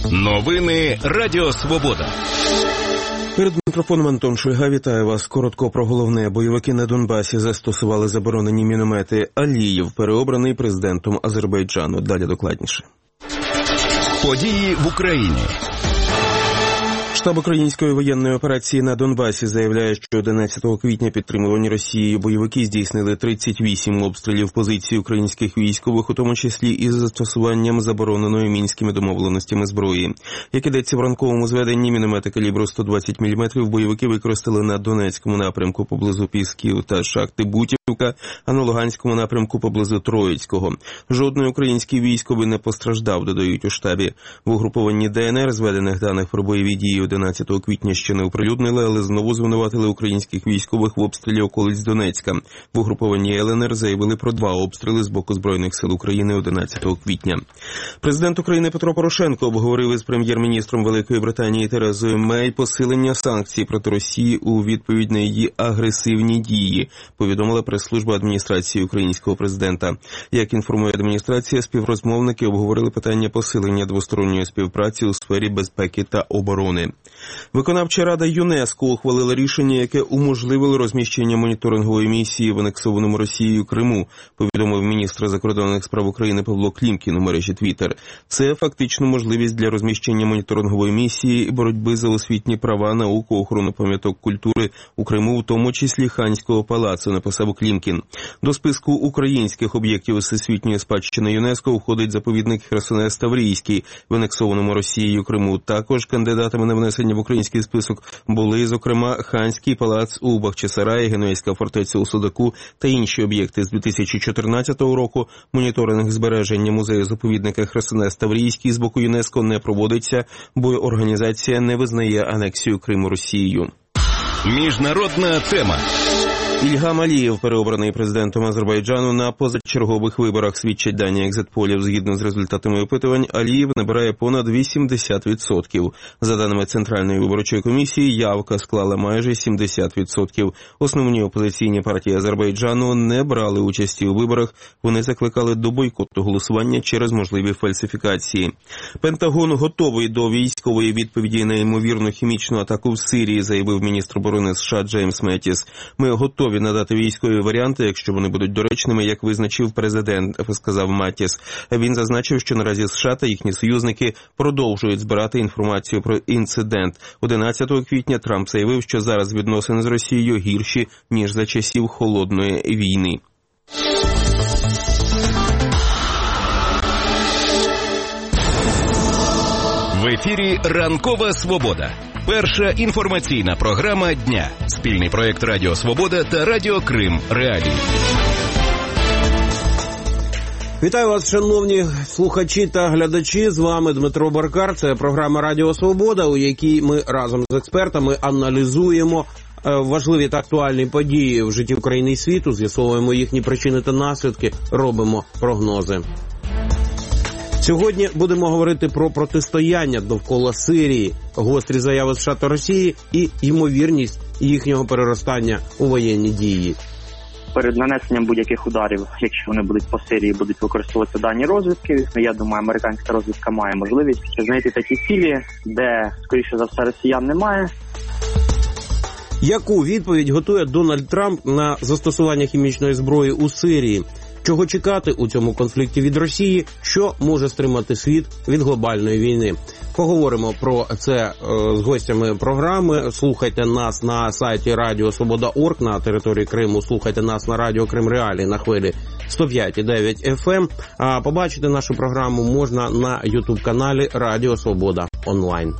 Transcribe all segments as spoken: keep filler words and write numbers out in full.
Новини Радіо Свобода. Перед мікрофоном Антон Шульга. Вітаю вас. Коротко про головне. Бойовики на Донбасі застосували заборонені міномети. Алієв переобраний президентом Азербайджану. Далі докладніше. Події в Україні. Штаб української воєнної операції на Донбасі заявляє, що одинадцятого квітня підтримувані Росією бойовики здійснили тридцять вісім обстрілів позицій українських військових, у тому числі із застосуванням забороненої мінськими домовленостями зброї. Як ідеться в ранковому зведенні, міномети калібру сто двадцять міліметрів бойовики використали на Донецькому напрямку поблизу Пісків та шахти Бутівка, а на Луганському напрямку поблизу Троїцького. Жодний український військовий не постраждав, додають у штабі. В угрупованні ДНР зведених даних про бойові дії одинадцятого квітня ще не оприлюднили, але знову звинуватили українських військових в обстрілі околиць Донецька. В угрупованні ЛНР заявили про два обстріли з боку Збройних сил України одинадцятого квітня. Президент України Петро Порошенко обговорив із прем'єр-міністром Великої Британії Терезою Мей посилення санкцій проти Росії у відповідь на її агресивні дії, повідомила прес-служба адміністрації українського президента. Як інформує адміністрація, співрозмовники обговорили питання посилення двосторонньої співпраці у сфері безпеки та оборони. Виконавча рада ЮНЕСКО ухвалила рішення, яке уможливило розміщення моніторингової місії в анексованому Росією Криму, повідомив міністр закордонних справ України Павло Клімкін у мережі Твіттер. Це фактично можливість для розміщення моніторингової місії і боротьби за освітні права, науку, охорону пам'яток культури у Криму, у тому числі Ханського палацу, написав Клімкін. До списку українських об'єктів всесвітньої спадщини ЮНЕСКО входить заповідник Херсонес-Таврійський в анексованому Росією Криму. Також кандидатами на внесення в український список були, зокрема, Ханський палац у Бахчисараї, Генуезька фортеця у Судаку та інші об'єкти. З дві тисячі чотирнадцятого року моніторинг збереження музею-заповідника Херсонес-Таврійський з боку ЮНЕСКО не проводиться, бо організація не визнає анексію Криму Росією. Міжнародна тема. Ільгам Алієв переобраний президентом Азербайджану на позачергових виборах, свідчать дані екзит-полів. Згідно з результатами опитувань, Алієв набирає понад вісімдесят відсотків. За даними Центральної виборчої комісії, явка склала майже сімдесят відсотків. Основні опозиційні партії Азербайджану не брали участі у виборах. Вони закликали до бойкоту голосування через можливі фальсифікації. Пентагон готовий до військової відповіді на ймовірну хімічну атаку в Сирії, заявив міністр оборони США Джеймс Меттіс. Ми готові надати військові варіанти, якщо вони будуть доречними, як визначив президент, сказав Маттіс. Він зазначив, що наразі США та їхні союзники продовжують збирати інформацію про інцидент. одинадцятого квітня Трамп заявив, що зараз відносини з Росією гірші, ніж за часів Холодної війни. В ефірі «Ранкова Свобода». Перша інформаційна програма дня. Спільний проєкт Радіо Свобода та Радіо Крим Реалії. Вітаю вас, шановні слухачі та глядачі. З вами Дмитро Баркар. Це програма Радіо Свобода, у якій ми разом з експертами аналізуємо важливі та актуальні події в житті України і світу, з'ясовуємо їхні причини та наслідки, робимо прогнози. Сьогодні будемо говорити про протистояння довкола Сирії, гострі заяви США та Росії і ймовірність їхнього переростання у воєнні дії. Перед нанесенням будь-яких ударів, якщо вони будуть по Сирії, будуть використовуватися дані розвідки. Я думаю, американська розвідка має можливість знайти такі цілі, де, скоріше за все, росіян немає. Яку відповідь готує Дональд Трамп на застосування хімічної зброї у Сирії? Чого чекати у цьому конфлікті від Росії? Що може стримати світ від глобальної війни? Поговоримо про це е, з гостями програми. Слухайте нас на сайті Радіо Свобода крапка орг на території Криму. Слухайте нас на Радіо Крим Реалії на хвилі сто п'ять і дев'ять еф ем. А побачити нашу програму можна на ютуб-каналі Радіо Свобода онлайн.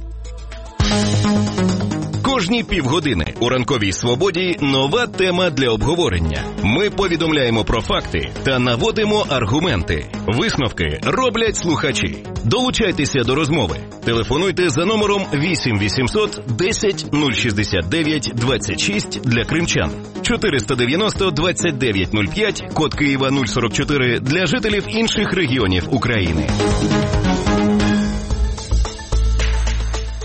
Кожні півгодини у «Ранковій Свободі» нова тема для обговорення. Ми повідомляємо про факти та наводимо аргументи. Висновки роблять слухачі. Долучайтеся до розмови. Телефонуйте за номером вісім вісімсот десять нуль шістдесят дев'ять двадцять шість для кримчан, чотириста дев'яносто двадцять дев'ять нуль п'ять, код Києва нуль сорок чотири для жителів інших регіонів України.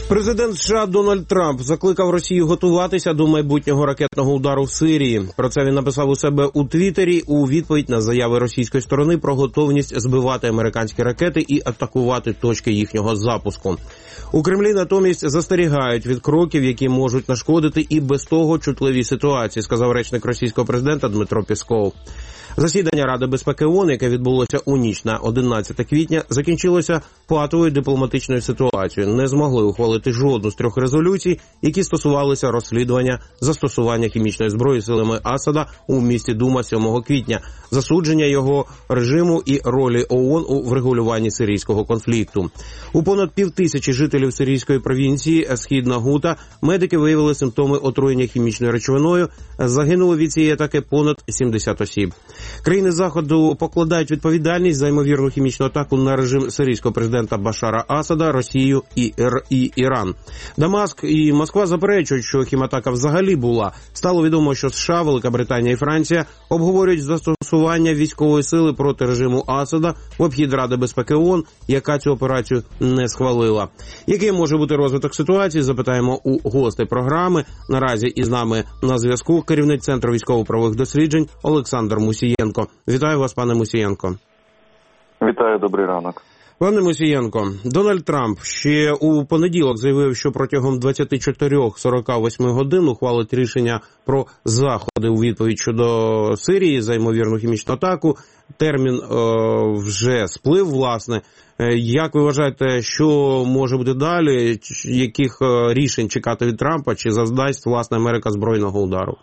Президент США Дональд Трамп закликав Росію готуватися до майбутнього ракетного удару в Сирії. Про це він написав у себе у Твіттері у відповідь на заяви російської сторони про готовність збивати американські ракети і атакувати точки їхнього запуску. У Кремлі натомість застерігають від кроків, які можуть нашкодити і без того чутливій ситуації, сказав речник російського президента Дмитро Пєсков. Засідання Ради безпеки ООН, яке відбулося у ніч на одинадцяте квітня, закінчилося патовою дипломатичною ситуацією. Не змогли ухвалити жодну з трьох резолюцій, які стосувалися розслідування застосування хімічної зброї силами Асада у місті Дума сьомого квітня, засудження його режиму і ролі ООН у врегулюванні сирійського конфлікту. У понад півтисячі жителів сирійської провінції Східна Гута медики виявили симптоми отруєння хімічною речовиною. Загинуло від цієї атаки понад сімдесят осіб. Країни Заходу покладають відповідальність за ймовірну хімічну атаку на режим сирійського президента Башара Асада, Росію і, Ір... і Іран. Дамаск і Москва заперечують, що хіматака взагалі була. Стало відомо, що США, Велика Британія і Франція обговорюють застосування військової сили проти режиму Асада в обхід Ради безпеки ООН, яка цю операцію не схвалила. Який може бути розвиток ситуації, запитаємо у гостей програми. Наразі із нами на зв'язку керівник Центру військово-правових досліджень Олександр Мусієнко. Вітаю вас, пане Мусієнко. Вітаю, добрий ранок. Пане Мусієнко, Дональд Трамп ще у понеділок заявив, що протягом двадцять чотири - сорок вісім годин ухвалить рішення про заходи у відповідь щодо Сирії за ймовірну хімічну атаку. Термін е, вже сплив, власне. Як ви вважаєте, що може бути далі? Яких рішень чекати від Трампа? Чи завдасть, власне, Америка збройного удару?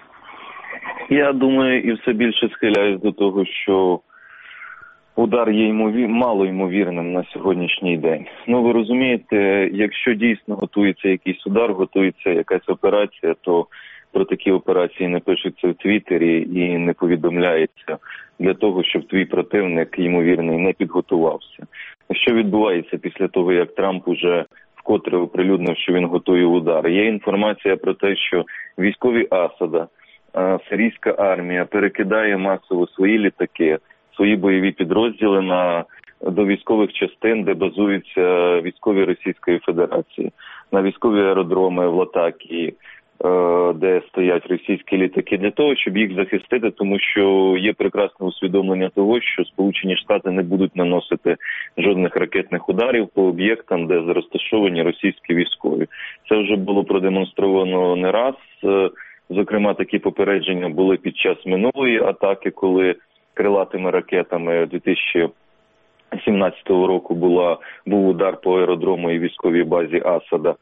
Я думаю, і все більше схиляюсь до того, що удар є ймовір... мало ймовірним на сьогоднішній день. Ну, ви розумієте, якщо дійсно готується якийсь удар, готується якась операція, то про такі операції не пишуться в Твіттері і не повідомляється для того, щоб твій противник, ймовірний, не підготувався. Що відбувається після того, як Трамп уже вкотре оприлюднив, що він готує удар? Є інформація про те, що військові Асада, сирійська армія перекидає масово свої літаки, свої бойові підрозділи на, до військових частин, де базуються військові Російської Федерації, на військові аеродроми в Латакії, де стоять російські літаки, для того, щоб їх захистити, тому що є прекрасне усвідомлення того, що Сполучені Штати не будуть наносити жодних ракетних ударів по об'єктам, де розташовані російські військові. Це вже було продемонстровано не раз. Зокрема, такі попередження були під час минулої атаки, коли крилатими ракетами дві тисячі сімнадцятого року була, був удар по аеродрому і військовій базі Асада.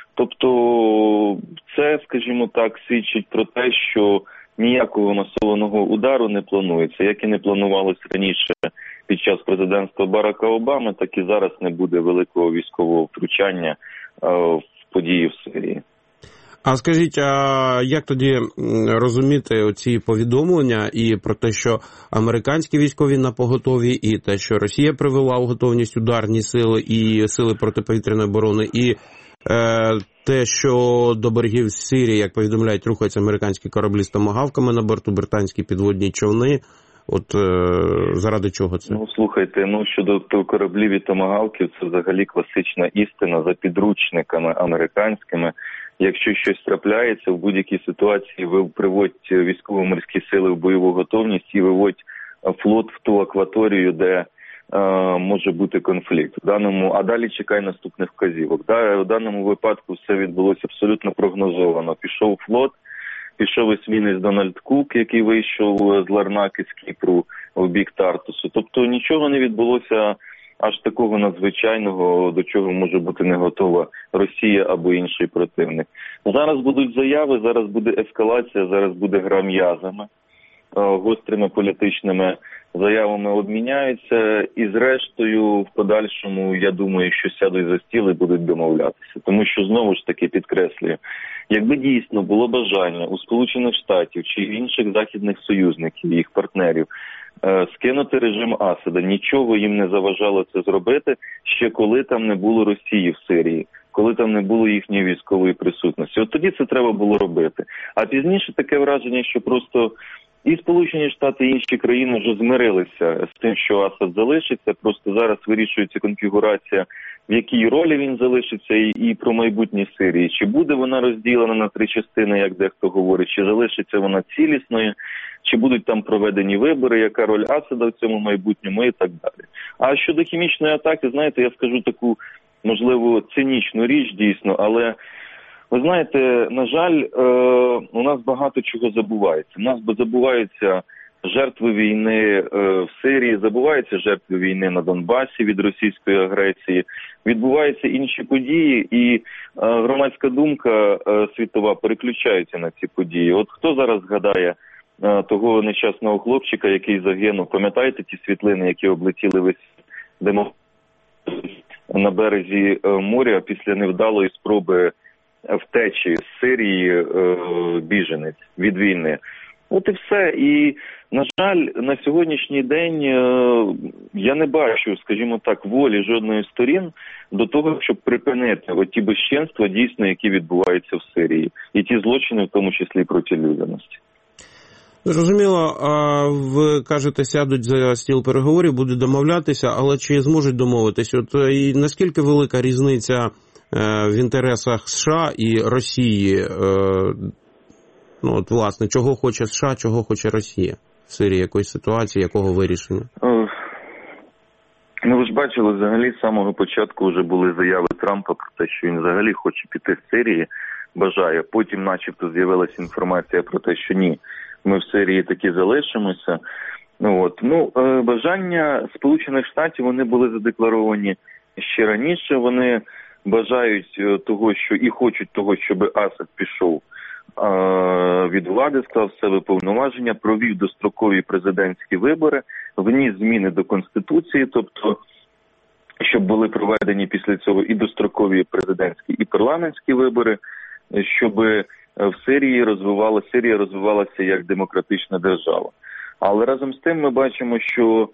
Тобто це, скажімо так, свідчить про те, що ніякого масованого удару не планується. Як і не планувалось раніше під час президентства Барака Обами, так і зараз не буде великого військового втручання в події в Сирії. А скажіть, а як тоді розуміти оці повідомлення і про те, що американські військові на поготові, і те, що Росія привела у готовність ударні сили і сили протиповітряної оборони, і е, те, що до берегів Сирії, як повідомляють, рухаються американські кораблі з томагавками на борту, британські підводні човни? От е, заради чого це? Ну, слухайте, ну щодо кораблів і томагавків, це взагалі класична істина за підручниками американськими. Якщо щось трапляється, в будь-якій ситуації ви приводьте військово-морські сили в бойову готовність і виводь флот в ту акваторію, де е, може бути конфлікт. В даному, а далі чекай наступних вказівок. Да, в даному випадку все відбулося абсолютно прогнозовано. Пішов флот, пішов есмінець Дональд Кук, який вийшов з Ларнаки, з Кіпру в бік Тартусу. Тобто нічого не відбулося аж такого надзвичайного, до чого може бути не готова Росія або інший противник. Зараз будуть заяви, зараз буде ескалація, зараз буде гра м'язами, гострими політичними заявами обміняються, і зрештою в подальшому, я думаю, що сядуть за стіл і будуть домовлятися. Тому що, знову ж таки, підкреслюю, якби дійсно було бажання у Сполучених Штатів чи інших західних союзників, їх партнерів, скинути режим Асада, нічого їм не заважало це зробити, ще коли там не було Росії в Сирії, коли там не було їхньої військової присутності. От тоді це треба було робити. А пізніше таке враження, що просто І Сполучені Штати, і інші країни вже змирилися з тим, що Асад залишиться. Просто зараз вирішується конфігурація, в якій ролі він залишиться, і, і про майбутнє Сирії. Чи буде вона розділена на три частини, як дехто говорить, чи залишиться вона цілісною, чи будуть там проведені вибори, яка роль Асада в цьому майбутньому і так далі. А щодо хімічної атаки, знаєте, я скажу таку, можливо, цинічну річ дійсно, але ви знаєте, на жаль, е, у нас багато чого забувається. У нас забуваються жертви війни е, в Сирії, забуваються жертви війни на Донбасі від російської агресії, відбуваються інші події, і е, громадська думка е, світова переключається на ці події. От хто зараз згадає е, того нещасного хлопчика, який загинув? Пам'ятаєте ті світлини, які облетіли весь демократію на березі е, моря після невдалої спроби втечі з Сирії е, біженець від війни. От і все. І, на жаль, на сьогоднішній день е, я не бачу, скажімо так, волі жодної з сторін до того, щоб припинити оті безчинства, дійсно, які відбуваються в Сирії. І ті злочини, в тому числі проти людяності. Зрозуміло, а ви кажете, сядуть за стіл переговорів, будуть домовлятися, але чи зможуть домовитися? От і наскільки велика різниця в інтересах США і Росії, ну от власне, чого хоче США, чого хоче Росія в Сирії, якоїсь ситуації, якого вирішення? Ну ви ж бачили, взагалі з самого початку вже були заяви Трампа про те, що він взагалі хоче піти з Сирії, бажає. Потім начебто з'явилася інформація про те, що ні, ми в Сирії таки залишимося. Ну, от. ну бажання Сполучених Штатів, вони були задекларовані ще раніше, вони бажають того, що і хочуть того, щоб Асад пішов е, від влади, склав в себе повноваження, провів дострокові президентські вибори, вніс зміни до Конституції, тобто, щоб були проведені після цього і дострокові президентські, і парламентські вибори, щоб в Сирії розвивалася, Сирія розвивалася як демократична держава. Але разом з тим ми бачимо, що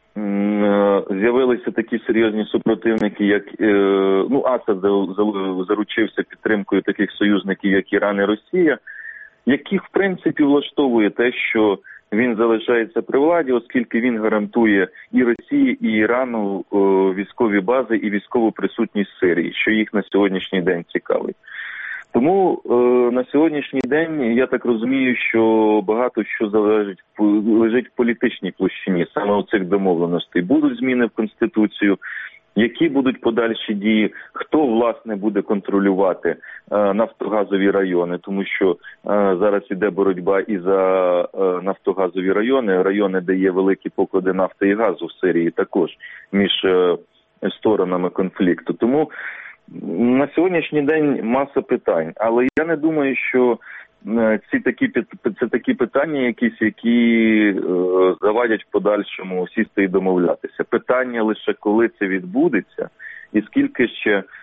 з'явилися такі серйозні супротивники, як ну Асад заручився підтримкою таких союзників, як Іран і Росія, яких в принципі влаштовує те, що він залишається при владі, оскільки він гарантує і Росії, і Ірану військові бази і військову присутність в Сирії, що їх на сьогоднішній день цікавить. Тому е, на сьогоднішній день, я так розумію, що багато що залежить, лежить в політичній площині, саме у цих домовленостей. Будуть зміни в Конституцію, які будуть подальші дії, хто, власне, буде контролювати е, нафтогазові райони, тому що е, зараз іде боротьба і за е, нафтогазові райони, райони, де є великі поклади нафти і газу в Сирії також, між е, сторонами конфлікту. Тому на сьогоднішній день маса питань, але я не думаю, що ці такі це такі питання, якісь, які е, завадять в подальшому сісти і домовлятися. Питання лише коли це відбудеться, і скільки ще е,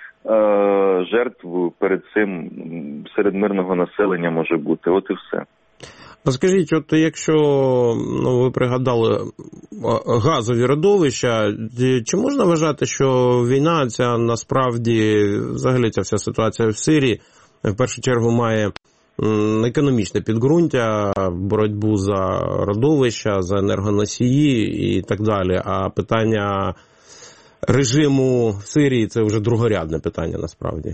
жертв перед цим серед мирного населення може бути. От і все. А скажіть, от якщо ну, ви пригадали газові родовища, чи можна вважати, що війна ця насправді, взагалі ця вся ситуація в Сирії, в першу чергу має економічне підґрунтя, боротьбу за родовища, за енергоносії і так далі, а питання режиму в Сирії – це вже другорядне питання насправді?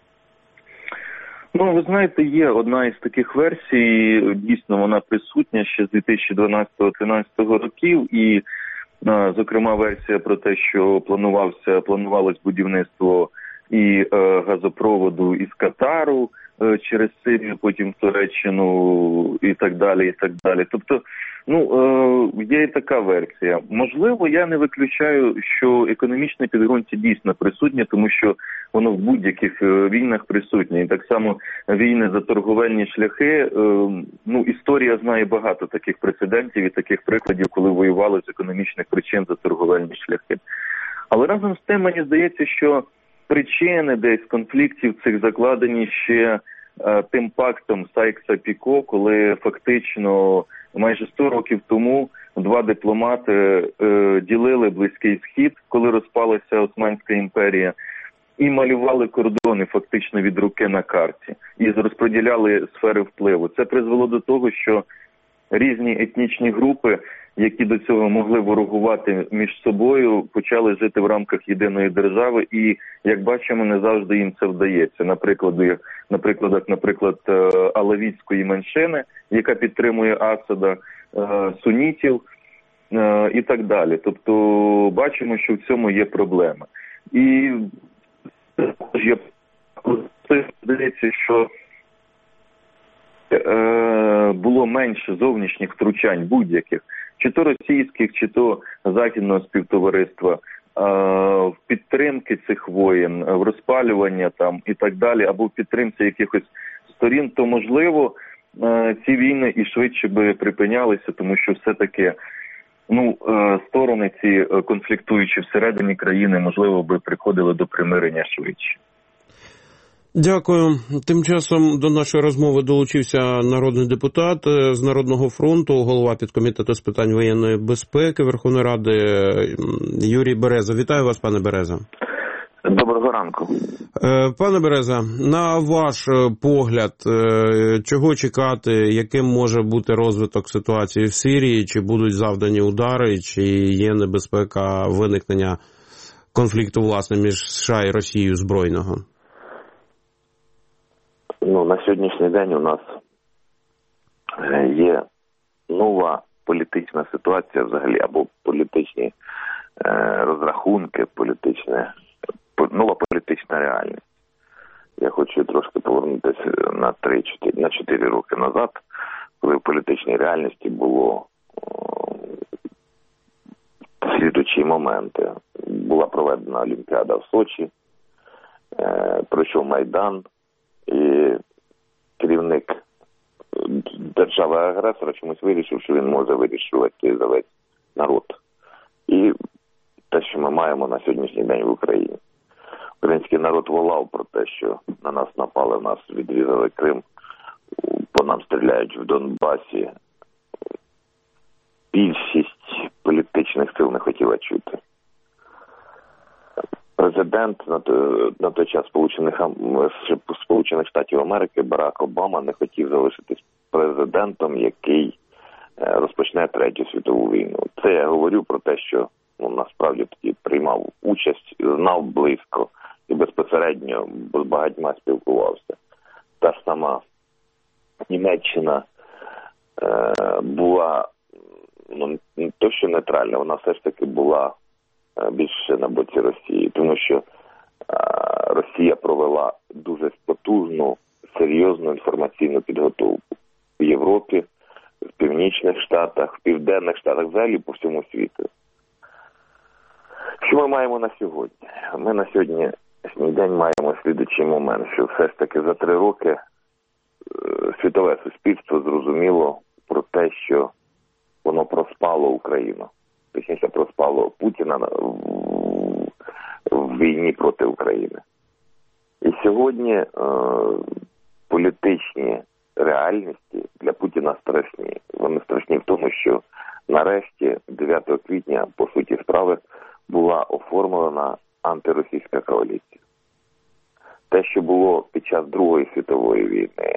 Ну, ви знаєте, є одна із таких версій, дійсно вона присутня ще з дві тисячі дванадцятого-тринадцятого років, і, зокрема, версія про те, що планувався, планувалось будівництво і е, газопроводу із Катару е, через Сирію, потім в Туреччину і так далі, і так далі. Тобто, ну, е, є і така версія. Можливо, я не виключаю, що економічне підґрунтя дійсно присутнє, тому що воно в будь-яких е, війнах присутнє. І так само війни за торговельні шляхи, е, ну, історія знає багато таких прецедентів і таких прикладів, коли воювали з економічних причин за торговельні шляхи. Але разом з тим, мені здається, що причини десь конфліктів цих закладені ще е, тим пактом Сайкса-Піко, коли фактично майже сто років тому два дипломати е, ділили Близький Схід, коли розпалася Османська імперія, і малювали кордони фактично від руки на карті, і розподіляли сфери впливу. Це призвело до того, що різні етнічні групи, які до цього могли ворогувати між собою, почали жити в рамках єдиної держави, і, як бачимо, не завжди їм це вдається. Наприклад, наприклад, наприклад, алавітської меншини, яка підтримує Асада, сунітів і так далі. Тобто, бачимо, що в цьому є проблема. І є здається, що було менше зовнішніх втручань будь-яких, чи то російських, чи то західного співтовариства, в підтримки цих воєн, в розпалювання там і так далі, або в підтримці якихось сторін, то, можливо, ці війни і швидше би припинялися, тому що все-таки ну, сторони ці конфліктуючі всередині країни, можливо, би приходили до примирення швидше. Дякую. Тим часом до нашої розмови долучився народний депутат з Народного фронту, голова підкомітету з питань воєнної безпеки Верховної Ради Юрій Береза. Вітаю вас, пане Береза. Доброго ранку. Пане Береза, на ваш погляд, чого чекати, яким може бути розвиток ситуації в Сирії, чи будуть завдані удари, чи є небезпека виникнення конфлікту, власне, між США і Росією збройного? Ну, на сьогоднішній день у нас є нова політична ситуація взагалі, або політичні е, розрахунки, політичне, нова політична реальність. Я хочу трошки повернутися на три-чотири, на чотири роки назад, коли в політичній реальності було е, слідучі моменти. Була проведена Олімпіада в Сочі, е, пройшов Майдан, і керівник держави-агресора чомусь вирішив, що він може вирішувати за весь народ. І те, що ми маємо на сьогоднішній день в Україні. Український народ волав про те, що на нас напали, нас відрізали Крим, по нам стріляють в Донбасі. Більшість політичних сил не хотіла чути. Президент на той, на той час Сполучених, Сполучених Штатів Америки Барак Обама не хотів залишитись президентом, який розпочне Третю світову війну. Це я говорю про те, що ну, насправді тоді приймав участь, знав близько і безпосередньо з багатьма спілкувався. Та ж сама Німеччина е, була ну, не то, що нейтральна, вона все ж таки була більше на боці Росії, тому що а, Росія провела дуже потужну, серйозну інформаційну підготовку в Європі, в Північних Штатах, в Південних Штатах, взагалі по всьому світу. Що ми маємо на сьогодні? Ми на сьогоднішній день маємо слідуючий момент, що все ж таки за три роки е, світове суспільство зрозуміло про те, що воно проспало Україну. Точніше, проспало Путіна в, в війні проти України. І сьогодні е, політичні реальності для Путіна страшні. Вони страшні в тому, що нарешті дев'ятого квітня, по суті справи, була оформлена антиросійська коаліція. Те, що було під час Другої світової війни е,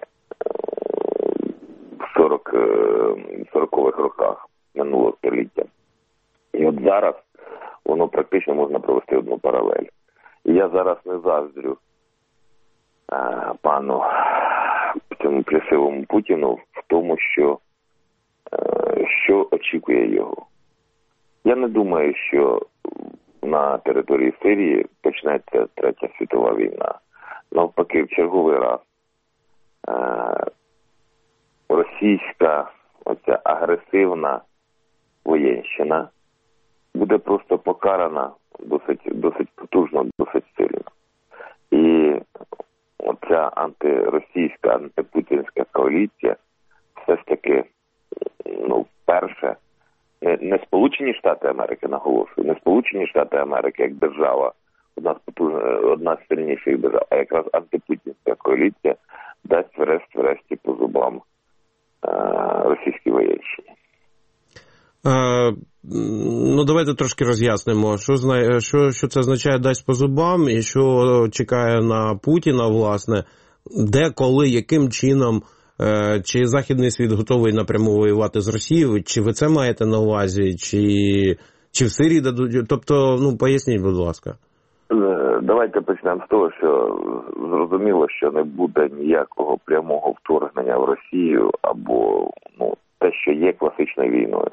в сорокових роках минулого століття, і от зараз воно практично можна провести одну паралель. І я зараз не заздрю а, пану цьому плісивому Путіну в тому, що, а, що очікує його. Я не думаю, що на території Сирії почнеться Третя світова війна. Навпаки, в черговий раз а, російська оця агресивна воєнщина буде просто покарана досить, досить потужно, досить сильно. І оця антиросійська, антипутінська коаліція все ж таки, ну, вперше, не, не Сполучені Штати Америки, наголошую, не Сполучені Штати Америки як держава, одна з потужна, одна з сильніших держав, а якраз антипутінська коаліція дасть врешті-врешті по зубам е- російській воєнщині. Е, ну, давайте трошки роз'яснимо, що, знає, що, що це означає дасть по зубам і що чекає на Путіна, власне, де, коли, яким чином Чи Західний світ готовий напряму воювати з Росією? Чи ви це маєте на увазі? Чи, чи в Сирії дадуть? Тобто, ну, поясніть, будь ласка. Давайте почнемо з того, що зрозуміло, що не буде ніякого прямого вторгнення в Росію або, ну, те, що є класичною війною.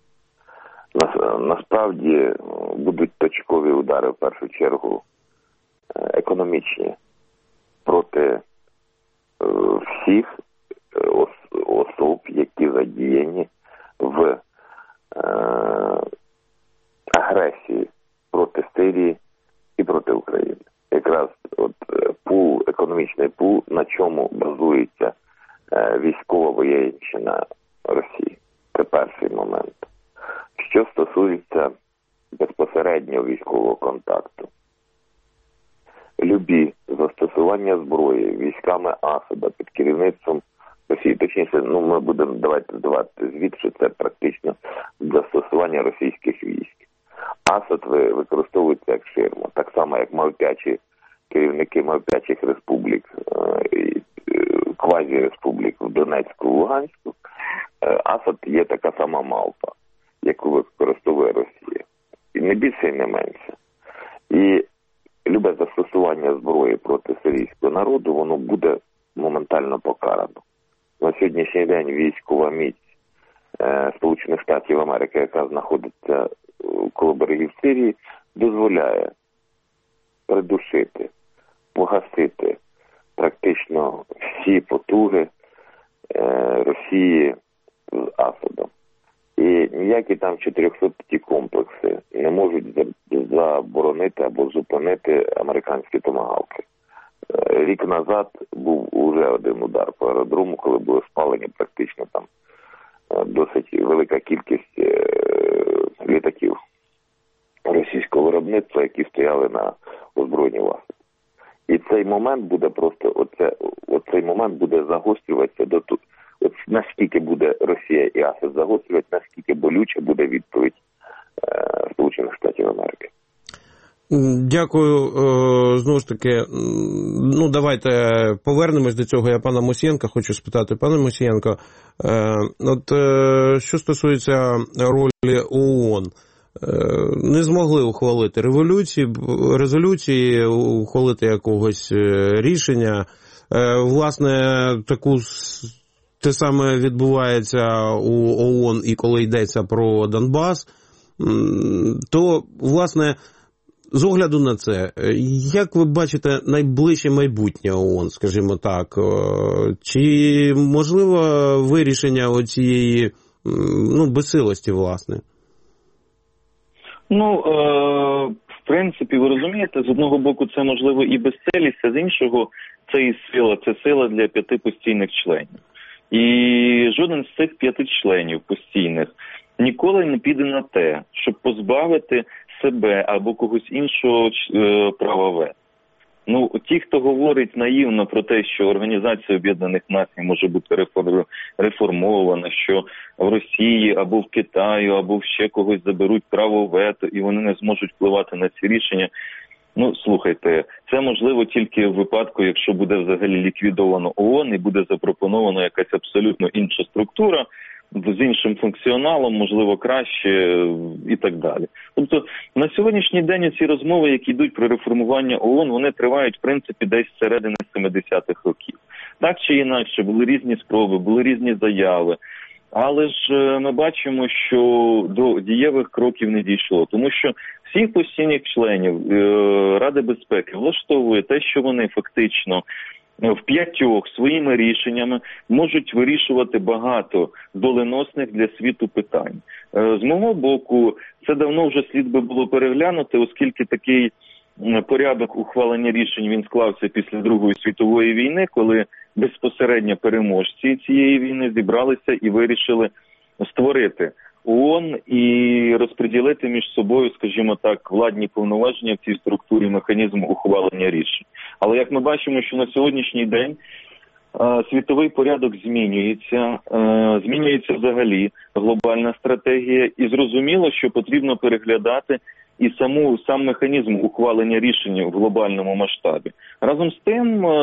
Насправді будуть точкові удари в першу чергу економічні проти всіх особ, які задіяні в агресії проти Сирії і проти України. Якраз от пул, економічний пул, на чому базується військова воєнщина Росії. Це перший момент. Що стосується безпосереднього військового контакту. Любі застосування зброї військами Асада під керівництвом Росії, точніше, ну ми будемо давайте здавати звіт, що це практично застосування російських військ. Асад використовується як ширма, так само як мавпячі керівники мавпячих республік, квазі-республік в Донецьку і Луганську. Асад є така сама мавпа, яку використовує Росія. І не більше, і не менше. І любе застосування зброї проти сирійського народу, воно буде моментально покарано. На сьогоднішній день військова міць е, Сполучених Штатів Америки, яка знаходиться коло берегів Сирії, дозволяє придушити, погасити практично всі потуги е, Росії з Асадом. І ніякі там чотирьохсотті комплекси не можуть заборонити або зупинити американські томагавки. Рік назад був уже один удар по аеродрому, коли були спалені практично там досить велика кількість літаків російського виробництва, які стояли на озброєнні ВАС. І цей момент буде просто, оце, оцей момент буде загострюватися до тут. От наскільки буде Росія і Асад загострювати, наскільки болюча буде відповідь е, Сполучених Штатів Америки. Дякую. Знову ж таки, ну давайте повернемось до цього. Я пана Мусієнка хочу спитати. Пане Мусієнко, от що стосується ролі ООН, не змогли ухвалити революції, резолюції, ухвалити якогось рішення. Власне, таку те саме відбувається у ООН і коли йдеться про Донбас, то, власне, з огляду на це, як ви бачите найближче майбутнє ООН, скажімо так? Чи можливо вирішення оцієї, ну, безсилості, власне? Ну, е, в принципі, ви розумієте, з одного боку це можливо і безсилість, а з іншого це і сила, це сила для п'яти постійних членів. І жоден з цих п'яти членів постійних ніколи не піде на те, щоб позбавити себе або когось іншого е, права вето. Ну, ті, хто говорить наївно про те, що Організація Об'єднаних Націй може бути реформована, що в Росії або в Китаю, або в ще когось заберуть право вето і вони не зможуть впливати на ці рішення. Ну, слухайте, це можливо тільки в випадку, якщо буде взагалі ліквідовано ООН і буде запропонована якась абсолютно інша структура, з іншим функціоналом, можливо, краще і так далі. Тобто на сьогоднішній день ці розмови, які йдуть про реформування ООН, вони тривають, в принципі, десь з середини сімдесятих років. Так чи інакше, були різні спроби, були різні заяви. Але ж ми бачимо, що до дієвих кроків не дійшло. Тому що всіх постійних членів Ради безпеки влаштовує те, що вони фактично в п'ятьох своїми рішеннями можуть вирішувати багато доленосних для світу питань. З мого боку, це давно вже слід би було переглянути, оскільки такий порядок ухвалення рішень він склався після Другої світової війни, коли безпосередньо переможці цієї війни зібралися і вирішили створити ООН і розподілити між собою, скажімо так, владні повноваження в цій структурі механізму ухвалення рішень. Але як ми бачимо, що на сьогоднішній день е, світовий порядок змінюється, е, змінюється взагалі глобальна стратегія, і зрозуміло, що потрібно переглядати і саму, сам механізм ухвалення рішень в глобальному масштабі. Разом з тим, е,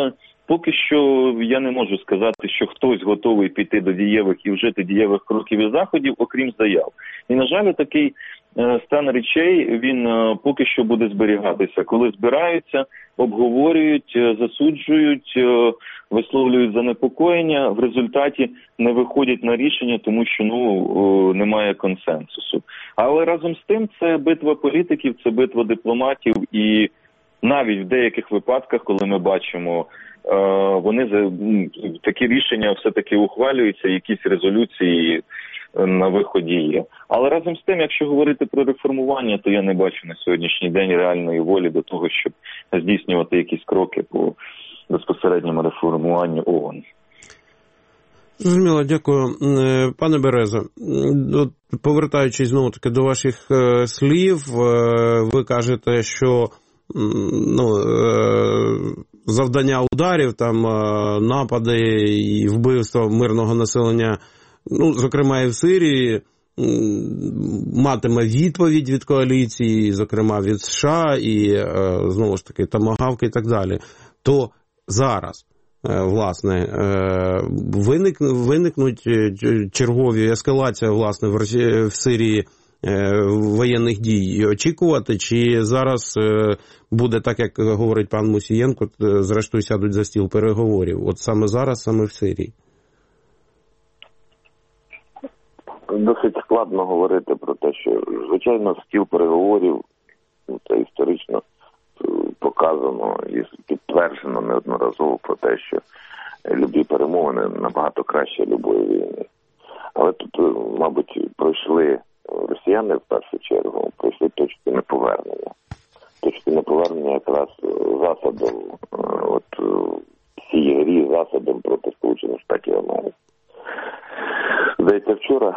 Поки що я не можу сказати, що хтось готовий піти до дієвих і вжити дієвих кроків і заходів, окрім заяв. І, на жаль, такий е, стан речей, він е, поки що буде зберігатися. Коли збираються, обговорюють, е, засуджують, е, висловлюють занепокоєння, в результаті не виходять на рішення, тому що ну е, немає консенсусу. Але разом з тим це битва політиків, це битва дипломатів, і навіть в деяких випадках, коли ми бачимо, вони такі рішення все-таки ухвалюються, якісь резолюції на виході є. Але разом з тим, якщо говорити про реформування, то я не бачу на сьогоднішній день реальної волі до того, щоб здійснювати якісь кроки по безпосередньому реформуванню ООН. Зрозуміло, дякую. Пане Березо, повертаючись знову-таки до ваших слів, ви кажете, що ну, завдання ударів, там напади і вбивства мирного населення, ну, зокрема і в Сирії, матиме відповідь від коаліції, зокрема від США, і знову ж таки томагавки і так далі. То зараз, власне, виник, виникнуть чергові ескалація, власне, в, Росії, в Сирії воєнних дій очікувати, чи зараз буде так, як говорить пан Мусієнко, зрештою сядуть за стіл переговорів? От саме зараз, саме в Сирії. Досить складно говорити про те, що, звичайно, стіл переговорів, це історично показано і підтверджено неодноразово про те, що любі перемовини набагато краще любої війни. Але тут, мабуть, пройшли росіяни в першу чергу, пройшли точки неповернення. Точки неповернення якраз засадом, от цієї грі засадом проти Сполучених Штатів Америки. Здається, вчора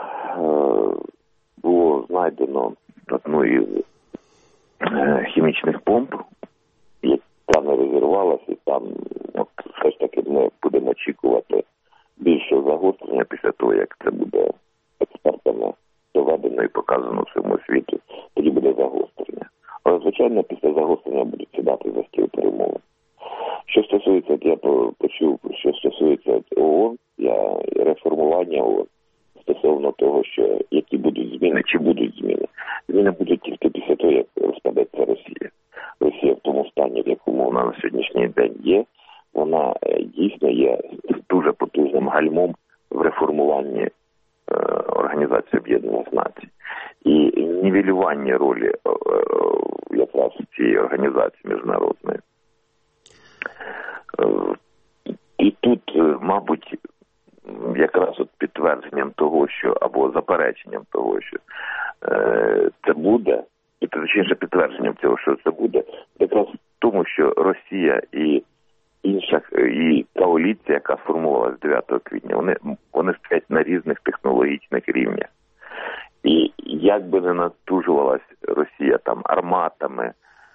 було знайдено одну із хімічних помп, яка не розірвалася, і там от, все ж таки ми будемо очікувати більше загострення після того, як це буде експертами доведено і показано всьому світу, тоді буде загострення. Але, звичайно, після загострення будуть сідати за стіл перемовин. Що стосується, як я почув, що стосується ООН, я реформування ООН, стосовно того, що які будуть зміни, чи будуть зміни. Зміни будуть тільки після того, як розпадеться Росія. Росія в тому стані, в якому вона на сьогоднішній день є, вона дійсно є дуже потужним гальмом в реформуванні е, Організації Об'єднаних Націй. І нівелювання ролі е, е, якраз цієї організації міжнародної. Е, і тут, е, мабуть, якраз от підтвердженням того, що, або запереченням того, що е, це буде, і точніше підтвердженням цього, що це буде, якраз в тому, що Росія і інша, і коаліція, яка сформувалася дев'ятого квітня, вони, вони стоять на різних технологічних рівнях. І як би не натужувалась Росія там арматами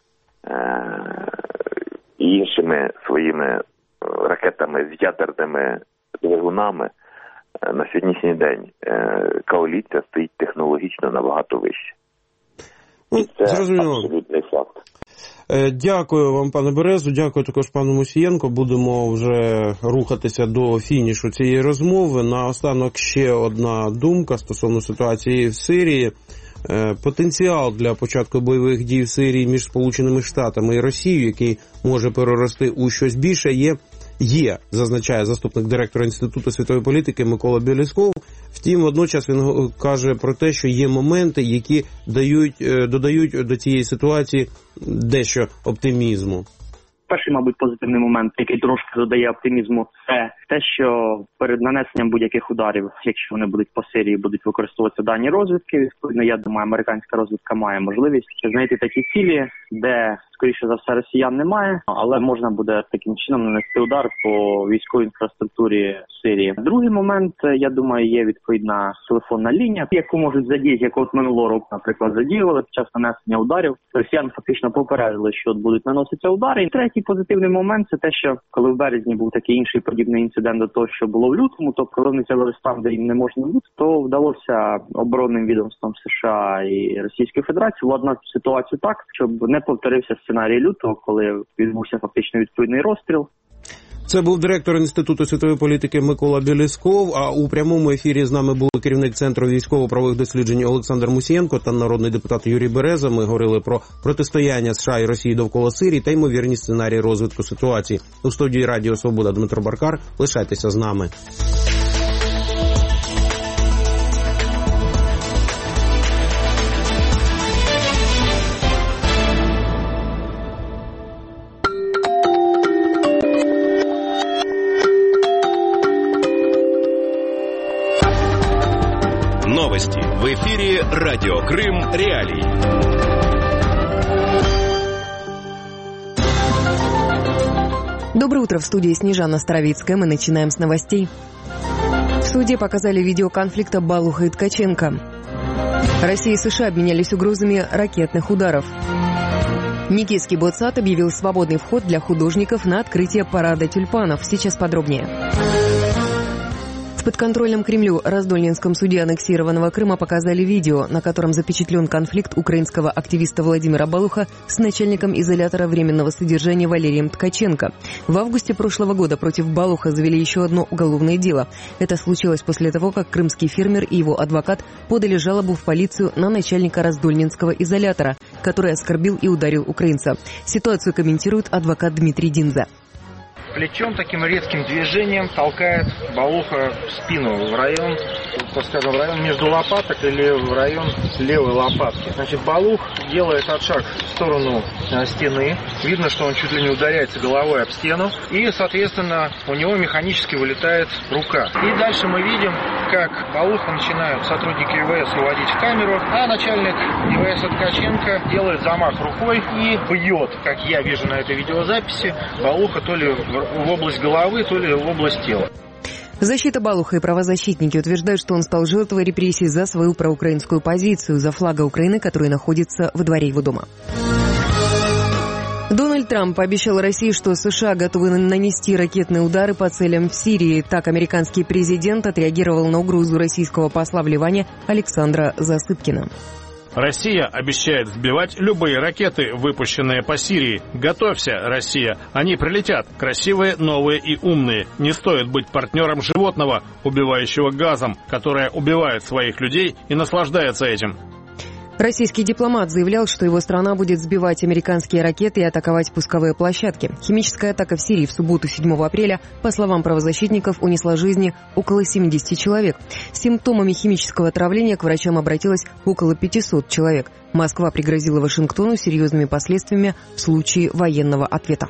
е, і іншими своїми ракетами з ядерними двигунами, на сьогоднішній день коаліція стоїть технологічно набагато вище. І це зрозуміло. Абсолютний факт. Дякую вам, пане Березу, дякую також пану Мусієнко. Будемо вже рухатися до фінішу цієї розмови. Наостанок ще одна думка стосовно ситуації в Сирії. Потенціал для початку бойових дій в Сирії між Сполученими Штатами і Росією, який може перерости у щось більше, є, є, зазначає заступник директора Інституту світової політики Микола Бєлєсков. Втім, водночас він каже про те, що є моменти, які дають, додають до цієї ситуації дещо оптимізму. Перший, мабуть, позитивний момент, який трошки додає оптимізму, це те, що перед нанесенням будь-яких ударів, якщо вони будуть по Сирії, будуть використовуватися дані розвідки. Відповідно, я думаю, американська розвідка має можливість знайти такі цілі, де, скоріше за все, росіян немає, але можна буде таким чином нанести удар по військовій інфраструктурі Сирії. Другий момент, я думаю, є відповідна телефонна лінія, яку можуть задіяти, як от минулого року, наприклад, задіювали під час нанесення ударів. Росіян фактично попередили, що от будуть наноситися удари. І третій позитивний момент – це те, що коли в березні був такий інший подібний інцидент до того, що було в лютому, тобто коронниця там, де їм не можна бути, то вдалося оборонним відомствам США і Російської Федерації владнати ситуацію так, щоб не повторився сценарій лютого, коли відбувся фактично відповідний розстріл. Це був директор Інституту світової політики Микола Білісков, а у прямому ефірі з нами був керівник Центру військово-правових досліджень Олександр Мусієнко та народний депутат Юрій Береза. Ми говорили про протистояння США і Росії довкола Сирії та ймовірні сценарії розвитку ситуації. У студії Радіо Свобода Дмитро Баркар. Лишайтеся з нами. Новости в эфире «Радио Крым. Реалии». Доброе утро, в студии Снежана Старовицкая. Мы начинаем с новостей. В суде показали видео конфликта Балуха и Ткаченко. Россия и США обменялись угрозами ракетных ударов. Никитский ботсад объявил свободный вход для художников на открытие парада тюльпанов. Сейчас подробнее. В подконтрольном Кремлю Раздольнинском суде аннексированного Крыма показали видео, на котором запечатлен конфликт украинского активиста Владимира Балуха с начальником изолятора временного содержания Валерием Ткаченко. В августе прошлого года против Балуха завели еще одно уголовное дело. Это случилось после того, как крымский фермер и его адвокат подали жалобу в полицию на начальника Раздольнинского изолятора, который оскорбил и ударил украинца. Ситуацию комментирует адвокат Дмитрий Динза. Плечом таким резким движением толкает Балуха в спину, в район, так скажем, в район между лопаток или в район левой лопатки. Значит, Балух делает отшаг в сторону э, стены. Видно, что он чуть ли не ударяется головой об стену. И, соответственно, у него механически вылетает рука. И дальше мы видим, как Балуха начинают сотрудники ИВС уводить в камеру, а начальник ИВС Ткаченко делает замах рукой и бьет, как я вижу на этой видеозаписи, Балуха то ли в в область головы, то ли в область тела. Защита Балуха и правозащитники утверждают, что он стал жертвой репрессий за свою проукраинскую позицию, за флага Украины, который находится во дворе его дома. Дональд Трамп пообещал России, что США готовы нанести ракетные удары по целям в Сирии. Так американский президент отреагировал на угрозу российского посла в Ливане Александра Засыпкина. Россия обещает сбивать любые ракеты, выпущенные по Сирии. Готовься, Россия. Они прилетят. Красивые, новые и умные. Не стоит быть партнером животного, убивающего газом, которое убивает своих людей и наслаждается этим. Российский дипломат заявлял, что его страна будет сбивать американские ракеты и атаковать пусковые площадки. Химическая атака в Сирии в субботу седьмого апреля, по словам правозащитников, унесла жизни около семидесяти человек. С симптомами химического отравления к врачам обратилось около пятисот человек. Москва пригрозила Вашингтону серьезными последствиями в случае военного ответа.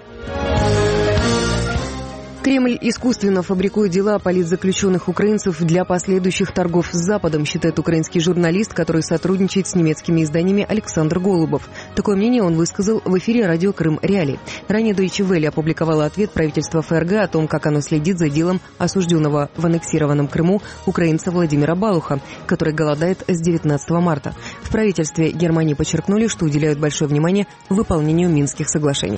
Кремль искусственно фабрикует дела политзаключенных украинцев для последующих торгов с Западом, считает украинский журналист, который сотрудничает с немецкими изданиями Александр Голубов. Такое мнение он высказал в эфире «Радио Крым. Реалии». Ранее Deutsche Welle опубликовала ответ правительства ФРГ о том, как оно следит за делом осужденного в аннексированном Крыму украинца Владимира Балуха, который голодает с девятнадцатого марта. В правительстве Германии подчеркнули, что уделяют большое внимание выполнению Минских соглашений.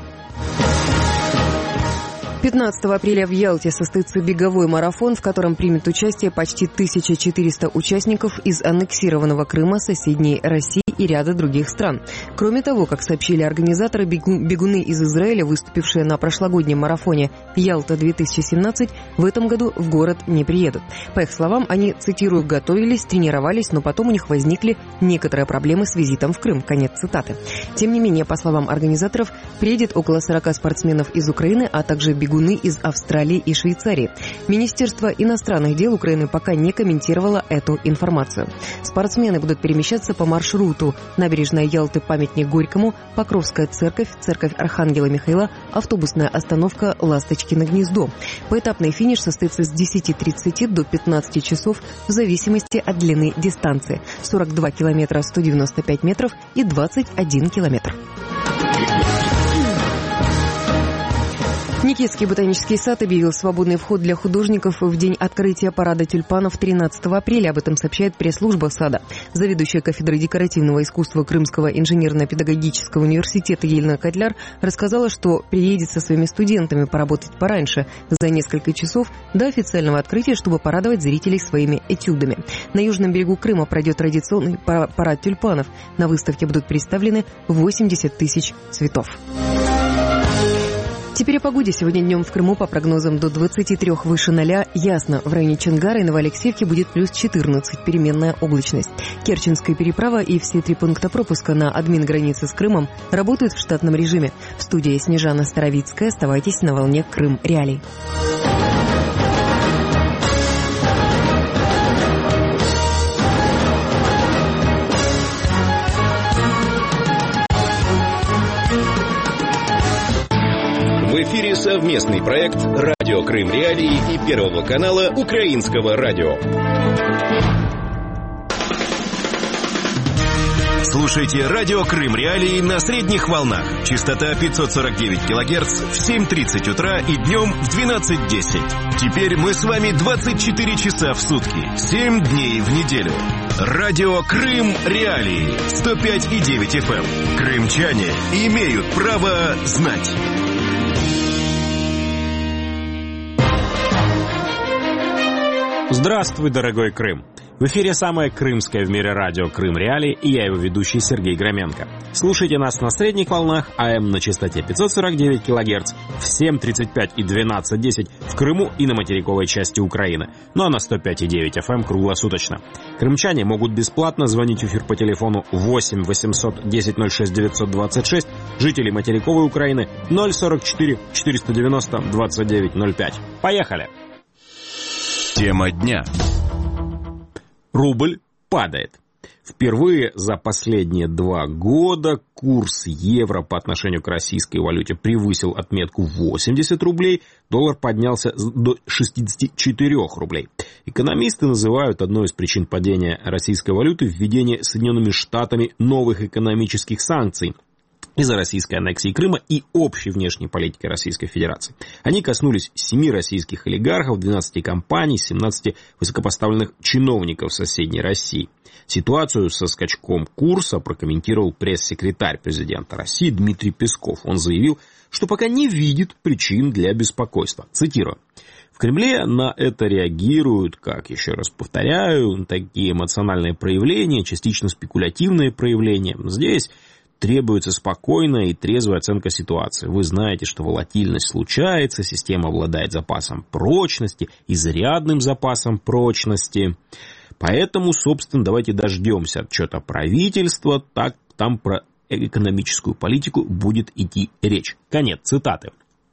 пятнадцатого апреля в Ялте состоится беговой марафон, в котором примет участие почти тысяча четыреста участников из аннексированного Крыма, соседней России и ряда других стран. Кроме того, как сообщили организаторы, бегуны из Израиля, выступившие на прошлогоднем марафоне «Ялта-две тысячи семнадцать», в этом году в город не приедут. По их словам, они, цитирую, «готовились, тренировались, но потом у них возникли некоторые проблемы с визитом в Крым». Конец цитаты. Тем не менее, по словам организаторов, приедет около сорока спортсменов из Украины, а также бегуны из Австралии и Швейцарии. Министерство иностранных дел Украины пока не комментировало эту информацию. Спортсмены будут перемещаться по маршруту: набережная Ялты, памятник Горькому, Покровская церковь, церковь Архангела Михаила, автобусная остановка Ласточкино гнездо. Поэтапный финиш состоится с десяти тридцати до пятнадцати часов в зависимости от длины дистанции: сорок два километра сто девяносто пять метров и двадцать один километр. Никитский ботанический сад объявил свободный вход для художников в день открытия парада тюльпанов тринадцатого апреля. Об этом сообщает пресс-служба сада. Заведующая кафедрой декоративного искусства Крымского инженерно-педагогического университета Елена Котляр рассказала, что приедет со своими студентами поработать пораньше, за несколько часов до официального открытия, чтобы порадовать зрителей своими этюдами. На южном берегу Крыма пройдет традиционный парад тюльпанов. На выставке будут представлены восемьдесят тысяч цветов. Теперь о погоде. Сегодня днем в Крыму по прогнозам до двадцати трёх выше ноля. Ясно. В районе Чонгара и Новоалексеевки будет плюс четырнадцать. Переменная облачность. Керченская переправа и все три пункта пропуска на админ-границе с Крымом работают в штатном режиме. В студии Снежана Старовицкая. Оставайтесь на волне Крым Реалий. В эфире совместный проект «Радио Крым Реалии» и Первого канала Украинского радио. Слушайте «Радио Крым Реалии» на средних волнах. Частота пятьсот сорок девять килогерц в семь тридцать утра и днем в двенадцать десять. Теперь мы с вами двадцать четыре часа в сутки, семь дней в неделю. «Радио Крым Реалии» сто пять и девять эф эм. Крымчане имеют право знать. Здравствуй, дорогой Крым! В эфире самое крымское в мире радио «Крым Реалии» и я, его ведущий Сергей Громенко. Слушайте нас на средних волнах АМ на частоте пятьсот сорок девять килогерц в семь тридцать пять и двенадцать десять в Крыму и на материковой части Украины, ну а на сто пять и девять эф эм круглосуточно. Крымчане могут бесплатно звонить в эфир по телефону восемь восемьсот десять ноль шесть девятьсот двадцать шесть, жители материковой Украины ноль сорок четыре четыреста девяносто двадцать девять ноль пять. Поехали! Тема дня. Рубль падает. Впервые за последние два года курс евро по отношению к российской валюте превысил отметку восемьдесят рублей, доллар поднялся до шестьдесят четыре рублей. Экономисты называют одной из причин падения российской валюты введение Соединенными Штатами новых экономических санкций из-за российской аннексии Крыма и общей внешней политики Российской Федерации. Они коснулись семи российских олигархов, двенадцати компаний, семнадцати высокопоставленных чиновников соседней России. Ситуацию со скачком курса прокомментировал пресс-секретарь президента России Дмитрий Песков. Он заявил, что пока не видит причин для беспокойства. Цитирую. В Кремле на это реагируют, как еще раз повторяю, такие эмоциональные проявления, частично спекулятивные проявления. Здесь требуется спокойная и трезвая оценка ситуации. Вы знаете, что волатильность случается, система обладает запасом прочности, изрядным запасом прочности. Поэтому, собственно, давайте дождемся отчета правительства, так там про экономическую политику будет идти речь. Конец цитаты.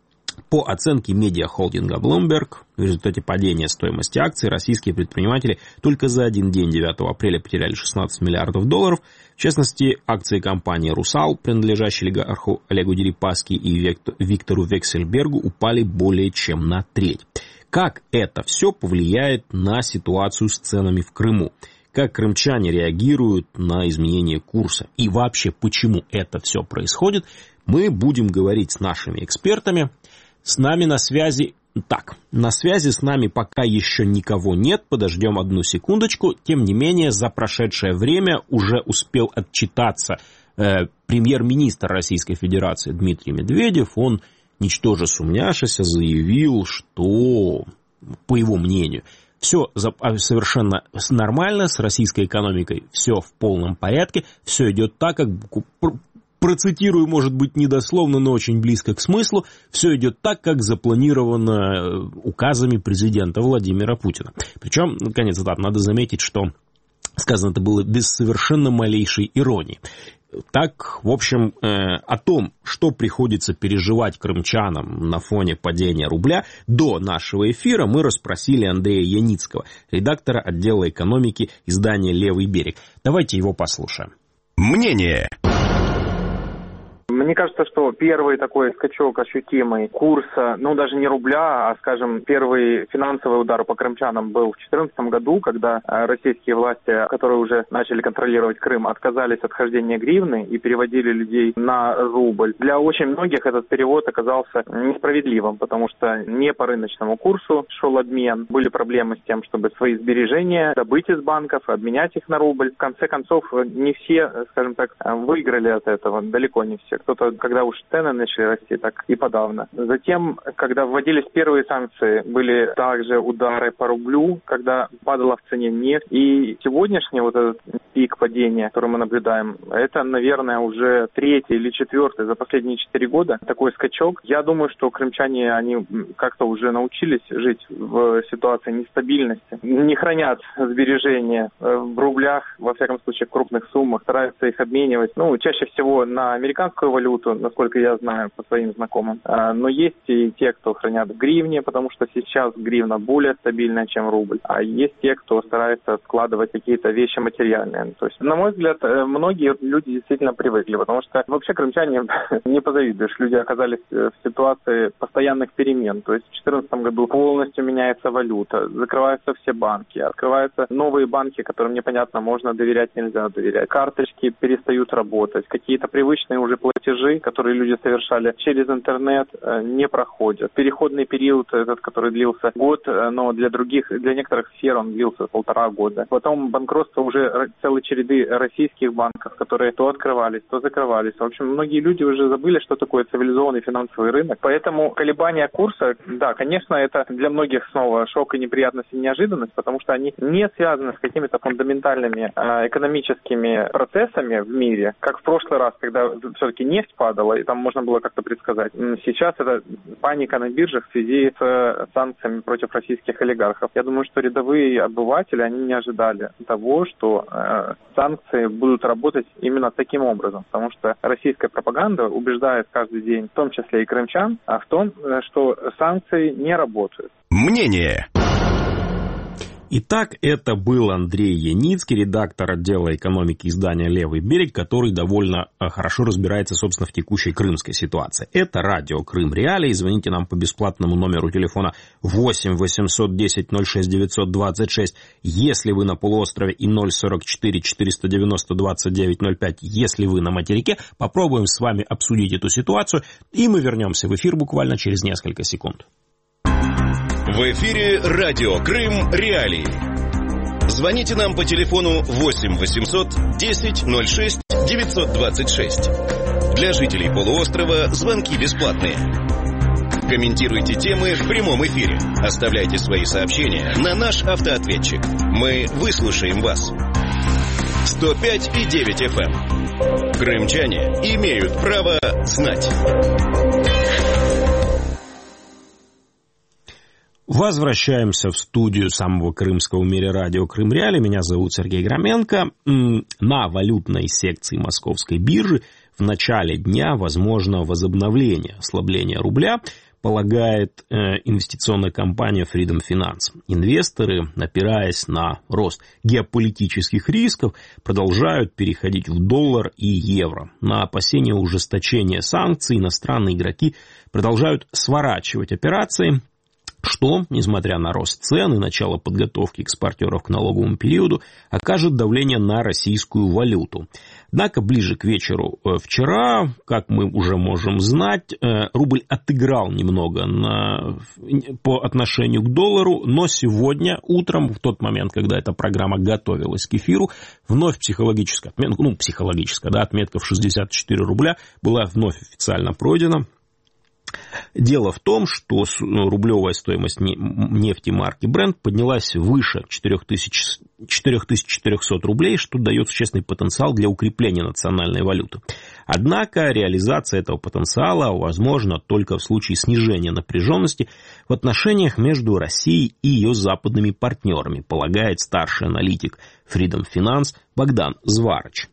По оценке медиахолдинга Bloomberg, в результате падения стоимости акций российские предприниматели только за один день, девятого апреля, потеряли шестнадцать миллиардов долларов. В частности, акции компании «Русал», принадлежащей олигарху Олегу Дерипаски и Виктору Вексельбергу, упали более чем на треть. Как это все повлияет на ситуацию с ценами в Крыму? Как крымчане реагируют на изменение курса? И вообще, почему это все происходит? Мы будем говорить с нашими экспертами. С нами на связи... Так, на связи с нами пока еще никого нет, подождем одну секундочку. Тем не менее, за прошедшее время уже успел отчитаться э, премьер-министр Российской Федерации Дмитрий Медведев. Он, ничтоже сумняшися, заявил, что, по его мнению, все совершенно нормально с российской экономикой, все в полном порядке, все идет так, как... Процитирую, может быть, недословно, но очень близко к смыслу. Все идет так, как запланировано указами президента Владимира Путина. Причем, наконец, да, надо заметить, что сказано это было без совершенно малейшей иронии. Так, в общем, э, о том, что приходится переживать крымчанам на фоне падения рубля, до нашего эфира мы расспросили Андрея Яницкого, редактора отдела экономики издания «Левый берег». Давайте его послушаем. Мнение. Мне кажется, что первый такой скачок ощутимый курса, ну даже не рубля, а, скажем, первый финансовый удар по крымчанам был в две тысячи четырнадцатом году, когда российские власти, которые уже начали контролировать Крым, отказались от хождения гривны и переводили людей на рубль. Для очень многих этот перевод оказался несправедливым, потому что не по рыночному курсу шел обмен, были проблемы с тем, чтобы свои сбережения добыть из банков, обменять их на рубль. В конце концов, не все, скажем так, выиграли от этого, далеко не все. Кто что-то, когда уж цены начали расти, так и подавно. Затем, когда вводились первые санкции, были также удары по рублю, когда падала в цене нефть. И сегодняшний вот этот пик падения, который мы наблюдаем, это, наверное, уже третий или четвертый за последние четыре года такой скачок. Я думаю, что крымчане, они как-то уже научились жить в ситуации нестабильности, не хранят сбережения в рублях, во всяком случае, в крупных суммах, стараются их обменивать, ну, чаще всего на американскую валюту, насколько я знаю по своим знакомым. Но есть и те, кто хранят в гривне, потому что сейчас гривна более стабильная, чем рубль. А есть те, кто старается складывать какие-то вещи материальные. То есть, на мой взгляд, многие люди действительно привыкли, потому что вообще крымчане не позавидуешь. Люди оказались в ситуации постоянных перемен. То есть в две тысячи четырнадцатом году полностью меняется валюта, закрываются все банки, открываются новые банки, которым непонятно, можно доверять, нельзя доверять. Карточки перестают работать, какие-то привычные уже платежи, которые люди совершали через интернет, не проходят. Переходный период этот, который длился год, но для других, для некоторых сфер он длился полтора года. Потом банкротство уже целой череды российских банков, которые то открывались, то закрывались. В общем, многие люди уже забыли, что такое цивилизованный финансовый рынок. Поэтому колебания курса, да, конечно, это для многих снова шок и неприятность и неожиданность, потому что они не связаны с какими-то фундаментальными э, экономическими процессами в мире, как в прошлый раз, когда все-таки нефть падала, и там можно было как-то предсказать. Сейчас это паника на биржах в связи с санкциями против российских олигархов. Я думаю, что рядовые обыватели, они не ожидали того, что э, санкции будут работать именно таким образом, потому что российская пропаганда убеждает каждый день, в том числе и крымчан, а в том, что санкции не работают. Мнение. Итак, это был Андрей Яницкий, редактор отдела экономики издания «Левый берег», который довольно хорошо разбирается, собственно, в текущей крымской ситуации. Это радио «Крым Реалии». Звоните нам по бесплатному номеру телефона восемь восемьсот десять ноль шесть девятьсот двадцать шесть, если вы на полуострове, и ноль сорок четыре четыреста девяносто двадцать девять ноль пять, если вы на материке. Попробуем с вами обсудить эту ситуацию, и мы вернемся в эфир буквально через несколько секунд. В эфире радио «Крым Реалии». Звоните нам по телефону восемь восемьсот десять ноль шесть девятьсот двадцать шесть. Для жителей полуострова звонки бесплатные. Комментируйте темы в прямом эфире. Оставляйте свои сообщения на наш автоответчик. Мы выслушаем вас. сто пять и девять эф эм. Крымчане имеют право знать. Возвращаемся в студию самого крымского в мире радио «Крым Реалии». Меня зовут Сергей Громенко. На валютной секции Московской биржи в начале дня возможно возобновление ослабления рубля, полагает инвестиционная компания Freedom Finance. Инвесторы, опираясь на рост геополитических рисков, продолжают переходить в доллар и евро. На опасения ужесточения санкций иностранные игроки продолжают сворачивать операции, что, несмотря на рост цен и начало подготовки экспортеров к налоговому периоду, окажет давление на российскую валюту. Однако ближе к вечеру вчера, как мы уже можем знать, рубль отыграл немного на, по отношению к доллару, но сегодня утром, в тот момент, когда эта программа готовилась к эфиру, вновь психологическая отметка, ну, психологическая, да, отметка в шестьдесят четыре рубля была вновь официально пройдена. Дело в том, что рублевая стоимость нефти марки Brent поднялась выше четыре тысячи четырехсот рублей, что дает существенный потенциал для укрепления национальной валюты. Однако реализация этого потенциала возможна только в случае снижения напряженности в отношениях между Россией и ее западными партнерами, полагает старший аналитик Freedom Finance Богдан Зварыч.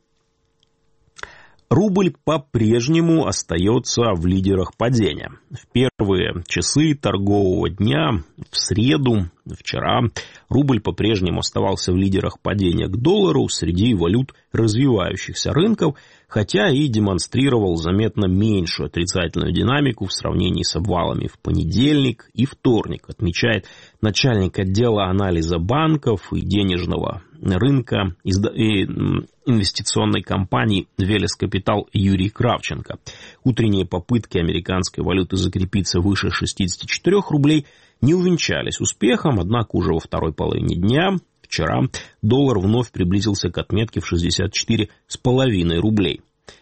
Рубль по-прежнему остается в лидерах падения. В первые часы торгового дня, в среду, вчера, рубль по-прежнему оставался в лидерах падения к доллару среди валют развивающихся рынков, хотя и демонстрировал заметно меньшую отрицательную динамику в сравнении с обвалами в понедельник и вторник, отмечает начальник отдела анализа банков и денежного рынка и инвестиционной компании «Велес Капитал» Юрий Кравченко. Утренние попытки американской валюты закрепиться выше шестидесяти четырёх рублей не увенчались успехом, однако уже во второй половине дня, вчера, доллар вновь приблизился к отметке в шестьдесят четыре с половиной рублей.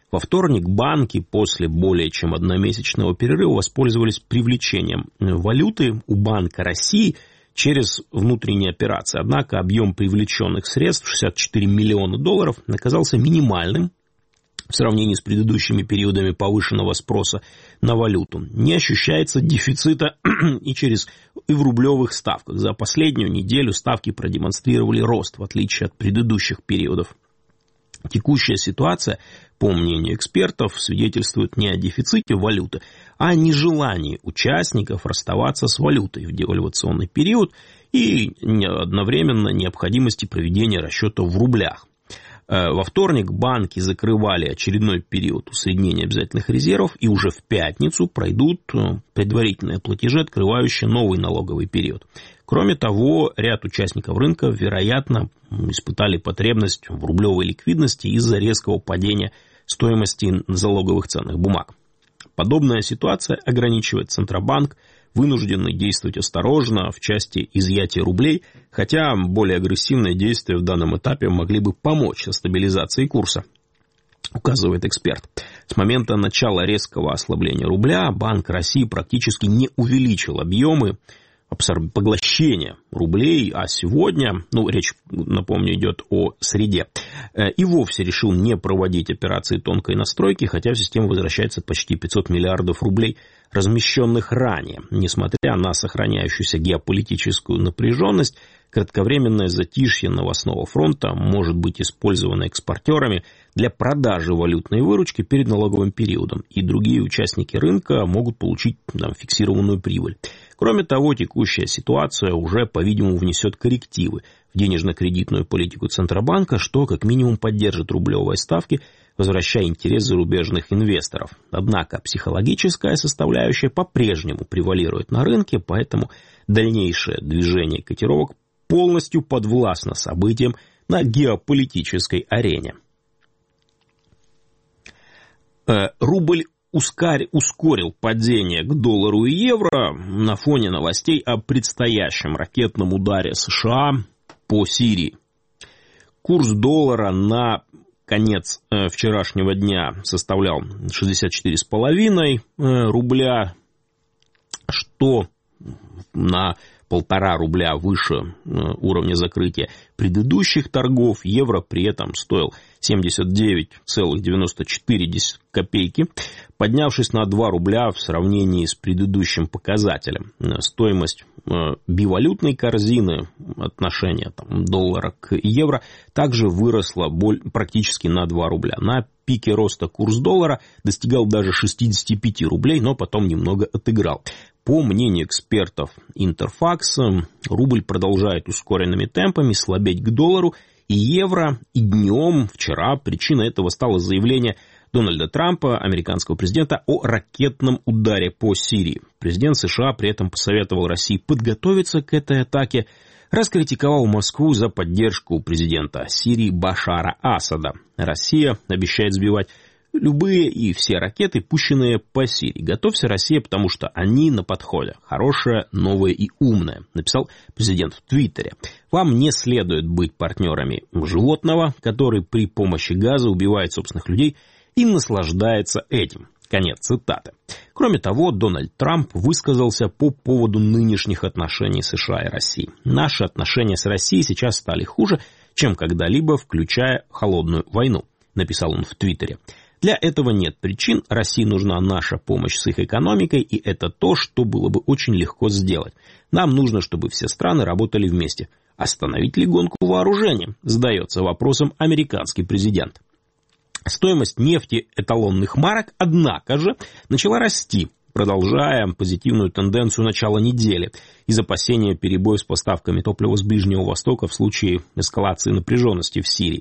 Во вторник банки после более чем одномесячного перерыва воспользовались привлечением валюты у Банка России через внутренние операции. Однако объем привлеченных средств, шестьдесят четыре миллиона долларов, оказался минимальным в сравнении с предыдущими периодами повышенного спроса на валюту. Не ощущается дефицита и, через, и в рублевых ставках. За последнюю неделю ставки продемонстрировали рост, в отличие от предыдущих периодов. Текущая ситуация, по мнению экспертов, свидетельствует не о дефиците валюты, а о нежелании участников расставаться с валютой в девальвационный период и одновременно необходимости проведения расчета в рублях. Во вторник банки закрывали очередной период усреднения обязательных резервов, и уже в пятницу пройдут предварительные платежи, открывающие новый налоговый период. Кроме того, ряд участников рынка, вероятно, испытали потребность в рублевой ликвидности из-за резкого падения стоимости залоговых ценных бумаг. Подобная ситуация ограничивает Центробанк, вынужденный действовать осторожно в части изъятия рублей, хотя более агрессивные действия в данном этапе могли бы помочь со стабилизацией курса, указывает эксперт. С момента начала резкого ослабления рубля Банк России практически не увеличил объемы поглощения рублей, а сегодня, ну, речь, напомню, идет о среде, и вовсе решил не проводить операции тонкой настройки, хотя в систему возвращается почти пятьсот миллиардов рублей, размещенных ранее. Несмотря на сохраняющуюся геополитическую напряженность, кратковременное затишье новостного фронта может быть использовано экспортерами для продажи валютной выручки перед налоговым периодом, и другие участники рынка могут получить там фиксированную прибыль. Кроме того, текущая ситуация уже, по-видимому, внесет коррективы в денежно-кредитную политику Центробанка, что как минимум поддержит рублевые ставки, возвращая интерес зарубежных инвесторов. Однако психологическая составляющая по-прежнему превалирует на рынке, поэтому дальнейшее движение котировок полностью подвластно событиям на геополитической арене. Рубль ускорил падение к доллару и евро на фоне новостей о предстоящем ракетном ударе США по Сирии. Курс доллара на конец вчерашнего дня составлял шестьдесят четыре с половиной рубля, что на полтора рубля выше уровня закрытия предыдущих торгов. Евро при этом стоил семьдесят девять целых девяносто четыре копейки, поднявшись на два рубля в сравнении с предыдущим показателем. Стоимость бивалютной корзины, отношение там, доллара к евро, также выросла практически на два рубля. На пике роста курс доллара достигал даже шестьдесят пять рублей, но потом немного отыграл. По мнению экспертов Интерфакса, рубль продолжает ускоренными темпами слабеть к доллару и евро, и днем вчера причиной этого стало заявление Дональда Трампа, американского президента, о ракетном ударе по Сирии. Президент США при этом посоветовал России подготовиться к этой атаке, раскритиковал Москву за поддержку президента Сирии Башара Асада. Россия обещает сбивать любые и все ракеты, пущенные по Сирии. Готовься, Россия, потому что они на подходе. Хорошее, новое и умное, написал президент в Твиттере. Вам не следует быть партнерами животного, который при помощи газа убивает собственных людей и наслаждается этим. Конец цитаты. Кроме того, Дональд Трамп высказался по поводу нынешних отношений США и России. Наши отношения с Россией сейчас стали хуже, чем когда-либо, включая холодную войну, написал он в Твиттере. Для этого нет причин, России нужна наша помощь с их экономикой, и это то, что было бы очень легко сделать. Нам нужно, чтобы все страны работали вместе. Остановить ли гонку вооружения? Задается вопросом американский президент. Стоимость нефти эталонных марок, однако же, начала расти, продолжая позитивную тенденцию начала недели из опасения перебоев с поставками топлива с Ближнего Востока в случае эскалации напряженности в Сирии.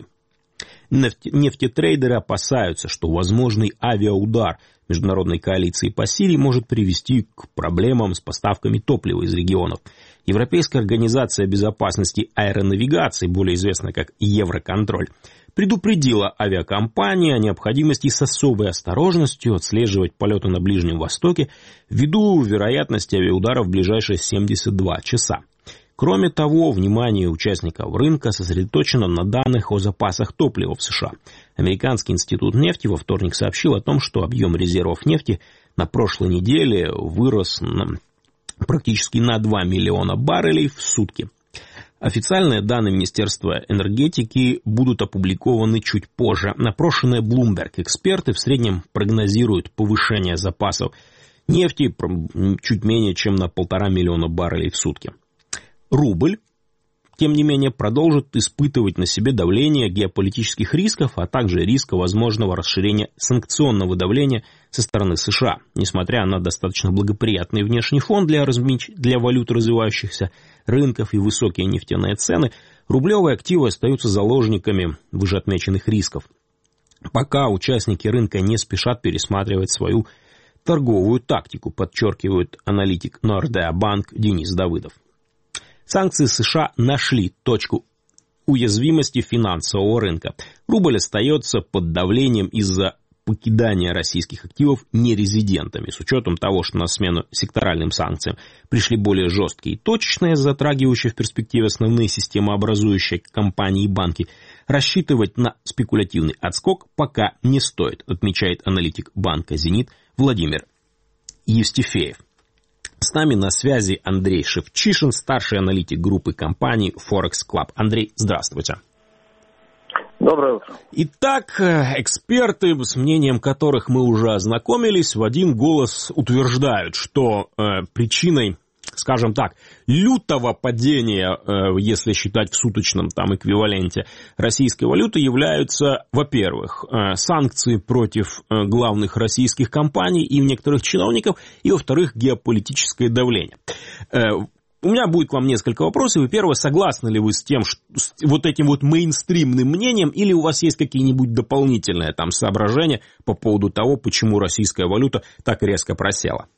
Нефтетрейдеры опасаются, что возможный авиаудар международной коалиции по Сирии может привести к проблемам с поставками топлива из регионов. Европейская организация безопасности аэронавигации, более известная как Евроконтроль, предупредила авиакомпании о необходимости с особой осторожностью отслеживать полеты на Ближнем Востоке ввиду вероятности авиаудара в ближайшие семьдесят два часа. Кроме того, внимание участников рынка сосредоточено на данных о запасах топлива в США. Американский институт нефти во вторник сообщил о том, что объем резервов нефти на прошлой неделе вырос на, практически на два миллиона баррелей в сутки. Официальные данные Министерства энергетики будут опубликованы чуть позже. Напрошенные Bloomberg эксперты в среднем прогнозируют повышение запасов нефти чуть менее чем на полтора миллиона баррелей в сутки. Рубль, тем не менее, продолжит испытывать на себе давление геополитических рисков, а также риска возможного расширения санкционного давления со стороны США. Несмотря на достаточно благоприятный внешний фон для, размеч... для валют развивающихся рынков и высокие нефтяные цены, рублевые активы остаются заложниками вышеотмеченных рисков. Пока участники рынка не спешат пересматривать свою торговую тактику, подчеркивает аналитик Nordea Bank Денис Давыдов. Санкции США нашли точку уязвимости финансового рынка. Рубль остается под давлением из-за покидания российских активов нерезидентами. С учетом того, что на смену секторальным санкциям пришли более жесткие и точечные, затрагивающие в перспективе основные системообразующие компании и банки, рассчитывать на спекулятивный отскок пока не стоит, отмечает аналитик банка «Зенит» Владимир Евстифеев. С нами на связи Андрей Шевчишин, старший аналитик группы компаний Forex Club. Андрей, здравствуйте. Доброе утро. Итак, эксперты, с мнением которых мы уже ознакомились, в один голос утверждают, что э, причиной, скажем так, лютого падения, э, если считать в суточном там эквиваленте российской валюты, являются, во-первых, э, санкции против э, главных российских компаний и некоторых чиновников, и, во-вторых, геополитическое давление. Э, У меня будет к вам несколько вопросов. И первое, согласны ли вы с тем, что, с вот этим вот мейнстримным мнением, или у вас есть какие-нибудь дополнительные там соображения по поводу того, почему российская валюта так резко просела?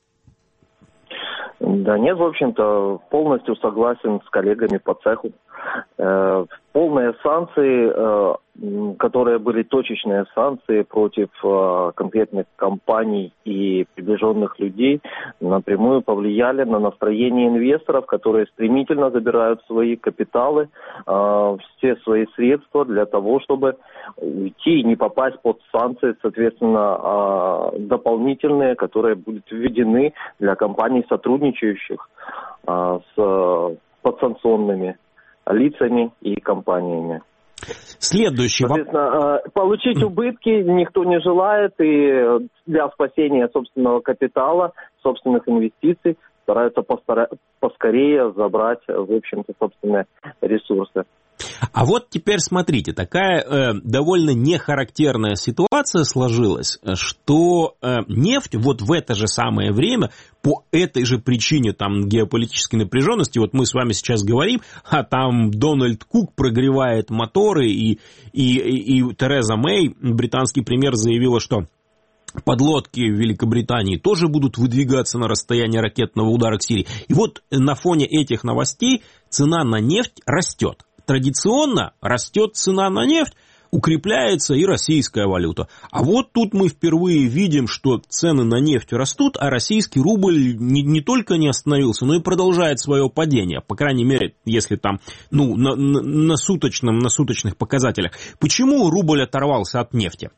Да нет, в общем-то, полностью согласен с коллегами по цеху. Э, полные санкции, э, которые были точечные санкции против э, конкретных компаний и приближенных людей, напрямую повлияли на настроение инвесторов, которые стремительно забирают свои капиталы, э, все свои средства для того, чтобы уйти и не попасть под санкции, соответственно, э, дополнительные, которые будут введены для компаний, сотрудничающих э, с подсанкционными лицами и компаниями. Следующий вопрос. Соответственно, получить убытки никто не желает, и для спасения собственного капитала, собственных инвестиций стараются постара- поскорее забрать, в общем-то, собственные ресурсы. А вот теперь смотрите, такая э, довольно нехарактерная ситуация сложилась, что э, нефть вот в это же самое время, по этой же причине там геополитической напряженности, вот мы с вами сейчас говорим, а там Дональд Кук прогревает моторы, и, и, и, и Тереза Мэй, британский премьер, заявила, что подлодки в Великобритании тоже будут выдвигаться на расстояние ракетного удара к Сирии. И вот на фоне этих новостей цена на нефть растет. Традиционно растет цена на нефть, укрепляется и российская валюта. А вот тут мы впервые видим, что цены на нефть растут, а российский рубль не, не только не остановился, но и продолжает свое падение. По крайней мере, если там ну, на, на, на, суточном, на суточных показателях. Почему рубль оторвался от нефти?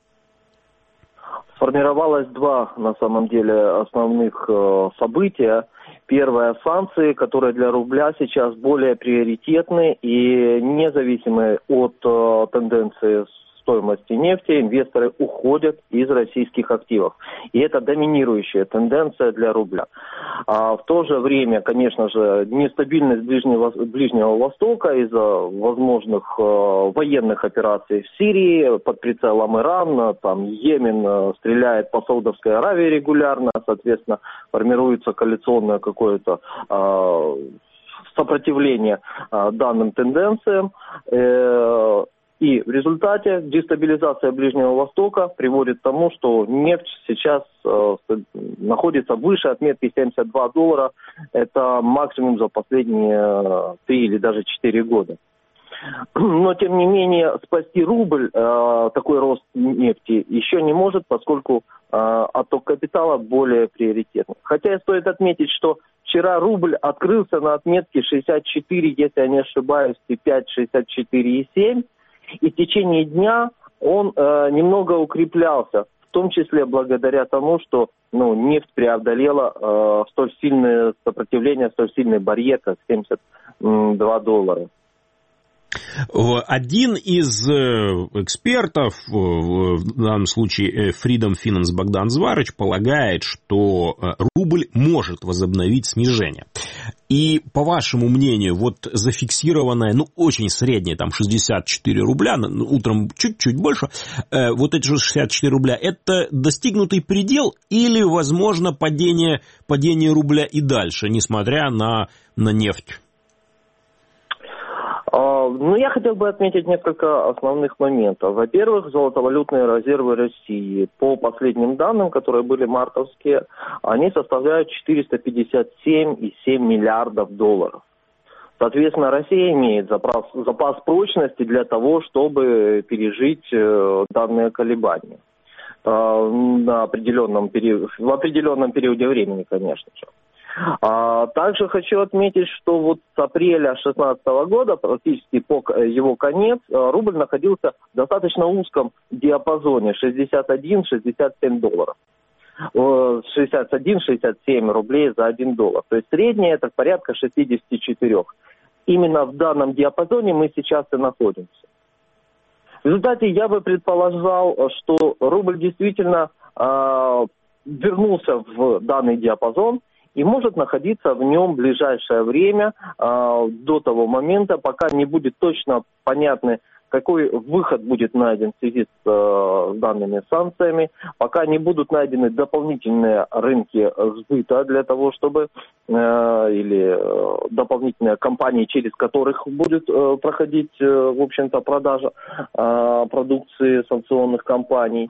Сформировалось два, на самом деле, основных э, события. Первое – санкции, которые для рубля сейчас более приоритетны и независимы от э, тенденции стоимости нефти, инвесторы уходят из российских активов. И это доминирующая тенденция для рубля. А в то же время, конечно же, нестабильность Ближнего, Ближнего Востока из-за возможных э, военных операций в Сирии, под прицелом Иран, там Йемен э, стреляет по Саудовской Аравии регулярно, соответственно, формируется коалиционное какое-то э, сопротивление э, данным тенденциям. Э, И в результате дестабилизация Ближнего Востока приводит к тому, что нефть сейчас э, находится выше отметки семьдесят два доллара. Это максимум за последние э, три или даже четыре года. Но, тем не менее, спасти рубль, э, такой рост нефти, еще не может, поскольку э, отток капитала более приоритетный. Хотя стоит отметить, что вчера рубль открылся на отметке шестьдесят четыре, если я не ошибаюсь, и пять шестьдесят четыре и семь. И в течение дня он э, немного укреплялся, в том числе благодаря тому, что ну, нефть преодолела э, столь сильное сопротивление, столь сильный барьер, как семьдесят два доллара. Один из экспертов, в данном случае Freedom Finance Богдан Зварыч, полагает, что рубль может возобновить снижение. И, по вашему мнению, вот зафиксированное, ну, очень среднее, там, шестьдесят четыре рубля, утром чуть-чуть больше, вот эти шестьдесят четыре рубля, это достигнутый предел или, возможно, падение, падение рубля и дальше, несмотря на, на нефть? Ну, я хотел бы отметить несколько основных моментов. Во-первых, золотовалютные резервы России, по последним данным, которые были мартовские, они составляют четыреста пятьдесят семь и семь миллиардов долларов. Соответственно, Россия имеет запас, запас прочности для того, чтобы пережить э, данные колебания э, на определенном периоде, в определенном периоде времени, конечно же. А, также хочу отметить, что вот с апреля две тысячи шестнадцатого года, практически по его конец, рубль находился в достаточно узком диапазоне шестьдесят один - шестьдесят семь долларов. шестьдесят один - шестьдесят семь рублей за один доллар. То есть среднее это порядка шестьдесят четыре. Именно в данном диапазоне мы сейчас и находимся. В результате я бы предположил, что рубль действительно э, вернулся в данный диапазон и может находиться в нем в ближайшее время э, до того момента, пока не будет точно понятно, какой выход будет найден в связи с э, данными санкциями, пока не будут найдены дополнительные рынки сбыта для того, чтобы э, или э, дополнительные компании, через которых будет э, проходить, э, в общем-то, продажа э, продукции санкционных компаний.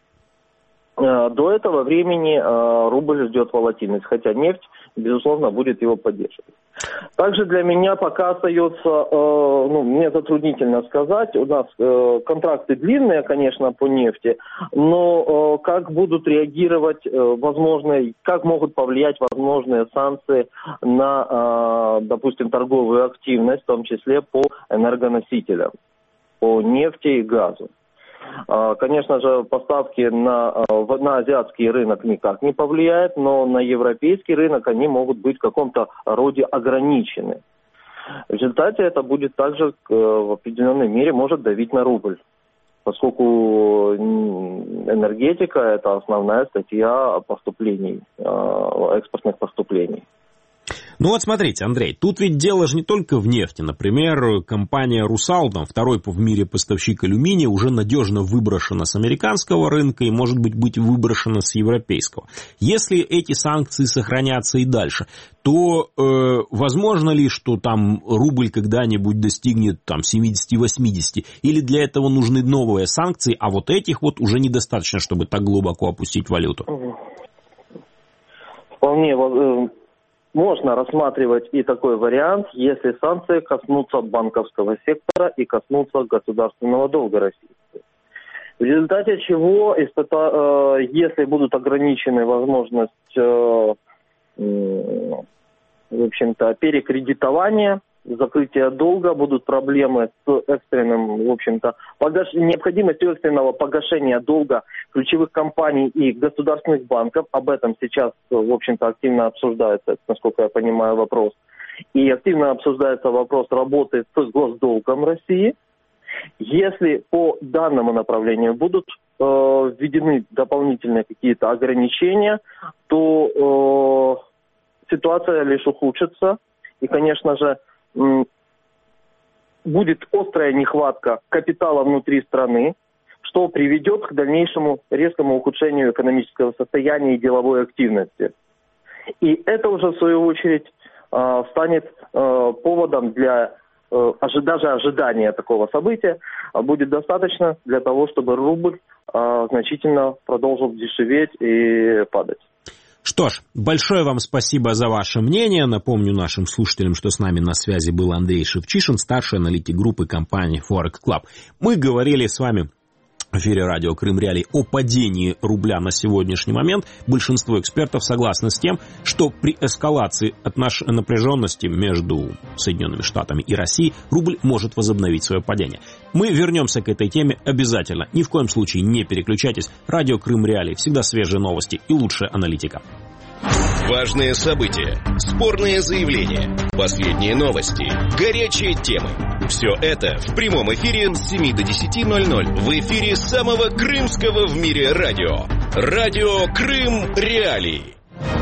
До этого времени э, рубль ждет волатильность, хотя нефть, безусловно, будет его поддерживать. Также для меня пока остается, э, ну, мне затруднительно сказать, у нас э, контракты длинные, конечно, по нефти, но э, как будут реагировать э, возможные, как могут повлиять возможные санкции на, э, допустим, торговую активность, в том числе по энергоносителям, по нефти и газу. Конечно же, поставки на, на азиатский рынок никак не повлияют, но на европейский рынок они могут быть в каком-то роде ограничены. В результате это будет также в определенной мере может давить на рубль, поскольку энергетика – это основная статья поступлений, экспортных поступлений. Ну вот смотрите, Андрей, тут ведь дело же не только в нефти. Например, компания «Русал», там, второй в мире поставщик алюминия, уже надежно выброшена с американского рынка и, может быть, быть выброшена с европейского. Если эти санкции сохранятся и дальше, то э, возможно ли, что там рубль когда-нибудь достигнет там семьдесят-восемьдесят, или для этого нужны новые санкции, а вот этих вот уже недостаточно, чтобы так глубоко опустить валюту? Вполне можно рассматривать и такой вариант, если санкции коснутся банковского сектора и коснутся государственного долга России. В результате чего, если будут ограничены возможность, в общем-то, перекредитования, закрытия долга, будут проблемы с экстренным, в общем-то, погаш... необходимостью экстренного погашения долга ключевых компаний и государственных банков. Об этом сейчас, в общем-то, активно обсуждается, насколько я понимаю, вопрос. И активно обсуждается вопрос работы с госдолгом России. Если по данному направлению будут э, введены дополнительные какие-то ограничения, то э, ситуация лишь ухудшится. И, конечно же, будет острая нехватка капитала внутри страны, что приведет к дальнейшему резкому ухудшению экономического состояния и деловой активности. И это уже, в свою очередь, станет поводом для даже ожидания такого события, будет достаточно для того, чтобы рубль значительно продолжил дешеветь и падать. Что ж, большое вам спасибо за ваше мнение. Напомню нашим слушателям, что с нами на связи был Андрей Шевчишин, старший аналитик группы компании Forex Club. Мы говорили с вами в эфире радио Крым Реалии о падении рубля на сегодняшний момент, большинство экспертов согласны с тем, что при эскалации отнош... напряженности между Соединенными Штатами и Россией рубль может возобновить свое падение. Мы вернемся к этой теме обязательно. Ни в коем случае не переключайтесь. Радио Крым Реалии. Всегда свежие новости и лучшая аналитика. Важные события, спорные заявления, последние новости, горячие темы. Все это в прямом эфире с семи до десяти ноль-ноль в эфире самого крымского в мире радио. Радио Крым Реалии.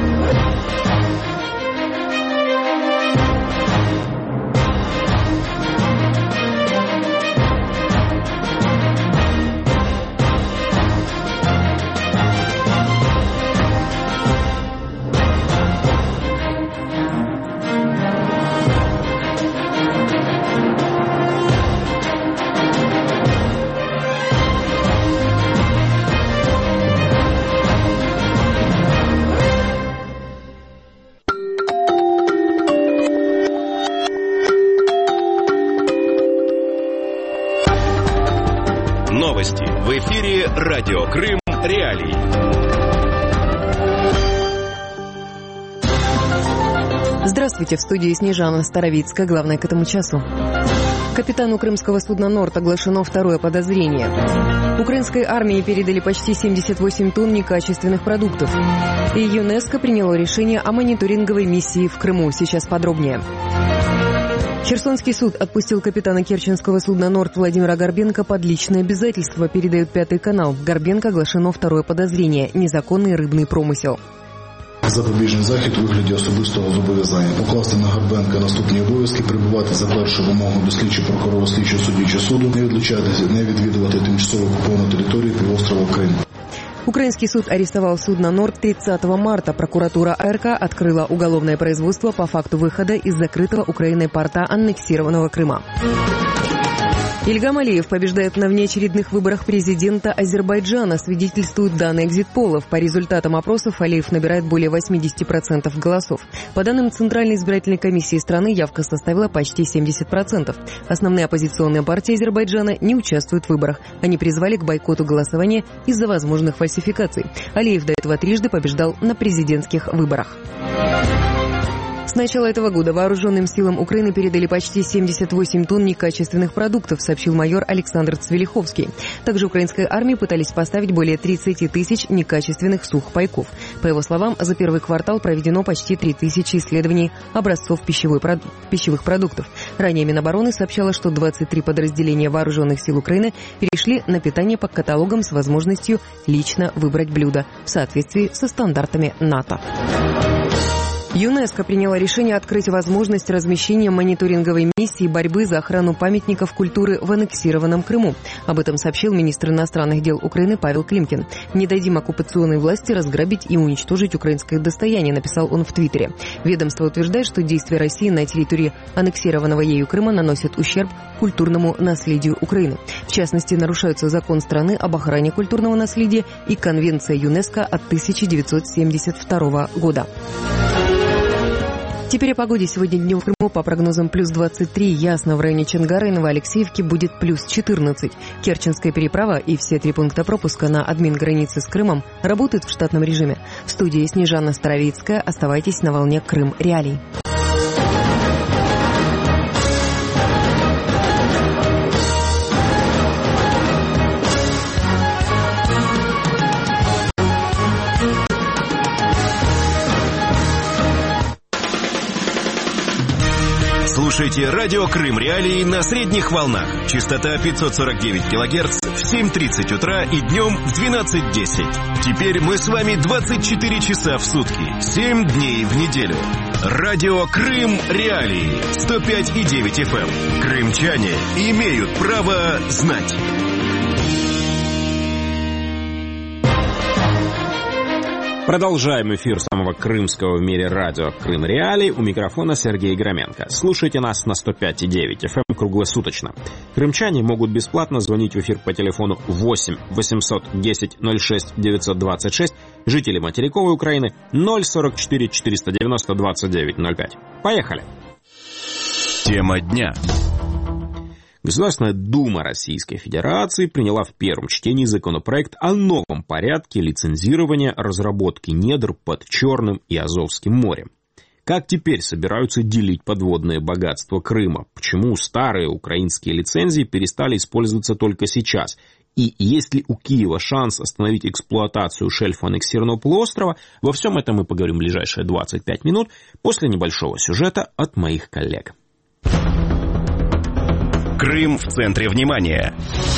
Новости в эфире радио Крым Реалии. Здравствуйте, в студии Снежана Старовицкая. Главное к этому часу. Капитану крымского судна «Норд» оглашено второе подозрение. Украинской армии передали почти семьдесят восемь тонн некачественных продуктов. И ЮНЕСКО приняло решение о мониторинговой миссии в Крыму. Сейчас подробнее. Херсонский суд отпустил капитана керченского судна «Норд» Владимира Горбенко под личное обязательство, передает Пятый канал. Горбенко оглашено второе подозрение – незаконный рыбный промысел. Запобіжний захід у вигляді особистого зобов'язання покласти на Горбенка наступні обов'язки: прибувати за першу вимогу до слідчого прокурора, слідчого судді чи суду, не відлучатися, не відвідувати тимчасово окуповану територію півострова Крим. Украинский суд арестовал судно «Норд» тридцатого марта. Прокуратура АРК открыла уголовное производство по факту выхода из закрытого Украиной порта аннексированного Крыма. Ильгам Алиев побеждает на внеочередных выборах президента Азербайджана, свидетельствуют данные экзит-полов. По результатам опросов Алиев набирает более восемьдесят процентов голосов. По данным Центральной избирательной комиссии страны, явка составила почти семьдесят процентов. Основные оппозиционные партии Азербайджана не участвуют в выборах. Они призвали к бойкоту голосования из-за возможных фальсификаций. Алиев до этого трижды побеждал на президентских выборах. С начала этого года вооруженным силам Украины передали почти семьдесят восемь тонн некачественных продуктов, сообщил майор Александр Цвелиховский. Также украинской армии пытались поставить более тридцать тысяч некачественных сухпайков. По его словам, за первый квартал проведено почти три тысячи исследований образцов пищевой, пищевых продуктов. Ранее Минобороны сообщало, что двадцать три подразделения вооруженных сил Украины перешли на питание по каталогам с возможностью лично выбрать блюдо в соответствии со стандартами НАТО. ЮНЕСКО приняло решение открыть возможность размещения мониторинговой миссии борьбы за охрану памятников культуры в аннексированном Крыму. Об этом сообщил министр иностранных дел Украины Павел Климкин. «Не дадим оккупационной власти разграбить и уничтожить украинское достояние», написал он в Твиттере. Ведомство утверждает, что действия России на территории аннексированного ею Крыма наносят ущерб культурному наследию Украины. В частности, нарушаются закон страны об охране культурного наследия и Конвенция ЮНЕСКО от тысяча девятьсот семьдесят второго года. Теперь о погоде. Сегодня днем в Крыму по прогнозам плюс двадцать три, ясно, в районе Чонгара и Новоалексеевки будет плюс четырнадцать. Керченская переправа и все три пункта пропуска на админ-границе с Крымом работают в штатном режиме. В студии Снежана Старовицкая. Оставайтесь на волне Крым Реалий. Слушайте радио Крым Реалии на средних волнах. Частота пятьсот сорок девять килогерц в семь тридцать утра и днем в двенадцать десять. Теперь мы с вами двадцать четыре часа в сутки, семь дней в неделю. Радио Крым Реалии сто пять и девять эф эм. Крымчане имеют право знать. Продолжаем эфир самого крымского в мире радио Крым Реалии. У микрофона Сергей Громенко. Слушайте нас на сто пять и девять эф эм круглосуточно. Крымчане могут бесплатно звонить в эфир по телефону восемь восемьсот десять ноль шесть девятьсот двадцать шесть. Жители материковой Украины ноль сорок четыре четыреста девяносто двадцать девять ноль пять. Поехали! Тема дня. Государственная Дума Российской Федерации приняла в первом чтении законопроект о новом порядке лицензирования разработки недр под Черным и Азовским морем. Как теперь собираются делить подводные богатства Крыма? Почему старые украинские лицензии перестали использоваться только сейчас? И есть ли у Киева шанс остановить эксплуатацию шельфа аннексированного полуострова? Во всем этом мы поговорим в ближайшие двадцать пять минут после небольшого сюжета от моих коллег. Крым в центре внимания.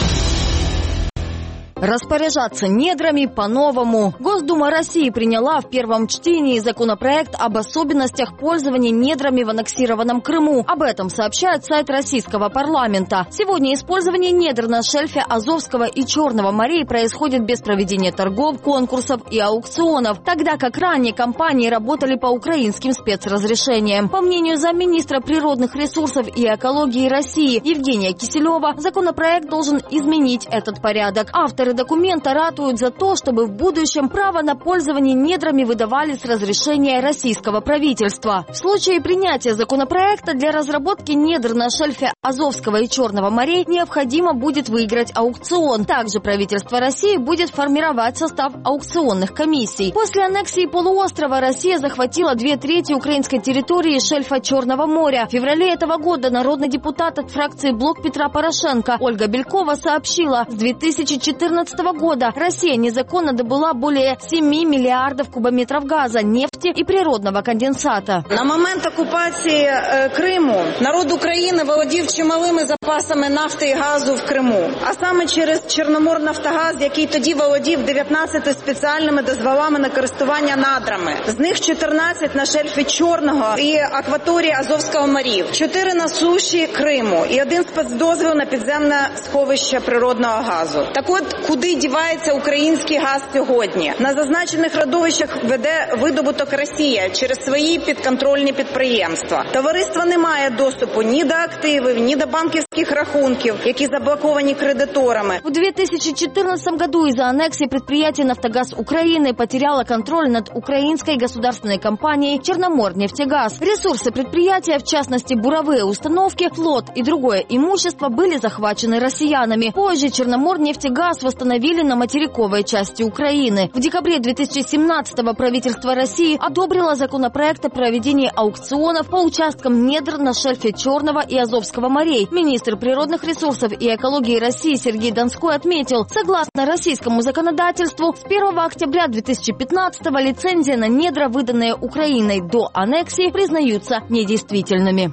Распоряжаться недрами по-новому. Госдума России приняла в первом чтении законопроект об особенностях пользования недрами в аннексированном Крыму. Об этом сообщает сайт российского парламента. Сегодня использование недр на шельфе Азовского и Черного морей происходит без проведения торгов, конкурсов и аукционов, тогда как ранее компании работали по украинским спецразрешениям. По мнению замминистра природных ресурсов и экологии России Евгения Киселева, законопроект должен изменить этот порядок. Авторы документа ратуют за то, чтобы в будущем право на пользование недрами выдавали с разрешения российского правительства. В случае принятия законопроекта для разработки недр на шельфе Азовского и Черного морей необходимо будет выиграть аукцион. Также правительство России будет формировать состав аукционных комиссий. После аннексии полуострова Россия захватила две трети украинской территории шельфа Черного моря. В феврале этого года народный депутат от фракции «Блок Петра Порошенко» Ольга Белькова сообщила, с две тысячи четырнадцатого года Россия незаконно добыла более семи миллиардов кубометров газа, нефти и природного конденсата. На момент окупації е, Криму народ України володів чималими запасами нафти і газу в Криму. А саме через Чорноморнафтогаз, який тоді володів дев'ятнадцятьма спеціальними дозволами на користування надрами. З них чотирнадцять на шельфі Чорного і акваторії Азовського морів, чотири на суші Криму і один спецдозвіл на підземне сховище природного газу. Так от, куди дівається український газ сьогодні? На зазначених родовищах веде видобуток Росія через свої підконтрольні підприємства. Товариство не має доступу ні до активів, ні до банківських рахунків, які заблоковані кредиторами. В две тысячи четырнадцатом году из-за аннексии предприятие «Нафтогаз Украины» потеряло контроль над украинской государственной компанией «Черноморнефтегаз». Ресурсы предприятия, в частности буровые установки, флот и другое имущество, были захвачены россиянами. Позже «Черноморнефтегаз» восстановили на материковой части Украины. В декабре две тысячи семнадцатого правительство России одобрило законопроект о проведении аукционов по участкам недр на шельфе Черного и Азовского морей. Министр природных ресурсов и экологии России Сергей Донской отметил, согласно российскому законодательству, с первого октября две тысячи пятнадцатого лицензии на недра, выданные Украиной до аннексии, признаются недействительными.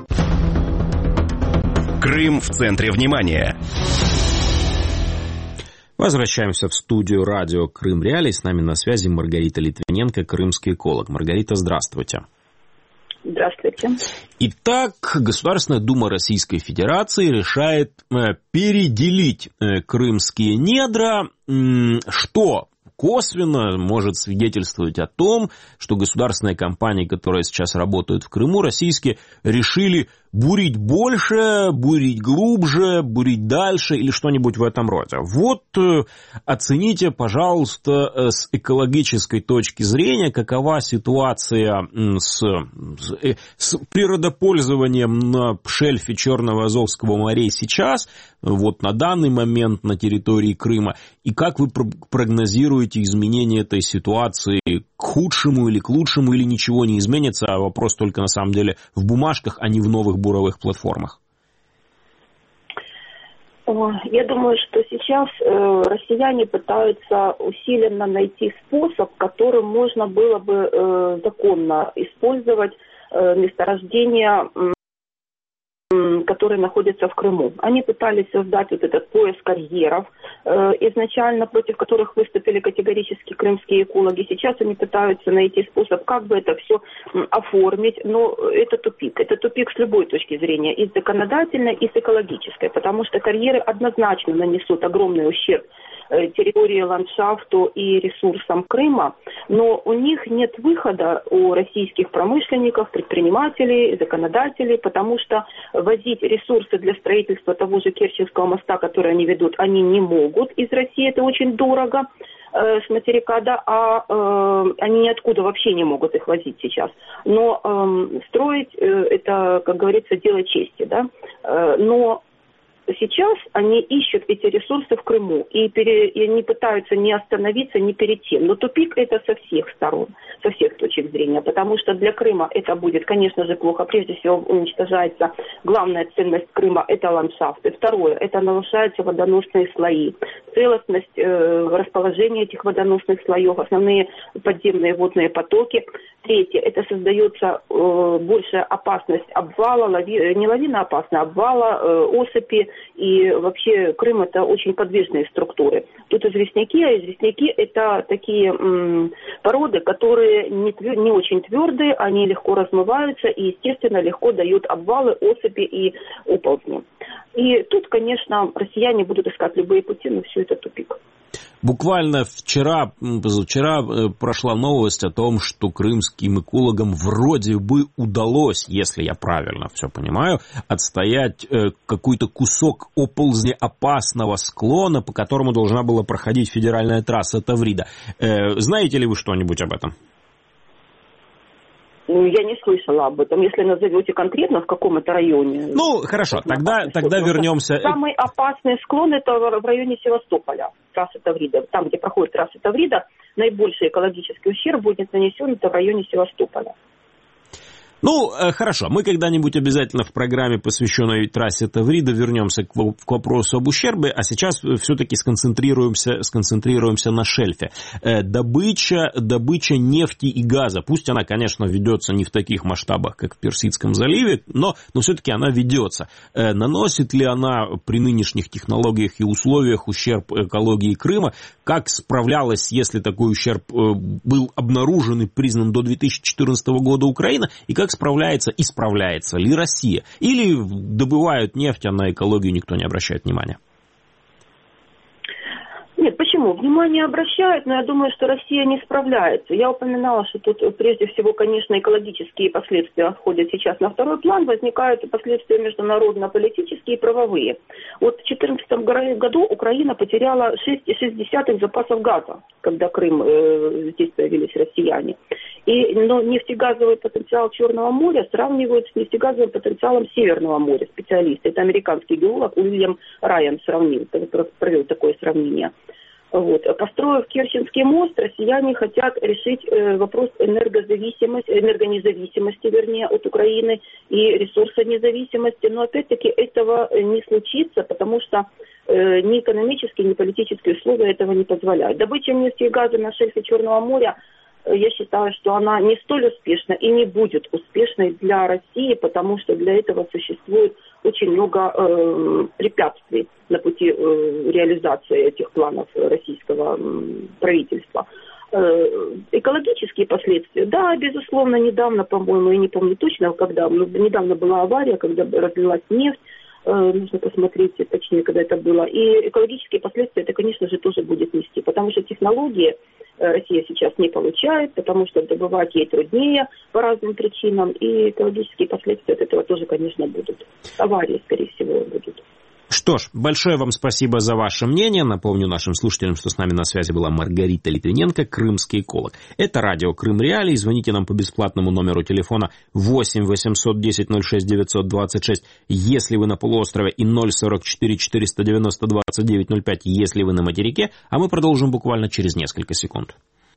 Крым в центре внимания. Возвращаемся в студию радио «Крым Реалии». С нами на связи Маргарита Литвиненко, крымский эколог. Маргарита, здравствуйте. Здравствуйте. Итак, Государственная Дума Российской Федерации решает э, переделить э, крымские недра, э, что косвенно может свидетельствовать о том, что государственные компании, которые сейчас работают в Крыму, российские, решили бурить больше, бурить глубже, бурить дальше или что-нибудь в этом роде. Вот э, оцените, пожалуйста, э, с экологической точки зрения, какова ситуация э, с, э, с природопользованием на шельфе Черного и Азовского морей сейчас, вот на данный момент на территории Крыма, и как вы прогнозируете изменение этой ситуации к худшему или к лучшему, или ничего не изменится, а вопрос только на самом деле в бумажках, а не в новых буровых платформах? Я думаю, что сейчас э, россияне пытаются усиленно найти способ, которым можно было бы э, законно использовать э, месторождения, э, которые находятся в Крыму. Они пытались создать вот этот пояс карьеров, э, изначально против которых выступили категорически крымские экологи. Сейчас они пытаются найти способ, как бы это все оформить, но это тупик. Это тупик с любой точки зрения, и с законодательной, и с экологической, потому что карьеры однозначно нанесут огромный ущерб территории, ландшафту и ресурсам Крыма, но у них нет выхода у российских промышленников, предпринимателей, законодателей, потому что возить ресурсы для строительства того же Керченского моста, который они ведут, они не могут из России, это очень дорого э, с материка, да, а э, они ниоткуда вообще не могут их возить сейчас. Но э, строить э, это, как говорится, дело чести, да, э, но сейчас они ищут эти ресурсы в Крыму и, пере, и не пытаются не остановиться ни перед тем. Но тупик это со всех сторон, со всех точек зрения, потому что для Крыма это будет, конечно же, плохо. Прежде всего уничтожается главная ценность Крыма – это ландшафты. Второе – это нарушаются водоносные слои, целостность э, расположения этих водоносных слоев, основные подземные водные потоки. Третье – это создается э, большая опасность обвала, лави, не лавина опасна, обвала, э, осыпи. И вообще Крым – это очень подвижные структуры. Тут известняки, а известняки – это такие м, породы, которые не, твер, не очень твердые, они легко размываются и, естественно, легко дают обвалы, осыпи и оползни. И тут, конечно, россияне будут искать любые пути, но все это тупик. Буквально вчера, позавчера прошла новость о том, что крымским экологам вроде бы удалось, если я правильно все понимаю, отстоять какой-то кусок оползня опасного склона, по которому должна была проходить федеральная трасса Таврида. Знаете ли вы что-нибудь об этом? Ну, я не слышала об этом. Если назовете конкретно, в каком это районе. Ну, хорошо, тогда, тогда вернемся. Самый опасный склон это в районе Севастополя, трасса Таврида. Там, где проходит трасса Таврида, наибольший экологический ущерб будет нанесен это в районе Севастополя. Ну, хорошо, мы когда-нибудь обязательно в программе, посвященной трассе Таврида, вернемся к, к вопросу об ущербе, а сейчас все-таки сконцентрируемся, сконцентрируемся на шельфе. Добыча, добыча нефти и газа, пусть она, конечно, ведется не в таких масштабах, как в Персидском заливе, но, но все-таки она ведется. Наносит ли она при нынешних технологиях и условиях ущерб экологии Крыма? Как справлялась, если такой ущерб был обнаружен и признан до две тысячи четырнадцатого года Украина? И как справляется и справляется ли Россия? Или добывают нефть, а на экологию никто не обращает внимания? Нет, почему? Внимание обращают, но я думаю, что Россия не справляется. Я упоминала, что тут прежде всего, конечно, экологические последствия отходят сейчас на второй план, возникают последствия международно-политические и правовые. Вот в две тысячи четырнадцатом году Украина потеряла шесть целых шесть десятых запасов газа, когда Крым, э, здесь появились россияне. И, но нефтегазовый потенциал Черного моря сравнивают с нефтегазовым потенциалом Северного моря специалисты. Это американский геолог Уильям Райан сравнил, провел такое сравнение. Вот. Построив Керченский мост, россияне хотят решить э, вопрос энергозависимости, энергонезависимости, вернее, от Украины и ресурсонезависимости. Но опять-таки этого не случится, потому что э, ни экономические, ни политические условия этого не позволяют. Добыча нефти и газа на шельфе Черного моря, я считаю, что она не столь успешна и не будет успешной для России, потому что для этого существует очень много э, препятствий на пути э, реализации этих планов российского э, правительства. Э, экологические последствия, да, безусловно, недавно, по-моему, я не помню точно, когда, но недавно была авария, когда разлилась нефть, э, нужно посмотреть, точнее, когда это было. И экологические последствия это, конечно же, тоже будет нести, потому что технологии Россия сейчас не получает, потому что добывать ей труднее по разным причинам, и экологические последствия от этого тоже, конечно, будут. Аварии, скорее всего, будут. Что ж, большое вам спасибо за ваше мнение. Напомню нашим слушателям, что с нами на связи была Маргарита Литвиненко, крымский эколог. Это радио Крым Реалии. Звоните нам по бесплатному номеру телефона восемь восемьсот десять ноль шесть девятьсот двадцать шесть, если вы на полуострове, и ноль сорок четыре четыреста девяносто двадцать девять ноль пять, если вы на материке. А мы продолжим буквально через несколько секунд.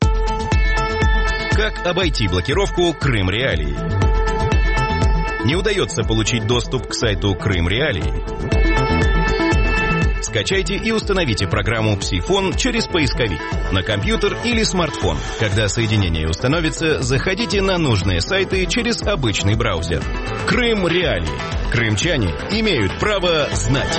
Как обойти блокировку Крым Реалии? Не удается получить доступ к сайту Крым Реалии? Скачайте и установите программу «Псифон» через поисковик на компьютер или смартфон. Когда соединение установится, заходите на нужные сайты через обычный браузер. Крым Реалии. Крымчане имеют право знать.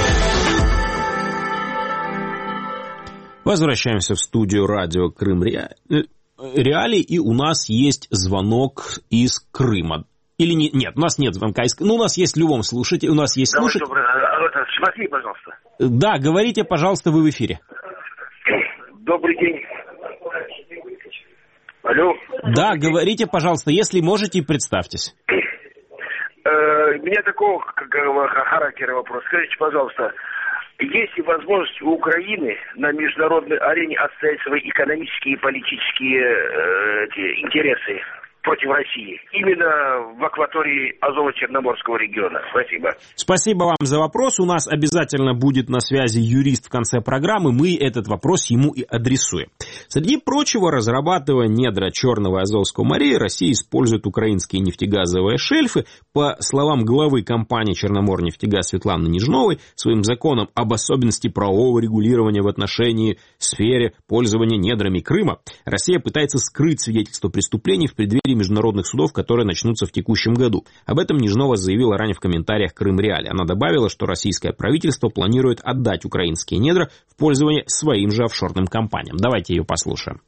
Возвращаемся в студию радио Крым Реалии, и у нас есть звонок из Крыма. Или не, нет, у нас нет звонка из Крыма. Ну, у нас есть в любом слушателе, у нас есть слушатель. Смотри, пожалуйста. Да, говорите, пожалуйста, вы в эфире. Добрый день. Алло. Да, говорите, пожалуйста, если можете, представьтесь. У меня такого характера вопрос. Скажите, пожалуйста, есть ли возможность у Украины на международной арене отстоять свои экономические и политические э, эти, интересы? против России именно в акватории Азово-Черноморского региона? Спасибо. Спасибо вам за вопрос. У нас обязательно будет на связи юрист в конце программы. Мы этот вопрос ему и адресуем. Среди прочего, разрабатывая недра Черного и Азовского морей, Россия использует украинские нефтегазовые шельфы. По словам главы компании «Черноморнефтегаз» Светланы Нежновой, своим законом об особенности правового регулирования в отношении сфере пользования недрами Крыма, Россия пытается скрыть свидетельство преступлений в преддверии международных судов, которые начнутся в текущем году. Об этом Нежнова заявила ранее в комментариях «Крым-Реалии». Она добавила, что российское правительство планирует отдать украинские недра в пользование своим же офшорным компаниям. Давайте ее послушаем.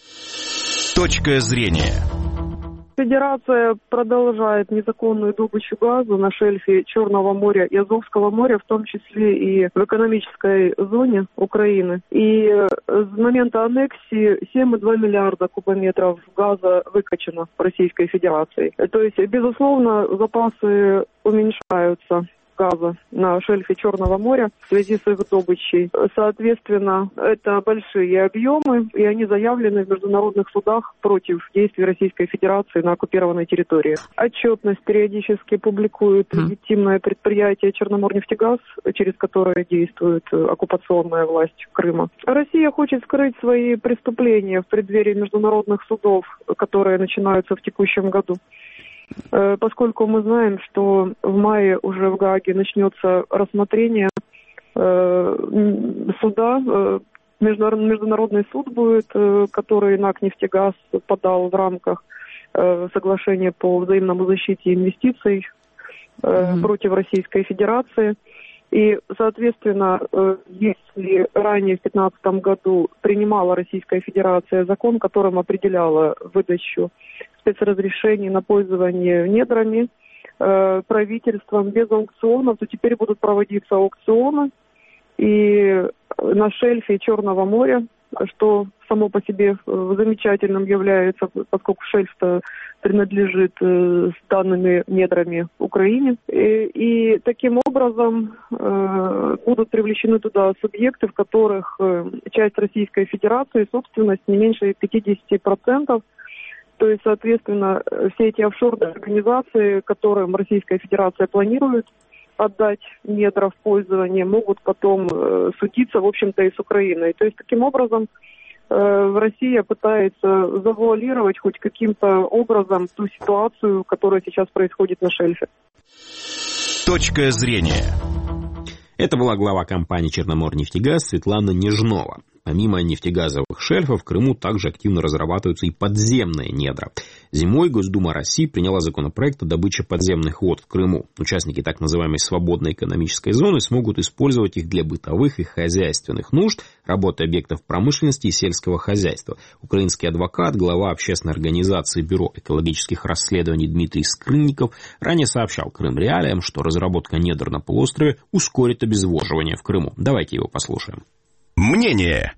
Точка зрения. Федерация продолжает незаконную добычу газа на шельфе Черного моря и Азовского моря, в том числе и в экономической зоне Украины. И с момента аннексии семь целых два миллиарда кубометров газа выкачано в Российской Федерации. То есть, безусловно, запасы уменьшаются газа на шельфе Черного моря в связи с их добычей. Соответственно, это большие объемы, и они заявлены в международных судах против действий Российской Федерации на оккупированной территории. Отчетность периодически публикует легитимное предприятие «Черноморнефтегаз», через которое действует оккупационная власть Крыма. Россия хочет скрыть свои преступления в преддверии международных судов, которые начинаются в текущем году. Поскольку мы знаем, что в мае уже в Гааге начнется рассмотрение э, суда, э, международный суд будет, э, который НАК-Нефтегаз подал в рамках э, соглашения по взаимному защите инвестиций э, mm-hmm. против Российской Федерации. И, соответственно, если ранее в две тысячи пятнадцатом году принимала Российская Федерация закон, которым определяла выдачу спецразрешений на пользование недрами э, правительством без аукционов, то теперь будут проводиться аукционы. И на шельфе Черного моря, что само по себе замечательным является, поскольку шельф-то принадлежит э, с данными недрами Украине. И, и таким образом э, будут привлечены туда субъекты, в которых э, часть Российской Федерации, собственность не меньше пятьдесят процентов. То есть, соответственно, все эти офшорные организации, которым Российская Федерация планирует отдать недра в пользование, могут потом э, судиться, в общем-то, и с Украиной. То есть, таким образом, э, Россия пытается завуалировать хоть каким-то образом ту ситуацию, которая сейчас происходит на шельфе. Точка зрения. Это была глава компании «Черноморнефтегаз» Светлана Нежнова. Помимо нефтегазовых шельфов, в Крыму также активно разрабатываются и подземные недра. Зимой Госдума России приняла законопроект о добыче подземных вод в Крыму. Участники так называемой свободной экономической зоны смогут использовать их для бытовых и хозяйственных нужд, работы объектов промышленности и сельского хозяйства. Украинский адвокат, глава общественной организации Бюро экологических расследований Дмитрий Скрынников ранее сообщал Крым-Реалиям, что разработка недр на полуострове ускорит обезвоживание в Крыму. Давайте его послушаем. Мнение.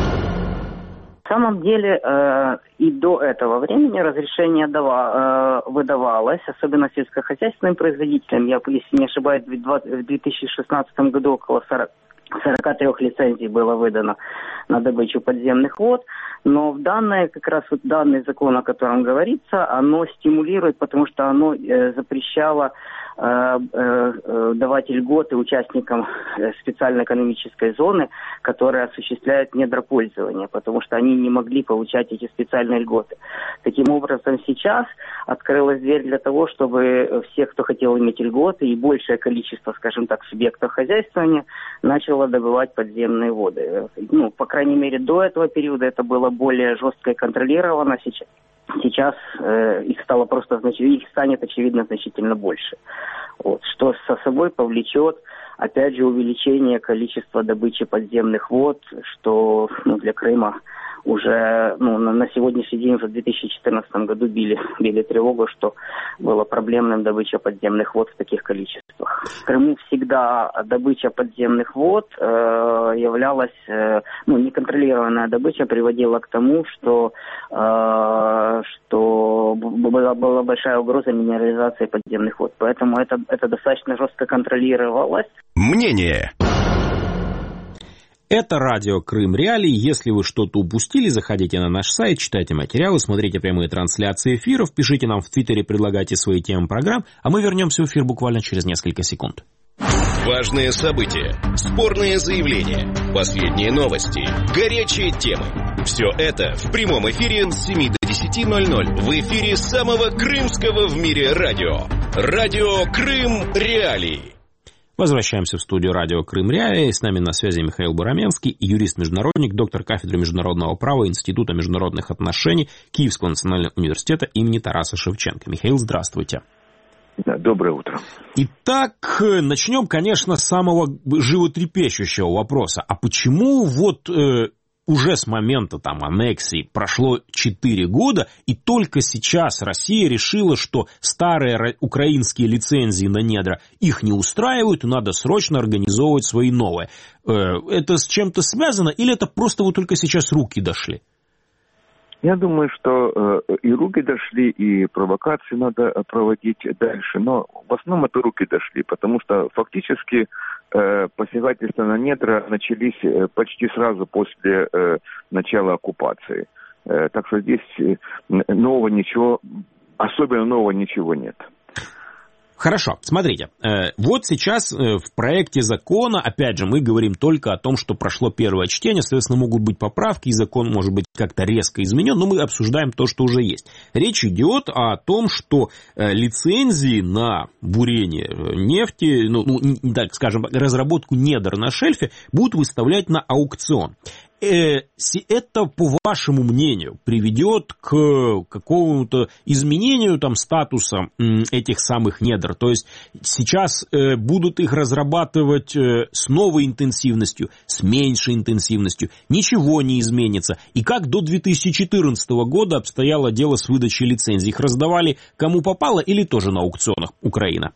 На самом деле э, и до этого времени разрешение дава, э, выдавалось, особенно сельскохозяйственным производителям. Я, если не ошибаюсь, в две тысячи шестнадцатом году около сорок три лицензий было выдано на добычу подземных вод. Но в данное, как раз вот данный закон, о котором говорится, оно стимулирует, потому что оно э, запрещало э, э, давать льготы участникам специальной экономической зоны, которые осуществляют недропользование, потому что они не могли получать эти специальные льготы. Таким образом, сейчас открылась дверь для того, чтобы всех, кто хотел иметь льготы, и большее количество, скажем так, субъектов хозяйствования начало добывать подземные воды. Ну, по крайней мере, до этого периода это было более жестко и контролировано. Сейчас, сейчас э, их стало просто их станет, очевидно, значительно больше. Вот, что со собой повлечет, опять же, увеличение количества добычи подземных вод, что ну, для Крыма уже ну, на, на сегодняшний день, уже в две тысячи четырнадцатом году били, били тревогу, что было проблемным добыча подземных вод в таких количествах. В Крыму всегда добыча подземных вод э, являлась, э, ну, неконтролированная добыча приводила к тому, что, э, что была, была большая угроза минерализации подземных вод. Поэтому это, это достаточно жестко контролировалось. Мнение. Это радио Крым Реалии. Если вы что-то упустили, заходите на наш сайт, читайте материалы, смотрите прямые трансляции эфиров, пишите нам в Твиттере, предлагайте свои темы программ, а мы вернемся в эфир буквально через несколько секунд. Важные события, спорные заявления, последние новости, горячие темы. Все это в прямом эфире с семи до десяти ноль ноль в эфире самого крымского в мире радио. Радио Крым Реалии. Возвращаемся в студию радио Крым Реалии. С нами на связи Михаил Бураменский, юрист-международник, доктор кафедры международного права Института международных отношений Киевского национального университета имени Тараса Шевченко. Михаил, здравствуйте. Да, доброе утро. Итак, начнем, конечно, с самого животрепещущего вопроса. А почему вот э, уже с момента там аннексии прошло четыре года, и только сейчас Россия решила, что старые украинские лицензии на недра их не устраивают, и надо срочно организовывать свои новые? Э, это с чем-то связано, или это просто вот только сейчас руки дошли? Я думаю, что э, и руки дошли, и провокации надо проводить дальше, но в основном это руки дошли, потому что фактически э, посягательства на недра начались э, почти сразу после э, начала оккупации. Э, так что здесь э, нового ничего, особенно нового ничего нет. Хорошо, смотрите, вот сейчас в проекте закона, опять же, мы говорим только о том, что прошло первое чтение, соответственно, могут быть поправки, и закон может быть как-то резко изменен, но мы обсуждаем то, что уже есть. Речь идет о том, что лицензии на бурение нефти, ну, ну так скажем, разработку недр на шельфе будут выставлять на аукцион. Это, по вашему мнению, приведет к какому-то изменению там статуса этих самых недр? То есть сейчас будут их разрабатывать с новой интенсивностью, с меньшей интенсивностью, ничего не изменится. И как до две тысячи четырнадцатого года обстояло дело с выдачей лицензий? Их раздавали кому попало или тоже на аукционах Украина?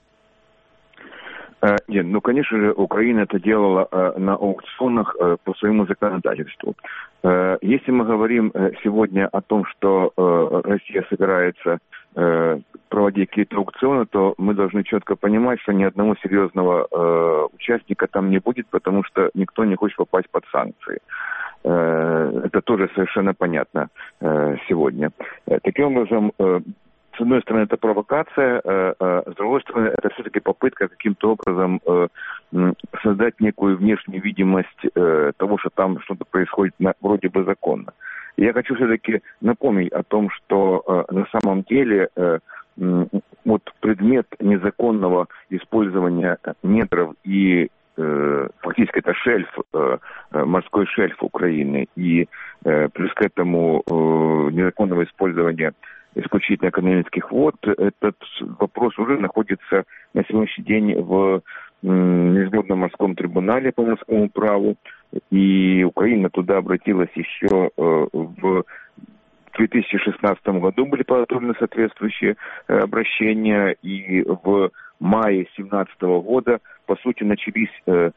Нет, ну, конечно же, Украина это делала э, на аукционах э, по своему законодательству. Э, если мы говорим э, сегодня о том, что э, Россия собирается э, проводить какие-то аукционы, то мы должны четко понимать, что ни одного серьезного э, участника там не будет, потому что никто не хочет попасть под санкции. Э, это тоже совершенно понятно э, сегодня. Э, таким образом, э, с одной стороны, это провокация, с другой стороны, это все-таки попытка каким-то образом создать некую внешнюю видимость того, что там что-то происходит вроде бы законно. Я хочу все-таки напомнить о том, что на самом деле вот предмет незаконного использования недров и фактически это шельф, морской шельф Украины, и плюс к этому незаконного использования исключительно экономических вод, этот вопрос уже находится на сегодняшний день в Международном морском трибунале по морскому праву, и Украина туда обратилась еще в две тысячи шестнадцатом году, были подготовлены соответствующие обращения, и в мае две тысячи семнадцатого года, по сути, начались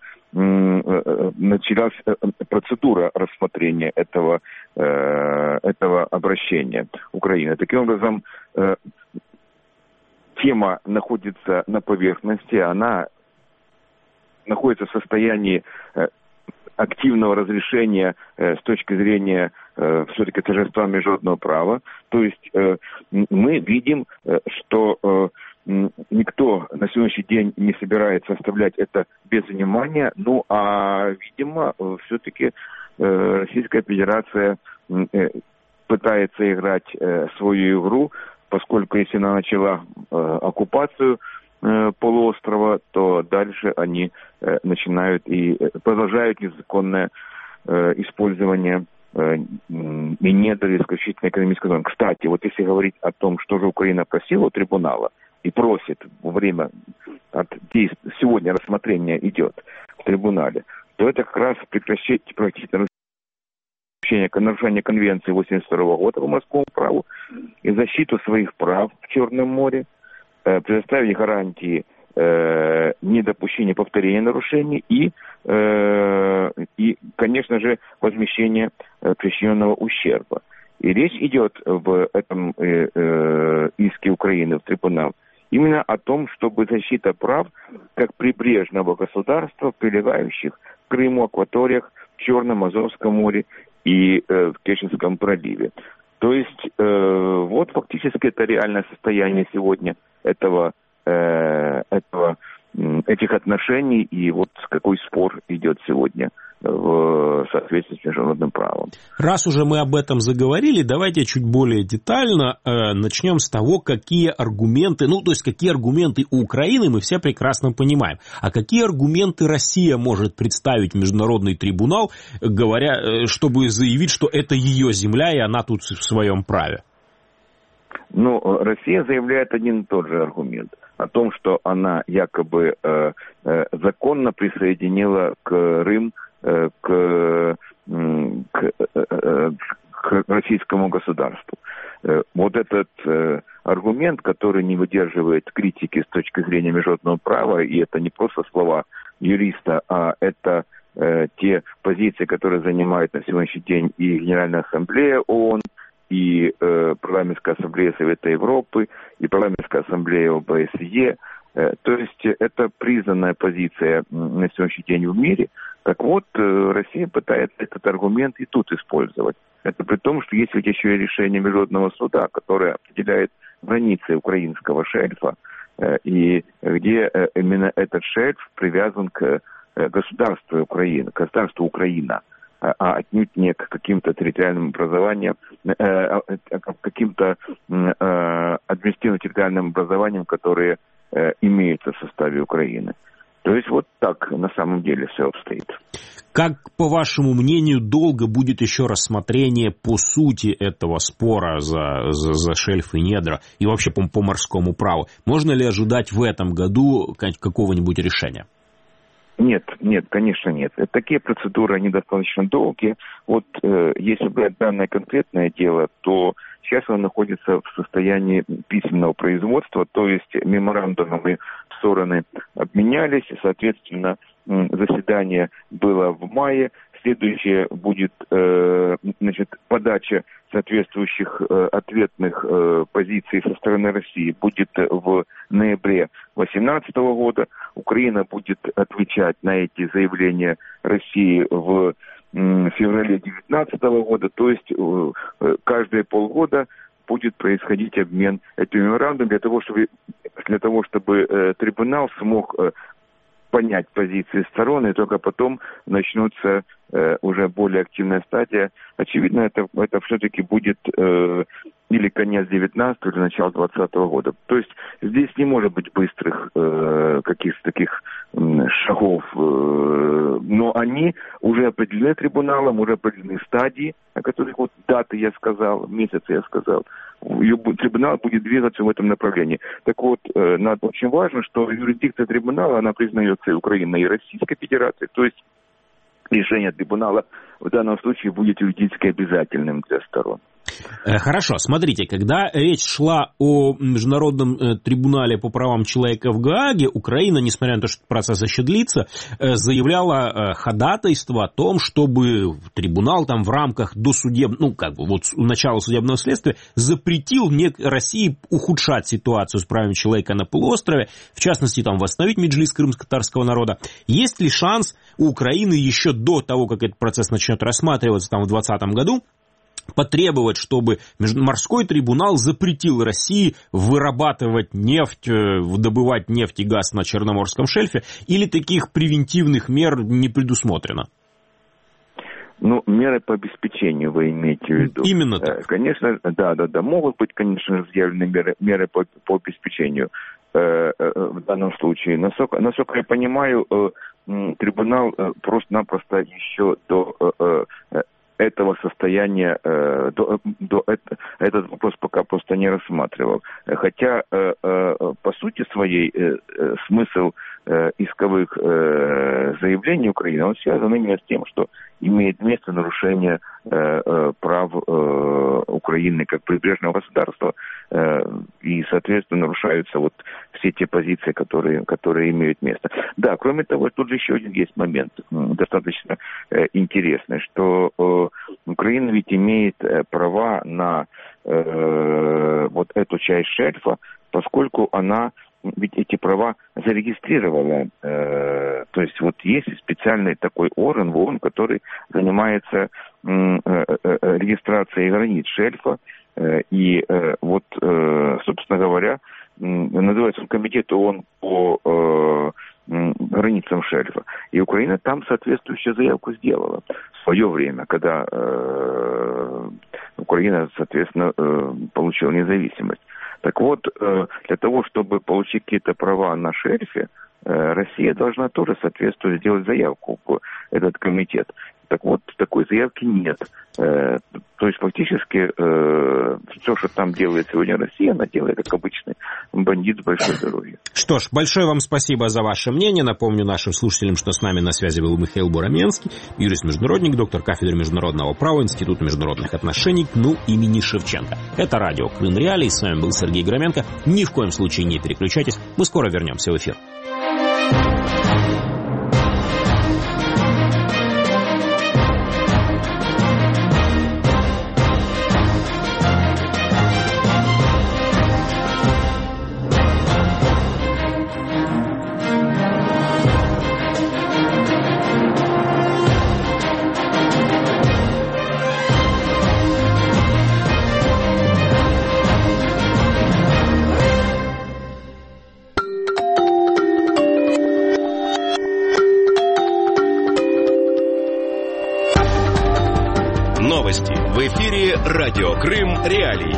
началась процедура рассмотрения этого, этого обращения Украины. Таким образом, тема находится на поверхности, она находится в состоянии активного разрешения с точки зрения все-таки торжества международного права. То есть мы видим, что никто на сегодняшний день не собирается оставлять это без внимания, ну а, видимо, все-таки Российская Федерация пытается играть свою игру, поскольку если она начала оккупацию полуострова, то дальше они начинают и продолжают незаконное использование и недр исключительно экономической зоны. Кстати, вот если говорить о том, что же Украина просила у трибунала, и просит во время от действия, сегодня рассмотрение идет в трибунале, то это как раз прекращать практически нарушение конвенции восемьдесят второго года по морскому праву и защиту своих прав в Черном море, э, предоставить гарантии э, недопущения повторения нарушений и, э, и, конечно же, возмещения э, причиненного ущерба. И речь идет в этом э, э, иске Украины в трибунал именно о том, чтобы защита прав как прибрежного государства, прилегающих к Крыму, акваториях в Черном, Азовском море и в Керченском проливе. То есть вот фактически это реальное состояние сегодня этого, этого, этих отношений и вот какой спор идет сегодня в соответствии с международным правом. Раз уже мы об этом заговорили, давайте чуть более детально э, начнем с того, какие аргументы, ну, то есть какие аргументы у Украины мы все прекрасно понимаем, а какие аргументы Россия может представить в международный трибунал, говоря, э, чтобы заявить, что это ее земля и она тут в своем праве? Ну, Россия заявляет один и тот же аргумент о том, что она якобы э, э, законно присоединила Крым к, к, к российскому государству. Вот этот аргумент, который не выдерживает критики с точки зрения международного права, и это не просто слова юриста, а это те позиции, которые занимает на сегодняшний день и Генеральная Ассамблея ООН, и Парламентская Ассамблея Совета Европы, и Парламентская Ассамблея ОБСЕ. То есть это признанная позиция на сегодняшний день в мире. Так вот, Россия пытается этот аргумент и тут использовать. Это при том, что есть ведь еще и решение Международного суда, которое определяет границы украинского шельфа, и где именно этот шельф привязан к государству Украины, к государству Украина, а отнюдь не к каким-то территориальным образованиям, к каким-то административно-территориальным образованиям, которые имеются в составе Украины. То есть вот так на самом деле все обстоит. Как, по вашему мнению, долго будет еще рассмотрение по сути этого спора за, за, за шельф и недра и вообще по, по морскому праву? Можно ли ожидать в этом году какого-нибудь решения? Нет, нет, конечно нет. Такие процедуры, они достаточно долгие. Вот э, если брать данное конкретное дело, то сейчас оно находится в состоянии письменного производства, то есть меморандумами стороны обменялись, соответственно, заседание было в мае, следующее будет э, значит, подача соответствующих э, ответных э, позиций со стороны России будет в ноябре две тысячи восемнадцатого года. Украина будет отвечать на эти заявления России в э, феврале две тысячи девятнадцатого года, то есть э, каждые полгода будет происходить обмен этим меморандумом для того, чтобы, для того, чтобы э, трибунал смог э, понять позиции сторон, и только потом начнется э, уже более активная стадия. Очевидно, это, это все-таки будет э, или конец девятнадцатого, или начало двадцатого года. То есть здесь не может быть быстрых э, каких-то таких э, шагов, э, но они уже определены трибуналом, уже определены стадии, о которых вот даты я сказал, месяцы я сказал. Трибунал будет двигаться в этом направлении. Так вот, э, надо, очень важно, что юрисдикция трибунала, она признается и Украиной, и Российской Федерацией, то есть решение трибунала в данном случае будет юридически обязательным для сторон. Хорошо, смотрите, когда речь шла о международном э, трибунале по правам человека в Гааге, Украина, несмотря на то, что процесс еще длится, э, заявляла э, ходатайство о том, чтобы трибунал там в рамках досудеб... ну, как бы, вот начала судебного следствия запретил не... России ухудшать ситуацию с правами человека на полуострове, в частности, там, восстановить меджлис крымско-татарского народа. Есть ли шанс у Украины еще до того, как этот процесс начнет рассматриваться там в двадцатом году, потребовать, чтобы морской трибунал запретил России вырабатывать нефть, добывать нефть и газ на Черноморском шельфе, или таких превентивных мер не предусмотрено? Ну, меры по обеспечению вы имеете в виду? Именно так. Конечно, да, да, да. Могут быть, конечно, заявлены меры, меры по, по обеспечению э, э, в данном случае. Насколько, насколько я понимаю, э, трибунал э, просто-напросто еще до э, э, этого состояния, э, до, до, это, этот вопрос пока просто не рассматривал. Хотя, э, э, по сути своей, э, э, смысл э, исковых э, заявлений Украины, он связан именно с тем, что имеет место нарушение э, э, прав э, Украины как прибрежного государства, э, и, соответственно, нарушаются вот все те позиции, которые, которые имеют место. Да, кроме того, тут же еще один есть момент, достаточно э, интересный, что э, Украина ведь имеет э, права на э, вот эту часть шельфа, поскольку она ведь эти права зарегистрировала. Э, то есть вот есть специальный такой орган в ООН, который занимается э, э, регистрацией границ шельфа. Э, и э, вот, э, собственно говоря, э, называется он комитет ООН по э, границам шельфа. И Украина там соответствующую заявку сделала в свое время, когда э, Украина, соответственно, э, получила независимость. Так вот, э, для того, чтобы получить какие-то права на шельфе, э, Россия должна тоже соответственно сделать заявку в этот комитет. Так вот, такой заявки нет. Э, то есть фактически э, все, что там делает сегодня Россия, она делает, как обычный бандит с большой дороги. Что ж, большое вам спасибо за ваше мнение. Напомню нашим слушателям, что с нами на связи был Михаил Бураменский, юрист-международник, доктор кафедры международного права Института международных отношений КНУ имени Шевченко. Это радио Крым Реалии. С вами был Сергей Громенко. Ни в коем случае не переключайтесь. Мы скоро вернемся в эфир. Новости в эфире «Радио Крым Реалии».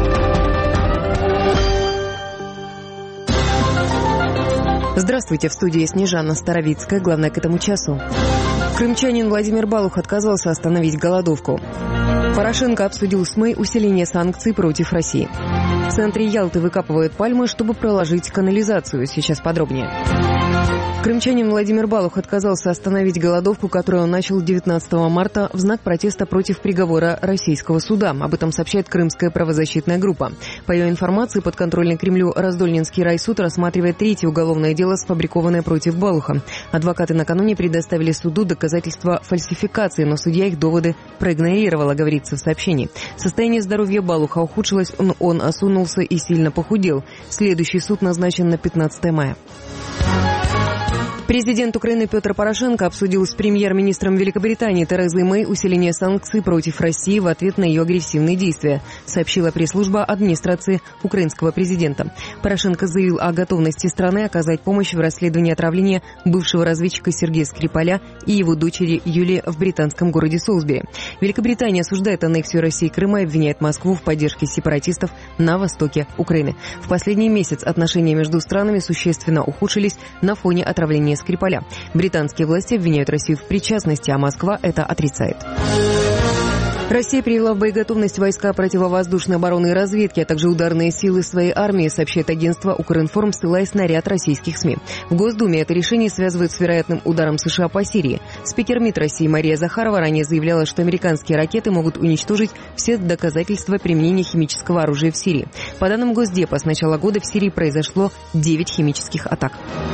Здравствуйте, в студии Снежана Старовицкая. Главное к этому часу. Крымчанин Владимир Балух отказался остановить голодовку. Порошенко обсудил с Мэй усиление санкций против России. В центре Ялты выкапывают пальмы, чтобы проложить канализацию. Сейчас подробнее. Крымчанин Владимир Балух отказался остановить голодовку, которую он начал девятнадцатого марта в знак протеста против приговора российского суда. Об этом сообщает Крымская правозащитная группа. По ее информации, подконтрольный Кремлю Раздольнинский райсуд рассматривает третье уголовное дело, сфабрикованное против Балуха. Адвокаты накануне предоставили суду доказательства фальсификации, но судья их доводы проигнорировала, говорится в сообщении. Состояние здоровья Балуха ухудшилось, он, он осунулся и сильно похудел. Следующий суд назначен на пятнадцатое мая. Президент Украины Петр Порошенко обсудил с премьер-министром Великобритании Терезой Мэй усиление санкций против России в ответ на ее агрессивные действия, сообщила пресс-служба администрации украинского президента. Порошенко заявил о готовности страны оказать помощь в расследовании отравления бывшего разведчика Сергея Скрипаля и его дочери Юлии в британском городе Солсбери. Великобритания осуждает аннексию России Крыма и обвиняет Москву в поддержке сепаратистов на востоке Украины. В последний месяц отношения между странами существенно ухудшились на фоне отравления Скрипаля. Британские власти обвиняют Россию в причастности, а Москва это отрицает. Россия привела в боеготовность войска противовоздушной обороны и разведки, а также ударные силы своей армии, сообщает агентство «Укринформ», ссылаясь на ряд российских СМИ. В Госдуме это решение связывают с вероятным ударом США по Сирии. Спикер МИД России Мария Захарова ранее заявляла, что американские ракеты могут уничтожить все доказательства применения химического оружия в Сирии. По данным Госдепа, с начала года в Сирии произошло девять химических атак.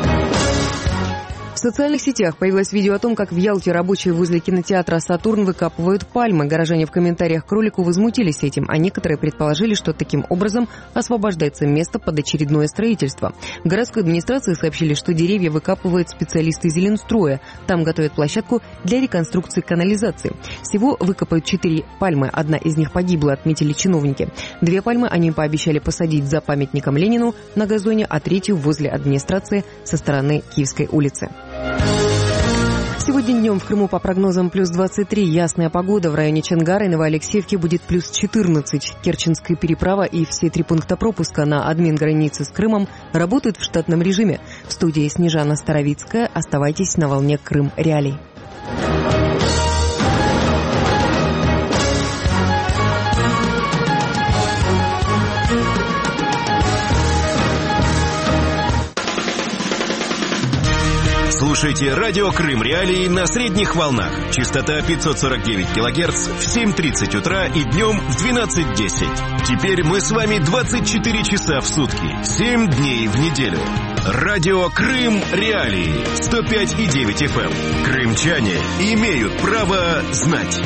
В социальных сетях появилось видео о том, как в Ялте рабочие возле кинотеатра «Сатурн» выкапывают пальмы. Горожане в комментариях к ролику возмутились этим, а некоторые предположили, что таким образом освобождается место под очередное строительство. В городской администрации сообщили, что деревья выкапывают специалисты Зеленстроя. Там готовят площадку для реконструкции канализации. Всего выкопают четыре пальмы. Одна из них погибла, отметили чиновники. Две пальмы они пообещали посадить за памятником Ленину на газоне, а третью возле администрации со стороны Киевской улицы. Сегодня днем в Крыму по прогнозам плюс двадцать три. Ясная погода. В районе Чонгара и Новоалексеевки будет плюс четырнадцать. Керченская переправа и все три пункта пропуска на админ-границе с Крымом работают в штатном режиме. В студии Снежана Старовицкая. Оставайтесь на волне Крым Реалий. Слушайте радио Крым Реалии на средних волнах. Частота пятьсот сорок девять килогерц в семь тридцать утра и днем в двенадцать десять. Теперь мы с вами двадцать четыре часа в сутки, семь дней в неделю. Радио Крым Реалии сто пять и девять эф эм. Крымчане имеют право знать.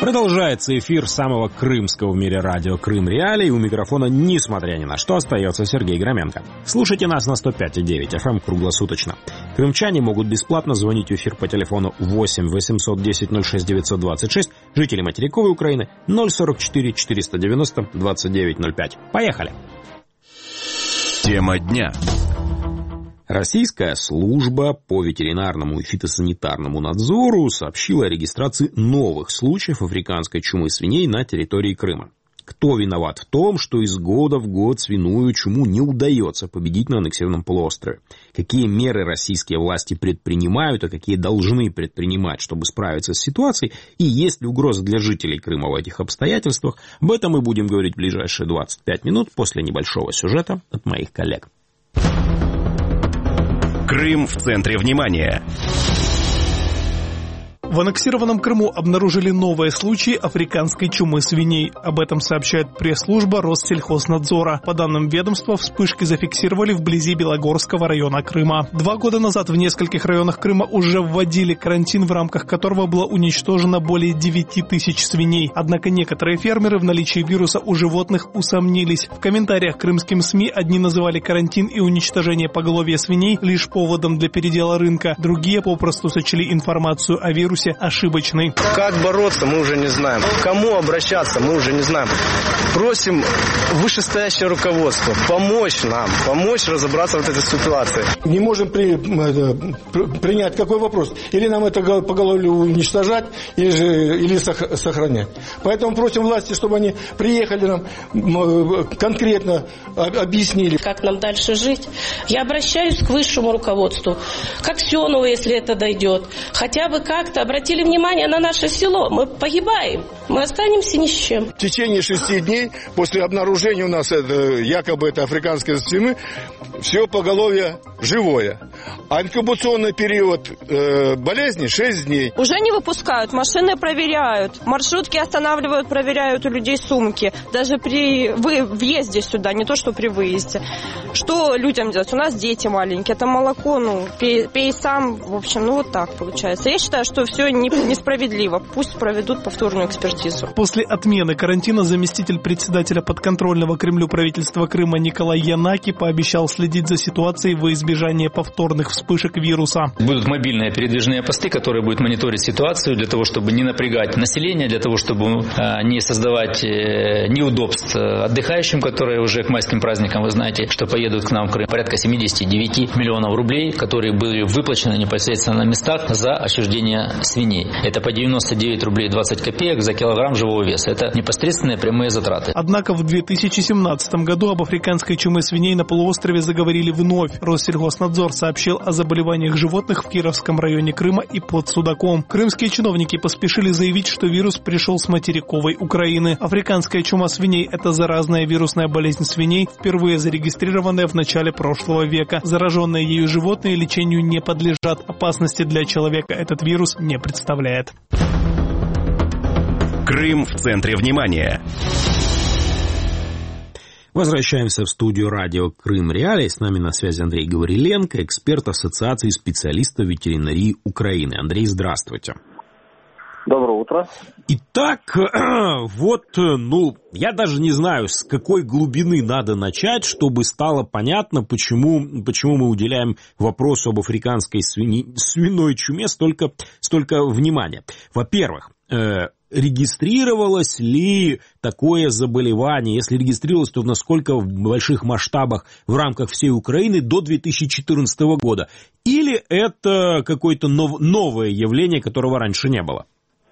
Продолжается эфир самого крымского в мире радио «Крым Реалии». У микрофона, несмотря ни на что, остается Сергей Громенко. Слушайте нас на сто пять и девять эф эм круглосуточно. Крымчане могут бесплатно звонить в эфир по телефону восемь восемьсот десять ноль шесть девятьсот двадцать шесть, жители материковой Украины ноль сорок четыре четыреста девяносто двадцать девять ноль пять. Поехали! Тема дня. Российская служба по ветеринарному и фитосанитарному надзору сообщила о регистрации новых случаев африканской чумы свиней на территории Крыма. Кто виноват в том, что из года в год свиную чуму не удается победить на аннексированном полуострове? Какие меры российские власти предпринимают, а какие должны предпринимать, чтобы справиться с ситуацией? И есть ли угроза для жителей Крыма в этих обстоятельствах? Об этом мы будем говорить в ближайшие двадцать пять минут после небольшого сюжета от моих коллег. Крым в центре внимания. В аннексированном Крыму обнаружили новые случаи африканской чумы свиней. Об этом сообщает пресс-служба Россельхознадзора. По данным ведомства, вспышки зафиксировали вблизи Белогорского района Крыма. Два года назад в нескольких районах Крыма уже вводили карантин, в рамках которого было уничтожено более девяти тысяч свиней. Однако некоторые фермеры в наличии вируса у животных усомнились. В комментариях крымским СМИ одни называли карантин и уничтожение поголовья свиней лишь поводом для передела рынка. Другие попросту сочли информацию о вирусе ошибочный. Как бороться, мы уже не знаем. К кому обращаться, мы уже не знаем. Просим вышестоящее руководство помочь нам, помочь разобраться в этой ситуации. Не можем при, э, принять какой вопрос. Или нам это поголовье уничтожать, или, же, или сохранять. Поэтому просим власти, чтобы они приехали нам, конкретно объяснили. Как нам дальше жить? Я обращаюсь к высшему руководству. К Аксенову, если это дойдет. Хотя бы как-то обратили внимание на наше село. Мы погибаем. Мы останемся ни с чем. В течение шести дней после обнаружения у нас это, якобы это африканской свины, все поголовье живое. А инкубационный период э, болезни шесть дней. Уже не выпускают, машины проверяют, маршрутки останавливают, проверяют у людей сумки. Даже при вы, въезде сюда, не то что при выезде. Что людям делать? У нас дети маленькие, это молоко, ну, пей, пей сам, в общем, ну вот так получается. Я считаю, что все несправедливо. Пусть проведут повторную экспертизу. После отмены карантина заместитель председателя подконтрольного Кремлю правительства Крыма Николай Янаки пообещал следить за ситуацией во избежание повторных вспышек вируса. Будут мобильные передвижные посты, которые будут мониторить ситуацию для того, чтобы не напрягать население, для того, чтобы не создавать неудобств отдыхающим, которые уже к майским праздникам, вы знаете, что поедут к нам в Крым. Порядка семьдесят девять миллионов рублей, которые были выплачены непосредственно на местах за отчуждение свиней. Это по девяносто девять рублей двадцать копеек за килограмм живого веса. Это непосредственные прямые затраты. Однако в две тысячи семнадцатом году об африканской чуме свиней на полуострове заговорили вновь. Россельхознадзор сообщил о заболеваниях животных в Кировском районе Крыма и под Судаком. Крымские чиновники поспешили заявить, что вирус пришел с материковой Украины. Африканская чума свиней – это заразная вирусная болезнь свиней, впервые зарегистрированная в начале прошлого века. Зараженные ею животные лечению не подлежат. Опасности для человека этот вирус не представляет. Крым в центре внимания. Возвращаемся в студию радио «Крым Реалии». С нами на связи Андрей Гавриленко, эксперт Ассоциации специалистов ветеринарии Украины. Андрей, здравствуйте. Доброе утро. Итак, вот, ну, я даже не знаю, с какой глубины надо начать, чтобы стало понятно, почему, почему мы уделяем вопросу об африканской свини, свиной чуме столько, столько внимания. Во-первых, э, регистрировалось ли такое заболевание? Если регистрировалось, то в насколько в больших масштабах в рамках всей Украины до две тысячи четырнадцатого года? Или это какое-то нов- новое явление, которого раньше не было?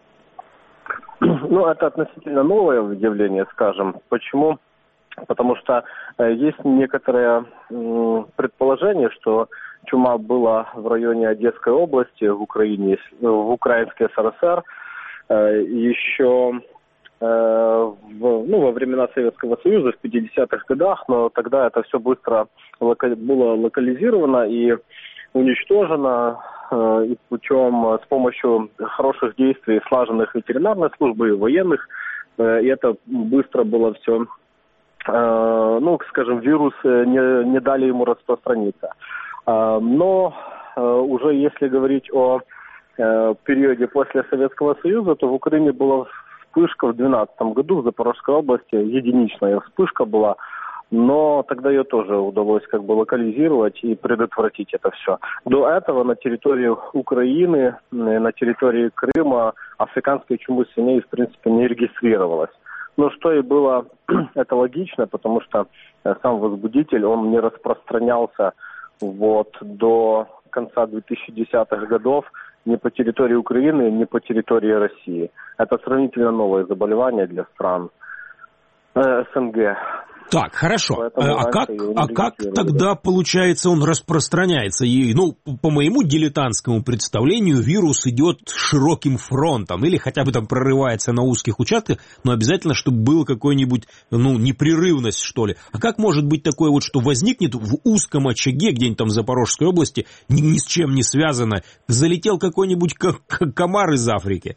Ну, это относительно новое явление, скажем. Почему? Потому что э, есть некоторое э, предположение, что чума была в районе Одесской области в Украине, в Украинской ССР, э, еще э, в, ну, во времена Советского Союза в пятидесятых годах, но тогда это все быстро лока- было локализировано и уничтожено, э, и путем, с помощью хороших действий, слаженных ветеринарной службы и военных, э, и это быстро было все, э, ну, скажем, вирус не, не дали ему распространиться. Э, но э, уже если говорить о э, периоде после Советского Союза, то в Украине было вспышка в две тысячи двенадцатом году в Запорожской области, единичная вспышка была, но тогда ее тоже удалось как бы локализировать и предотвратить это все. До этого на территории Украины, на территории Крыма африканской чумы свиней в принципе не регистрировалось. Ну, что и было, это логично, потому что сам возбудитель, он не распространялся вот до конца две тысячи десятых годов ни по территории Украины, ни по территории России. Это сравнительно новое заболевание для стран э, СНГ. Так, хорошо. Поэтому а как, а как тогда, получается, он распространяется? И, ну, по моему дилетантскому представлению, вирус идет широким фронтом или хотя бы там прорывается на узких участках, но обязательно, чтобы была какой-нибудь, ну, непрерывность, что ли. А как может быть такое вот, что возникнет в узком очаге где-нибудь там в Запорожской области, ни, ни с чем не связано, залетел какой-нибудь комар из Африки?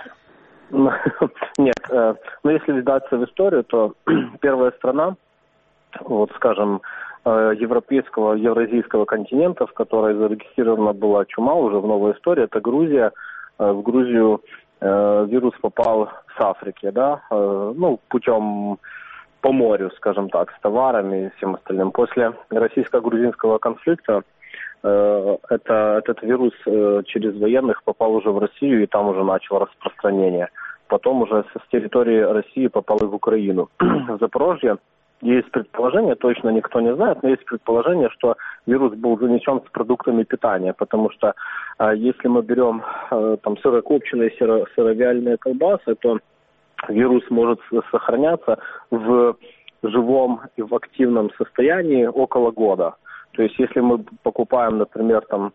Нет, э, но если вдаться в историю, то первая страна, вот скажем, э, европейского, евразийского континента, в которой зарегистрирована была чума уже в новой истории, это Грузия. Э, в Грузию э, вирус попал с Африки, да, э, ну, путем по морю, скажем так, с товарами и всем остальным. После российско-грузинского конфликта э, это, этот вирус э, через военных попал уже в Россию, и там уже начал распространение. Потом уже с территории России попал и в Украину. В Запорожье есть предположение, точно никто не знает, но есть предположение, что вирус был занесен с продуктами питания, потому что э, если мы берем э, там сырокопченые, сыро, сыровяльные колбасы, то вирус может сохраняться в живом и в активном состоянии около года. То есть если мы покупаем, например, там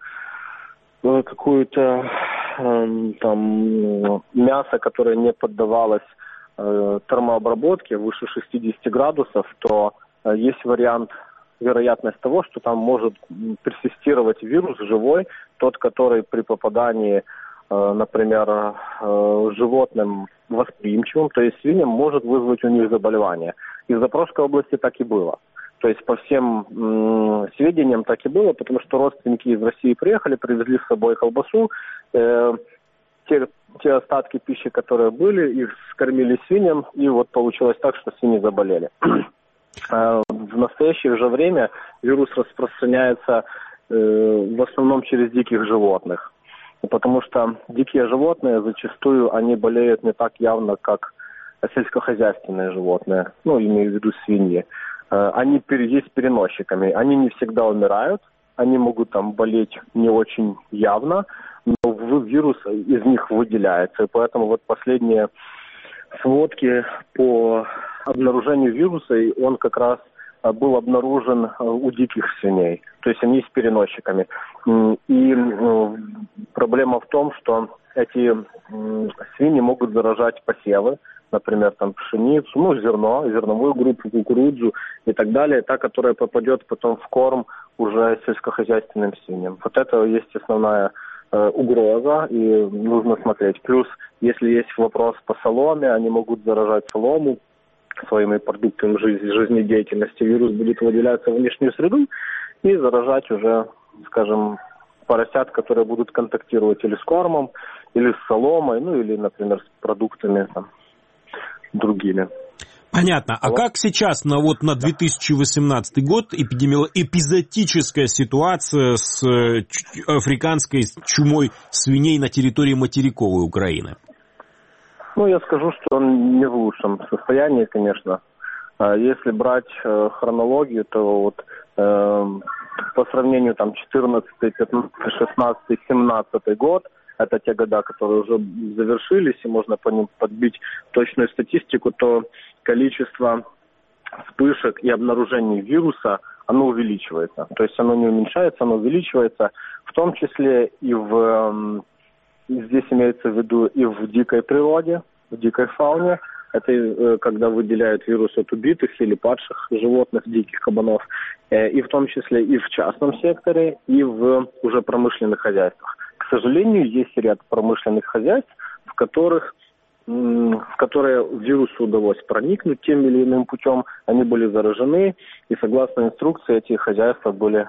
какое-то э, там мясо, которое не поддавалось э, термообработке выше шестьдесят градусов, то э, есть вариант, вероятность того, что там может персистировать вирус живой, тот, который при попадании, э, например, э, животным восприимчивым, то есть свиньям, может вызвать у них заболевание. И в Запорожской области так и было. То есть по всем м- сведениям так и было, потому что родственники из России приехали, привезли с собой колбасу. Э- те, те остатки пищи, которые были, их скормили свиньям, и вот получилось так, что свиньи заболели. э- в настоящее же время вирус распространяется э- в основном через диких животных. Потому что дикие животные зачастую они болеют не так явно, как сельскохозяйственные животные, ну, имею в виду свиньи. Они есть переносчиками, они не всегда умирают, они могут там болеть не очень явно, но вирус из них выделяется. И поэтому вот последние сводки по обнаружению вируса, он как раз был обнаружен у диких свиней, то есть они с переносчиками. И проблема в том, что эти свиньи могут заражать посевы, например, там пшеницу, ну, зерно, зерновую группу, кукурузу и так далее, та, которая попадет потом в корм уже сельскохозяйственным свиньям. Вот это есть основная э, угроза, и нужно смотреть. Плюс, если есть вопрос по соломе, они могут заражать солому своими продуктами жизни, жизнедеятельности. Вирус будет выделяться в внешнюю среду и заражать уже, скажем, поросят, которые будут контактировать или с кормом, или с соломой, ну, или, например, с продуктами там, другими. Понятно. А вот. Как сейчас на, вот, на две тысячи восемнадцатый год эпидемиолог... эпизодическая ситуация с африканской чумой свиней на территории материковой Украины? Ну, я скажу, что он не в лучшем состоянии, конечно. Если брать хронологию, то вот э, по сравнению там четырнадцатый, пятнадцатый, шестнадцатый, семнадцатый год, это те года, которые уже завершились, и можно по ним подбить точную статистику, то количество вспышек и обнаружений вируса, оно увеличивается. То есть оно не уменьшается, оно увеличивается, в том числе и в, здесь имеется в виду и в дикой природе, в дикой фауне. Это когда выделяют вирус от убитых или падших животных, диких кабанов, и в том числе и в частном секторе, и в уже промышленных хозяйствах. К сожалению, есть ряд промышленных хозяйств, в которых, в которые вирусу удалось проникнуть тем или иным путем, они были заражены, и согласно инструкции эти хозяйства были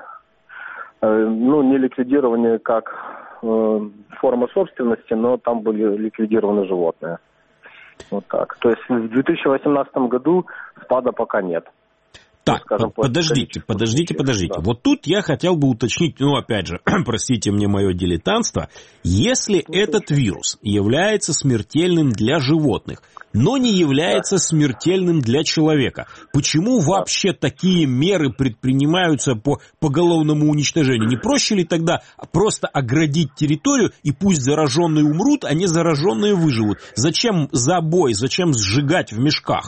ну, не ликвидированы как форма собственности, но там были ликвидированы животные. Вот так. То есть в две тысячи восемнадцатом году спада пока нет. Так, ну, подождите, подождите, подождите. Да. Вот тут я хотел бы уточнить, ну, опять же, простите мне мое дилетантство, если этот вирус является смертельным для животных, но не является смертельным для человека, почему вообще такие меры предпринимаются по поголовному уничтожению? Не проще ли тогда просто оградить территорию, и пусть зараженные умрут, а не зараженные выживут? Зачем забой, зачем сжигать в мешках?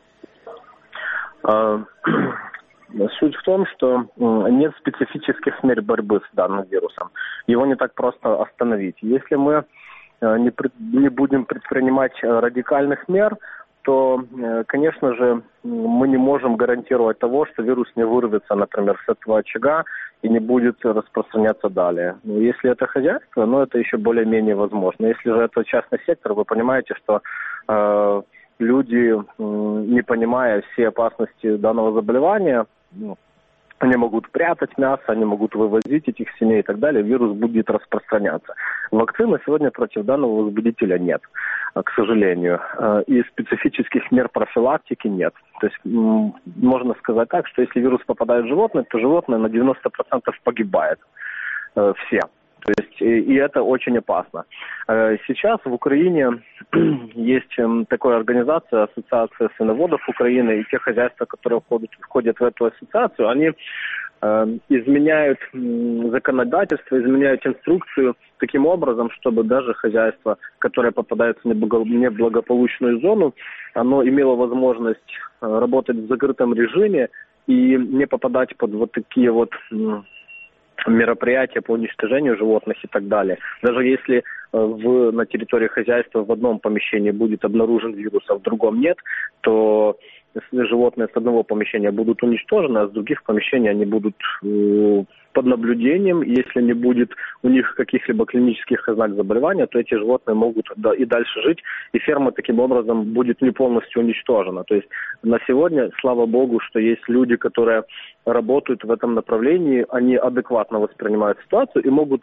Суть в том, что нет специфических мер борьбы с данным вирусом. Его не так просто остановить. Если мы не, не будем предпринимать радикальных мер, то, конечно же, мы не можем гарантировать того, что вирус не вырвется, например, с этого очага и не будет распространяться далее. Если это хозяйство, ну, это еще более-менее возможно. Если же это частный сектор, вы понимаете, что э, люди, не понимая все опасности данного заболевания, ну, они могут прятать мясо, они могут вывозить этих семей и так далее, вирус будет распространяться. Вакцины сегодня против данного возбудителя нет, к сожалению. И специфических мер профилактики нет. То есть можно сказать так, что если вирус попадает в животное, то животное на девяносто процентов погибает. Все. То есть, и, и это очень опасно. Сейчас в Украине есть такая организация, Ассоциация свиноводов Украины, и те хозяйства, которые входят, входят в эту ассоциацию, они э, изменяют законодательство, изменяют инструкцию таким образом, чтобы даже хозяйство, которое попадает в неблагополучную зону, оно имело возможность работать в закрытом режиме и не попадать под вот такие вот мероприятия по уничтожению животных и так далее. Даже если в, на территории хозяйства в одном помещении будет обнаружен вирус, а в другом нет, то животные с одного помещения будут уничтожены, а с других помещений они будут э, под наблюдением. Если не будет у них каких-либо клинических ознак заболевания, то эти животные могут да, и дальше жить, и ферма таким образом будет не полностью уничтожена. То есть на сегодня, слава богу, что есть люди, которые работают в этом направлении, они адекватно воспринимают ситуацию и могут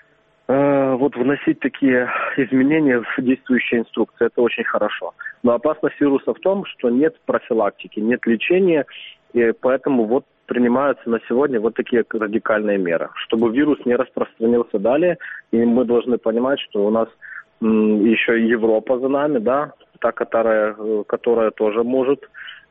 э, вот вносить такие изменения в действующие инструкции. Это очень хорошо. Но опасность вируса в том, что нет профилактики, нет лечения, и поэтому вот принимаются на сегодня вот такие радикальные меры, чтобы вирус не распространился далее. И мы должны понимать, что у нас м, еще и Европа за нами, да, та, которая, которая тоже может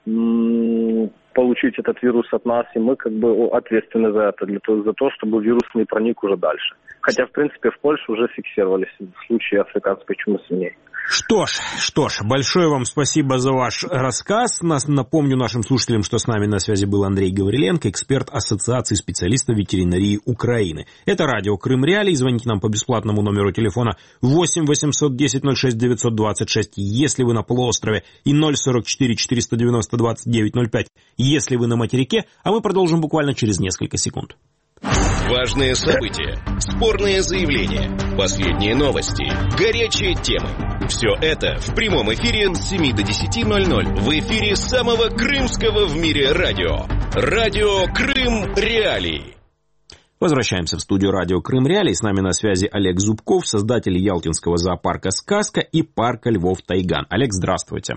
м, получить этот вирус от нас, и мы как бы ответственны за это, для того, за то, чтобы вирус не проник уже дальше. Хотя, в принципе, в Польше уже фиксировались случаи африканской чумы свиней. Что ж, что ж, большое вам спасибо за ваш рассказ. Нас, напомню нашим слушателям, что с нами на связи был Андрей Гавриленко, эксперт Ассоциации специалистов ветеринарии Украины. Это радио Крым Реалии. Звоните нам по бесплатному номеру телефона восемь восемьсот десять ноль шесть девятьсот двадцать шесть, если вы на полуострове, и ноль сорок четыре четыреста девяносто двадцать девять ноль пять, если вы на материке, а мы продолжим буквально через несколько секунд. Важные события, спорные заявления, последние новости, горячие темы. Все это в прямом эфире с семи до десяти ноль ноль в эфире самого крымского в мире радио. Радио Крым Реалии. Возвращаемся в студию радио Крым Реалии. С нами на связи Олег Зубков, создатель ялтинского зоопарка «Сказка» и парка Львов Тайган. Олег, здравствуйте.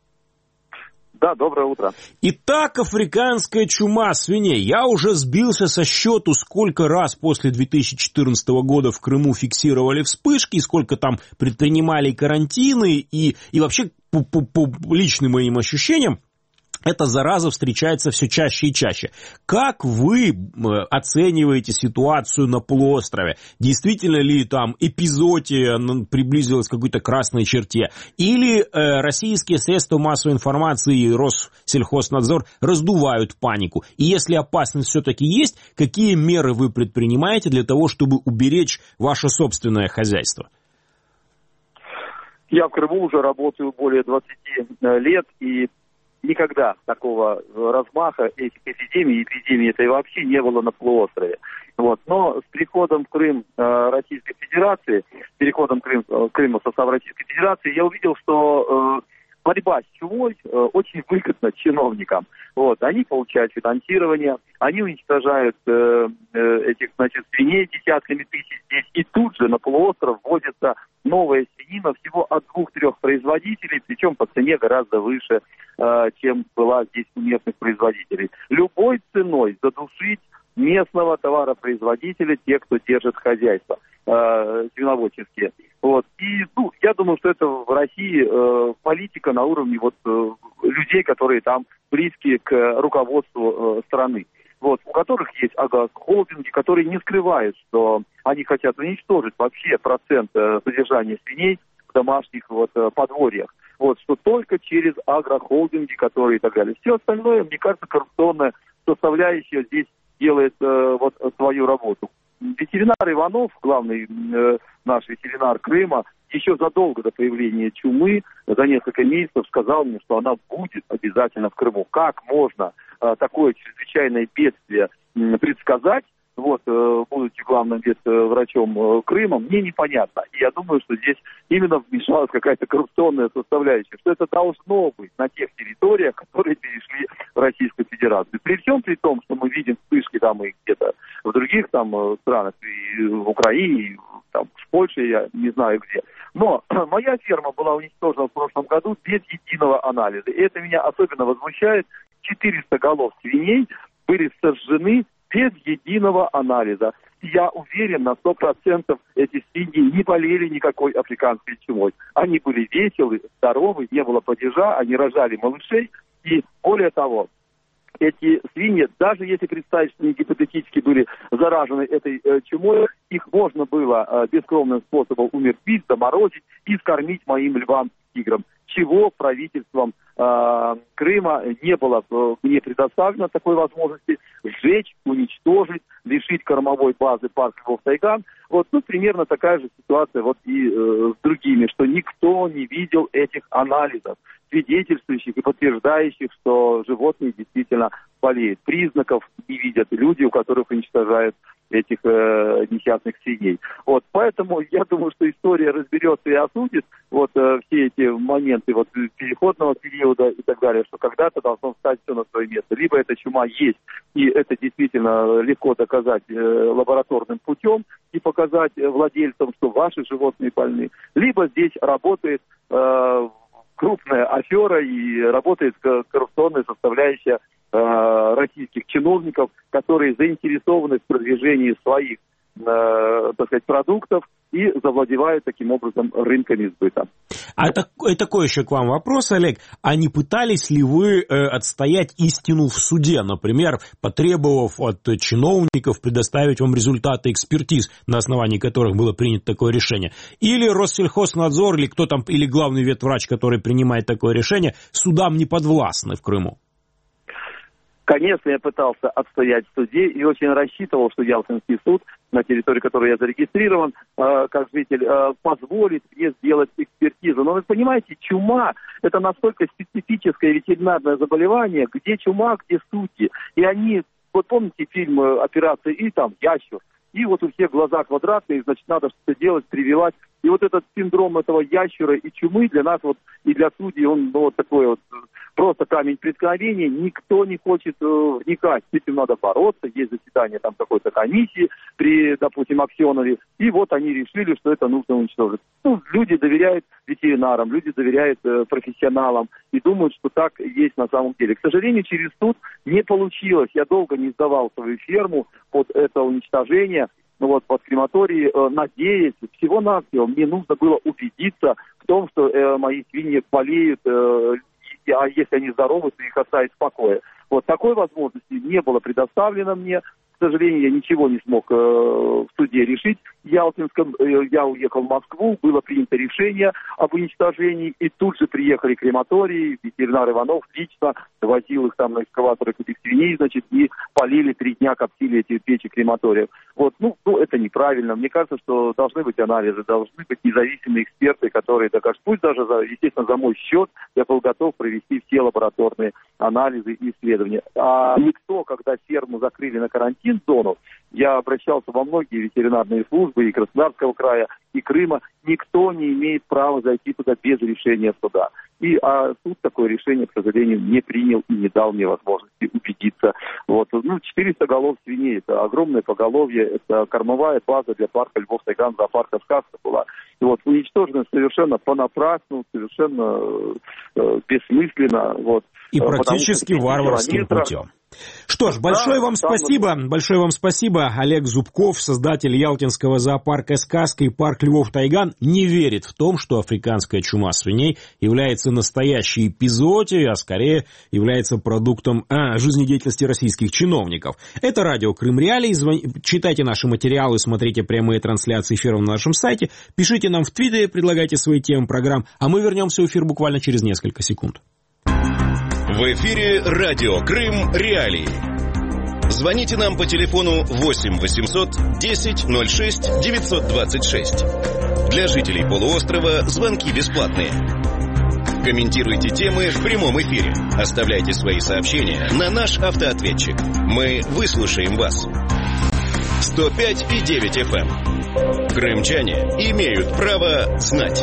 Да, доброе утро. Итак, африканская чума свиней. Я уже сбился со счету, сколько раз после две тысячи четырнадцатого года в Крыму фиксировали вспышки, сколько там предпринимали карантины, и, и вообще по, по, по личным моим ощущениям, эта зараза встречается все чаще и чаще. Как вы оцениваете ситуацию на полуострове? Действительно ли там эпизодия приблизилась к какой-то красной черте? Или э, российские средства массовой информации и Россельхознадзор раздувают панику? И если опасность все-таки есть, какие меры вы предпринимаете для того, чтобы уберечь ваше собственное хозяйство? Я в Крыму уже работаю более двадцати лет, и никогда такого размаха этих эпидемий, эпидемии этой вообще не было на полуострове. Вот. Но с приходом в Крым э, Российской Федерации, с переходом Крым, Крыма в состав Российской Федерации, я увидел, что борьба с чумой э, очень выгодна чиновникам. Вот, они получают финансирование, они уничтожают э, э, этих, значит, свиней десятками тысяч здесь, и тут же на полуостров вводится новая свинина всего от двух-трех производителей, причем по цене гораздо выше, э, чем была здесь у местных производителей. Любой ценой задушить местного товаропроизводителя, те, кто держит хозяйство э, свиноводческие. Вот. И ну, я думаю, что это в России э, политика на уровне вот, э, людей, которые там близки к руководству э, страны. Вот, у которых есть агрохолдинги, которые не скрывают, что они хотят уничтожить вообще процент э, содержания свиней в домашних вот, э, подворьях. Вот, что только через агрохолдинги, которые и так далее. Все остальное, мне кажется, коррупционная составляющая здесь делает э, вот свою работу. Ветеринар Иванов, главный э, наш ветеринар Крыма, еще задолго до появления чумы, за несколько месяцев сказал мне, что она будет обязательно в Крыму. Как можно э, такое чрезвычайное бедствие э, предсказать, вот, э, будучи главным ветврачом э, Крыма, мне непонятно. И я думаю, что здесь именно вмешалась какая-то коррупционная составляющая, что это должно быть на тех территориях, которые перешли в Российскую Федерацию. При всем при том, что мы видим вспышки там и где-то в других там э, странах, и в Украине, и там, в Польше, я не знаю где. Но моя ферма была уничтожена в прошлом году без единого анализа. И это меня особенно возмущает. четыреста голов свиней были сожжены без единого анализа. Я уверен, на сто процентов эти свиньи не болели никакой африканской чумой. Они были веселы, здоровы, не было падежа, они рожали малышей. И более того, эти свиньи, даже если представить, что они гипотетически были заражены этой э, чумой, их можно было э, бескровным способом умертвить, заморозить и скормить моим львам и тиграм. Чего правительством э, Крыма не было э, мне предоставлено такой возможности сжечь, уничтожить, лишить кормовой базы парка Львов-Тайган. Вот, ну, примерно такая же ситуация вот и э, с другими, что никто не видел этих анализов, свидетельствующих и подтверждающих, что животные действительно болеют. Признаков не видят люди, у которых уничтожают этих э, несчастных свиней. Вот, поэтому я думаю, что история разберется и осудит вот э, все эти моменты вот переходного периода и так далее, что когда-то должно встать все на свое место. Либо эта чума есть, и это действительно легко доказать э, лабораторным путем и показать владельцам, что ваши животные больны. Либо здесь работает э, крупная афера и работает коррупционная составляющая э, российских чиновников, которые заинтересованы в продвижении своих, э, так сказать, продуктов и завладевают таким образом рынками сбыта. А такой, такой еще к вам вопрос, Олег. А не пытались ли вы э, отстоять истину в суде, например, потребовав от чиновников предоставить вам результаты экспертиз, на основании которых было принято такое решение? Или Россельхознадзор, или кто там, или главный ветврач, который принимает такое решение, судам не подвластны в Крыму? Конечно, я пытался отстоять в суде и очень рассчитывал, что Ялтинский суд, на территории которой я зарегистрирован, э, как житель, э, позволит мне сделать экспертизу. Но вы понимаете, чума – это настолько специфическое ветеринарное заболевание, где чума, где судьи. И они, вот помните фильм «Операция И», там, ящер, и вот у всех глаза квадратные, значит, надо что-то делать, прививать. И вот этот синдром этого ящера и чумы для нас, вот, и для судей, он ну, вот такой вот просто камень преткновения. Никто не хочет э, вникать. С этим надо бороться. Есть заседание там какой-то комиссии при, допустим, Аксенове. И вот они решили, что это нужно уничтожить. Ну, люди доверяют ветеринарам, люди доверяют э, профессионалам и думают, что так есть на самом деле. К сожалению, через суд не получилось. Я долго не сдавал свою ферму под это уничтожение. Ну вот, под крематорий, э, надеясь, всего-навсего мне нужно было убедиться в том, что э, мои свиньи болеют, э, и, а если они здоровы, то их оставить в покое. Вот такой возможности не было предоставлено мне. К сожалению, я ничего не смог э, в суде решить. В Ялтинском, э, я уехал в Москву, было принято решение об уничтожении, и тут же приехали крематории, ветеринар Иванов лично возил их там на экскаваторах этих свиней, значит, и полили три дня, коптили эти печи крематориев. Вот, ну, ну, это неправильно. Мне кажется, что должны быть анализы, должны быть независимые эксперты, которые докажут. Пусть даже, за, естественно, за мой счет я был готов провести все лабораторные анализы и исследования. А никто, когда ферму закрыли на карантин, зону, я обращался во многие ветеринарные службы и Краснодарского края, и Крыма, никто не имеет права зайти туда без решения суда. И а суд такое решение, к сожалению, не принял и не дал мне возможности убедиться. Вот. Ну, четыреста голов свиней, это огромное поголовье, это кормовая база для парка Львов-Тайган, зоопарка «Сказка» была. Вот, уничтожена совершенно понапрасну, совершенно э, бессмысленно. Вот, и практически варварским путем. Что ж, большое вам спасибо, большое вам спасибо. Олег Зубков, создатель ялтинского зоопарка «Сказка» и парк Львов-Тайган, не верит в том, что африканская чума свиней является настоящей эпизоотией, а скорее является продуктом а, жизнедеятельности российских чиновников. Это радио Крым Реалии. Звон... Читайте наши материалы, смотрите прямые трансляции эфира на нашем сайте, пишите нам в Твиттере, предлагайте свои темы программ, а мы вернемся в эфир буквально через несколько секунд. В эфире радио Крым Реалии. Звоните нам по телефону восемь восемьсот десять ноль шесть девятьсот двадцать шесть. Для жителей полуострова звонки бесплатные. Комментируйте темы в прямом эфире. Оставляйте свои сообщения на наш автоответчик. Мы выслушаем вас. сто пять и девять эф эм. Крымчане имеют право знать.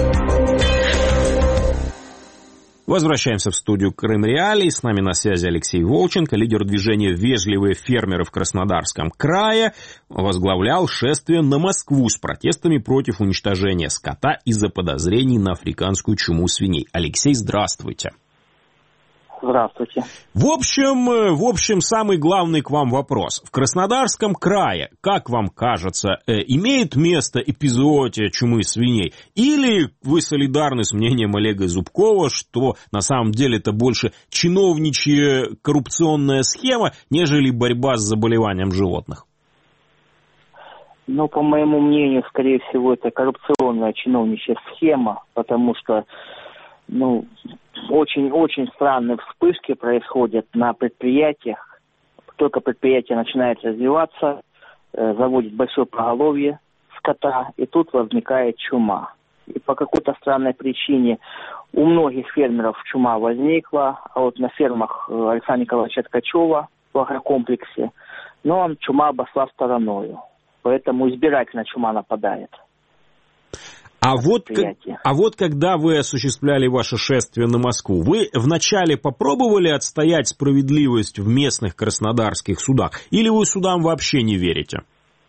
Возвращаемся в студию Крым Реалии. С нами на связи Алексей Волченко, лидер движения «Вежливые фермеры» в Краснодарском крае. Возглавлял шествие на Москву с протестами против уничтожения скота из-за подозрений на африканскую чуму свиней. Алексей, здравствуйте. Здравствуйте. В общем, в общем, самый главный к вам вопрос. В Краснодарском крае, как вам кажется, имеет место эпизоотия чумы свиней? Или вы солидарны с мнением Олега Зубкова, что на самом деле это больше чиновничья коррупционная схема, нежели борьба с заболеванием животных? Ну, по моему мнению, скорее всего, это коррупционная чиновничья схема, потому что, ну, очень-очень странные вспышки происходят на предприятиях. Только предприятие начинает развиваться, э, заводит большое поголовье скота, и тут возникает чума. И по какой-то странной причине у многих фермеров чума возникла, а вот на фермах Александра Николаевича Ткачева в агрокомплексе, но чума обошла стороною. Поэтому избирательно чума нападает. А вот, а вот когда вы осуществляли ваше шествие на Москву, вы вначале попробовали отстоять справедливость в местных краснодарских судах? Или вы судам вообще не верите?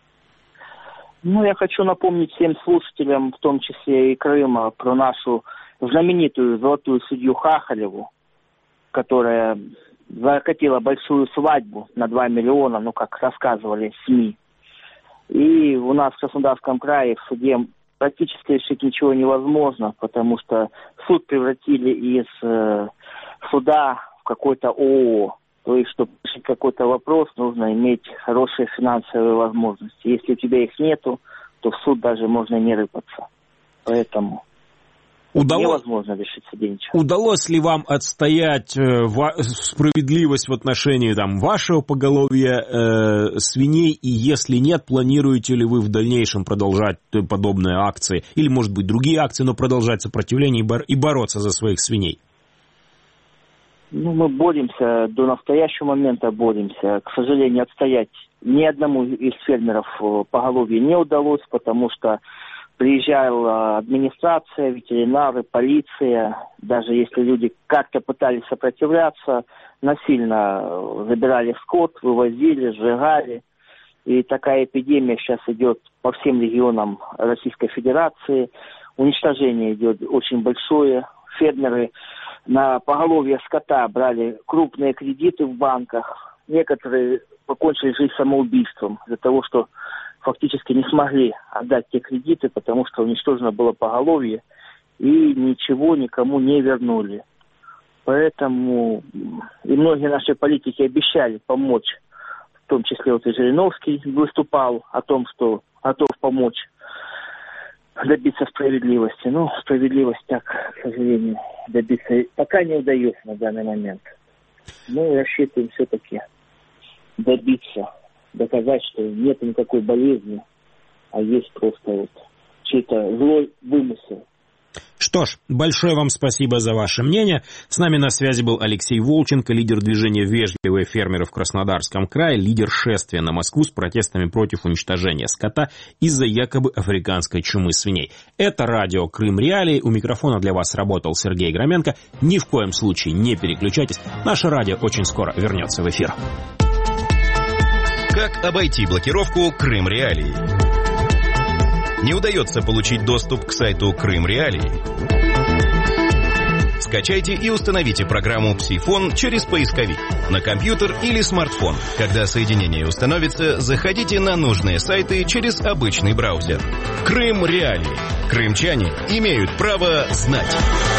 Ну, я хочу напомнить всем слушателям, в том числе и Крыма, про нашу знаменитую золотую судью Хахалеву, которая закатила большую свадьбу на два миллиона, ну, как рассказывали СМИ. И у нас в Краснодарском крае в суде практически решить ничего невозможно, потому что суд превратили из э, суда в какой-то ООО. То есть, чтобы решить какой-то вопрос, нужно иметь хорошие финансовые возможности. Если у тебя их нету, то в суд даже можно не рыпаться. Поэтому Удалось... невозможно решить суденичество. Удалось ли вам отстоять э, ва... справедливость в отношении там, вашего поголовья э, свиней? И если нет, планируете ли вы в дальнейшем продолжать подобные акции? Или, может быть, другие акции, но продолжать сопротивление и, бор... и бороться за своих свиней? Ну, мы боремся, до настоящего момента боремся. К сожалению, отстоять ни одному из фермеров поголовья не удалось, потому что приезжала администрация, ветеринары, полиция. Даже если люди как-то пытались сопротивляться, насильно забирали скот, вывозили, сжигали. И такая эпидемия сейчас идет по всем регионам Российской Федерации. Уничтожение идет очень большое. Фермеры на поголовье скота брали крупные кредиты в банках. Некоторые покончили жизнь самоубийством из-за того, что фактически не смогли отдать те кредиты, потому что уничтожено было поголовье, и ничего никому не вернули. Поэтому и многие наши политики обещали помочь, в том числе вот и Жириновский выступал о том, что готов помочь добиться справедливости. Но справедливость так, к сожалению, добиться пока не удается на данный момент. Мы рассчитываем все-таки добиться, доказать, что нет никакой болезни, а есть просто вот чей-то злой вымысел. Что ж, большое вам спасибо за ваше мнение. С нами на связи был Алексей Волченко, лидер движения «Вежливые фермеры» в Краснодарском крае, лидер шествия на Москву с протестами против уничтожения скота из-за якобы африканской чумы свиней. Это радио «Крым Реалии». У микрофона для вас работал Сергей Громенко. Ни в коем случае не переключайтесь. Наше радио очень скоро вернется в эфир. Как обойти блокировку «Крым Реалии»? Не удается получить доступ к сайту «Крым Реалии»? Скачайте и установите программу «Псифон» через поисковик на компьютер или смартфон. Когда соединение установится, заходите на нужные сайты через обычный браузер. «Крым Реалии». Крымчане имеют право знать.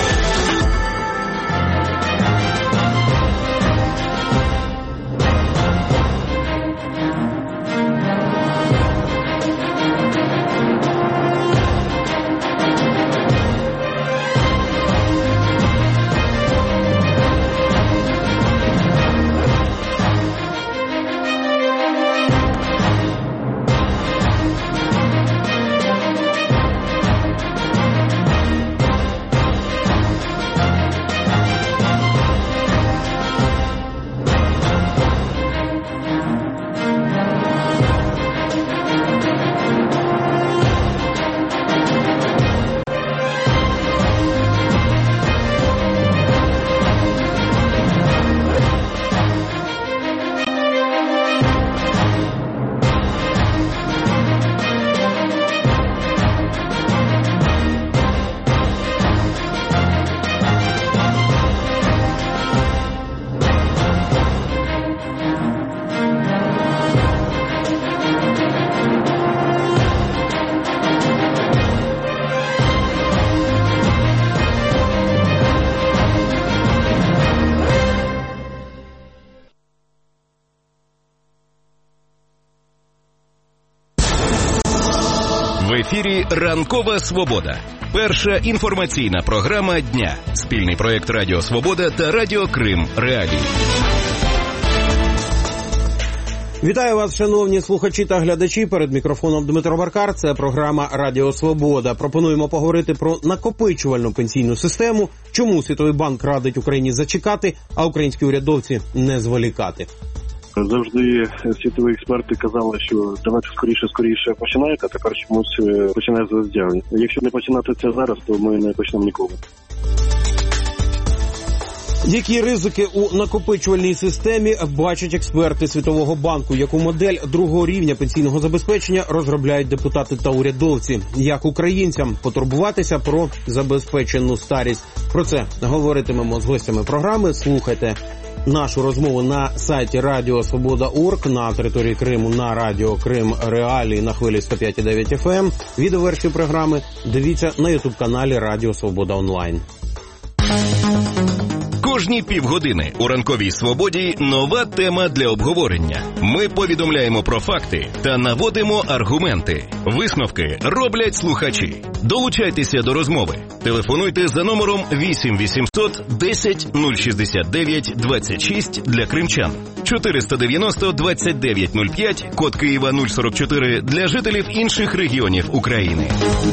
В ефірі «Ранкова Свобода». Перша інформаційна програма дня. Спільний проєкт Радіо Свобода та Радіо Крим Реалії. Вітаю вас, шановні слухачі та глядачі. Перед мікрофоном Дмитро Баркар. Це програма «Радіо Свобода». Пропонуємо поговорити про накопичувальну пенсійну систему, чому Світовий банк радить Україні зачекати, а українські урядовці не зволікати. Завжди світові експерти казали, що давайте скоріше-скоріше починайте, а тепер чомусь починає заздягнути. Якщо не починати це зараз, то ми не почнемо ніколи. Які ризики у накопичувальній системі бачать експерти Світового банку? Яку модель другого рівня пенсійного забезпечення розробляють депутати та урядовці? Як українцям потурбуватися про забезпечену старість? Про це говоритимемо з гостями програми. Слухайте нашу розмову на сайті Радіо Свобода точка орг, на території Криму на Радіо Крим Реалії на хвилі сто п'ять і дев'ять еф ем. Відеоверсію програми дивіться на ютуб-каналі Радіо Свобода онлайн. Кожні півгодини у «Ранковій Свободі» нова тема для обговорення. Ми повідомляємо про факти та наводимо аргументи. Висновки роблять слухачі. Долучайтеся до розмови. Телефонуйте за номером вісім вісімсот десять нуль шістдесят дев'ять двадцять шість для кримчан, чотириста дев'яносто двадцять дев'ять нуль п'ять, код Києва нуль сорок чотири для жителів інших регіонів України.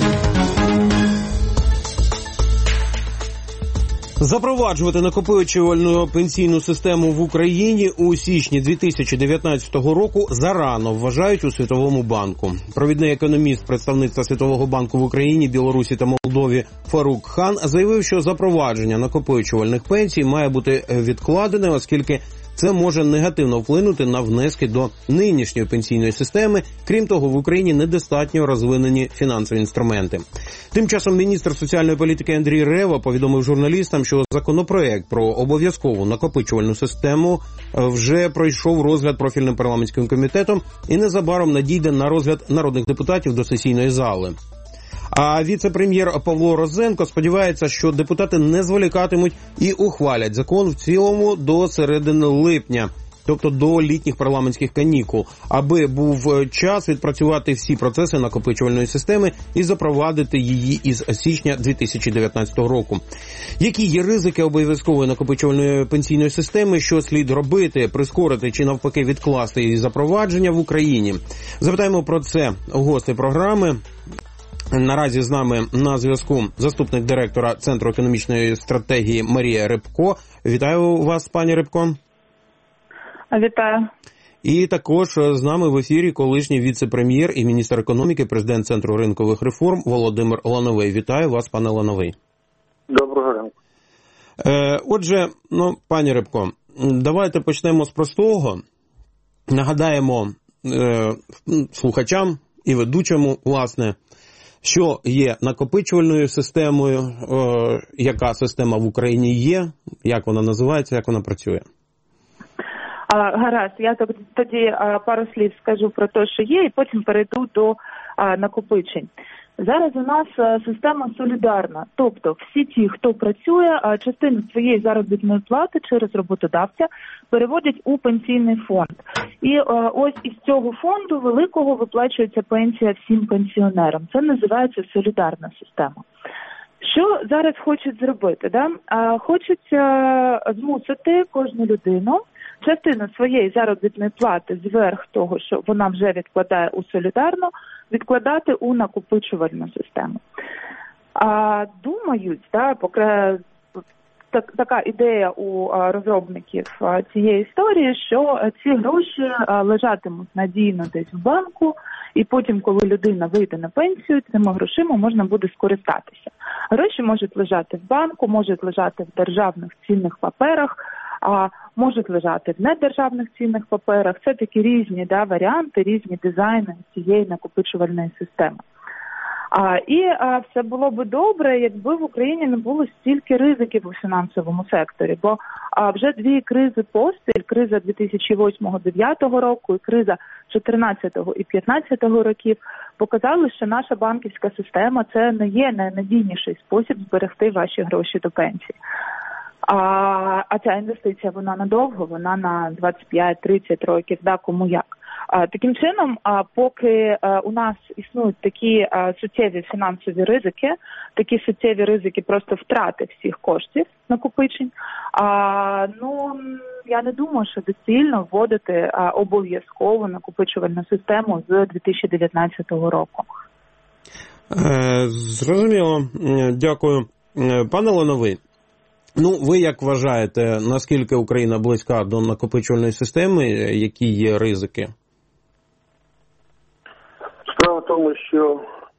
Запроваджувати накопичувальну пенсійну систему в Україні у січні дві тисячі дев'ятнадцятого року зарано, вважають у Світовому банку. Провідний економіст представництва Світового банку в Україні, Білорусі та Молдові Фарук Хан заявив, що запровадження накопичувальних пенсій має бути відкладене, оскільки це може негативно вплинути на внески до нинішньої пенсійної системи. Крім того, в Україні недостатньо розвинені фінансові інструменти. Тим часом міністр соціальної політики Андрій Рева повідомив журналістам, що законопроект про обов'язкову накопичувальну систему вже пройшов розгляд профільним парламентським комітетом і незабаром надійде на розгляд народних депутатів до сесійної зали. А віце-прем'єр Павло Розенко сподівається, що депутати не зволікатимуть і ухвалять закон в цілому до середини липня, тобто до літніх парламентських канікул, аби був час відпрацювати всі процеси накопичувальної системи і запровадити її із січня дві тисячі дев'ятнадцятого року. Які є ризики обов'язкової накопичувальної пенсійної системи, що слід робити, прискорити чи навпаки відкласти її запровадження в Україні? Запитаємо про це у гостей програми. Наразі з нами на зв'язку заступник директора Центру економічної стратегії Марія Рибко. Вітаю вас, пані Рибко. Вітаю. І також з нами в ефірі колишній віце-прем'єр і міністр економіки, президент Центру ринкових реформ Володимир Лановий. Вітаю вас, пане Лановий. Доброго ранку. Е, отже, ну, пані Рибко, давайте почнемо з простого. Нагадаємо е, слухачам і ведучому, власне, що є накопичувальною системою, е, яка система в Україні є, як вона називається, як вона працює. Гаразд, я тоді пару слів скажу про те, що є, і потім перейду до накопичень. Зараз у нас система солідарна, тобто всі ті, хто працює, частину своєї заробітної плати через роботодавця переводять у пенсійний фонд. І ось із цього фонду великого виплачується пенсія всім пенсіонерам. Це називається солідарна система. Що зараз хочуть зробити? Да? Хочуть змусити кожну людину частину своєї заробітної плати зверх того, що вона вже відкладає у солідарну, відкладати у накопичувальну систему. А думають, да, поки так, така ідея у розробників цієї історії, що ці гроші лежатимуть надійно десь в банку, і потім, коли людина вийде на пенсію, цими грошима можна буде скористатися. Гроші можуть лежати в банку, можуть лежати в державних цінних паперах, а можуть лежати в недержавних цінних паперах. Це такі різні да, варіанти, різні дизайни цієї накопичувальної системи. А, і а, все було би добре, якби в Україні не було стільки ризиків у фінансовому секторі, бо а, вже дві кризи поспіль, криза дві тисячі восьмого - дві тисячі дев'ятого року і криза чотирнадцятого і п'ятнадцятого років показали, що наша банківська система – це не є найнадійніший спосіб зберегти ваші гроші до пенсії. А, а ця інвестиція, вона надовго, вона на двадцять п'ять - тридцять років, да, кому як. А, таким чином, а, поки а, у нас існують такі а, суттєві фінансові ризики, такі суттєві ризики просто втрати всіх коштів накопичень, а, ну, я не думаю, що доцільно вводити а, обов'язкову накопичувальну систему з дві тисячі дев'ятнадцятого року. Е, зрозуміло. Дякую. Пане Лановий, ну, ви як вважаєте, наскільки Україна близька до накопичувальної системи, які є ризики? Справа в тому, що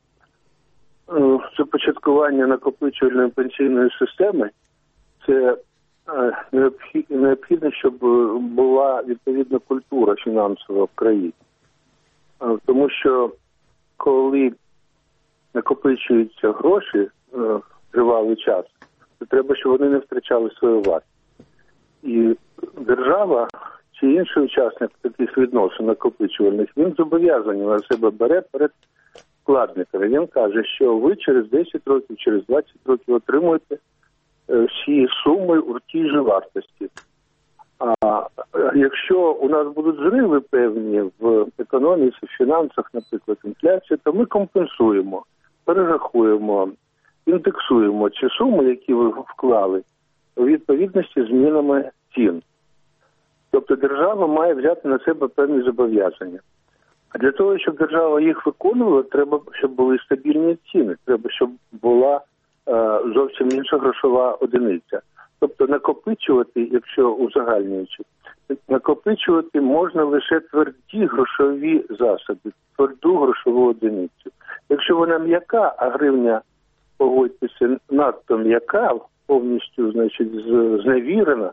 започаткування накопичувальної пенсійної системи – це необхідно, щоб була відповідна культура фінансова в країні. Тому що коли накопичуються гроші тривалий час, то треба, щоб вони не втрачали свою вартість. І держава чи інший учасник таких відносин накопичувальних, він зобов'язаний на себе бере перед вкладниками. Він каже, що ви через десять років, через двадцять років отримуєте всі суми у тій же вартості. А якщо у нас будуть зриви певні в економіці, в фінансах, наприклад, інфляція, то ми компенсуємо, перерахуємо, індексуємо ці суми, які ви вклали, у відповідності з змінами цін. Тобто держава має взяти на себе певні зобов'язання. А для того, щоб держава їх виконувала, треба, щоб були стабільні ціни, треба, щоб була е, зовсім інша грошова одиниця. Тобто накопичувати, якщо узагальнюючи, накопичувати можна лише тверді грошові засоби, тверду грошову одиницю. Якщо вона м'яка, а гривня, погодьтеся, надто м'яка, повністю, значить, зневірена,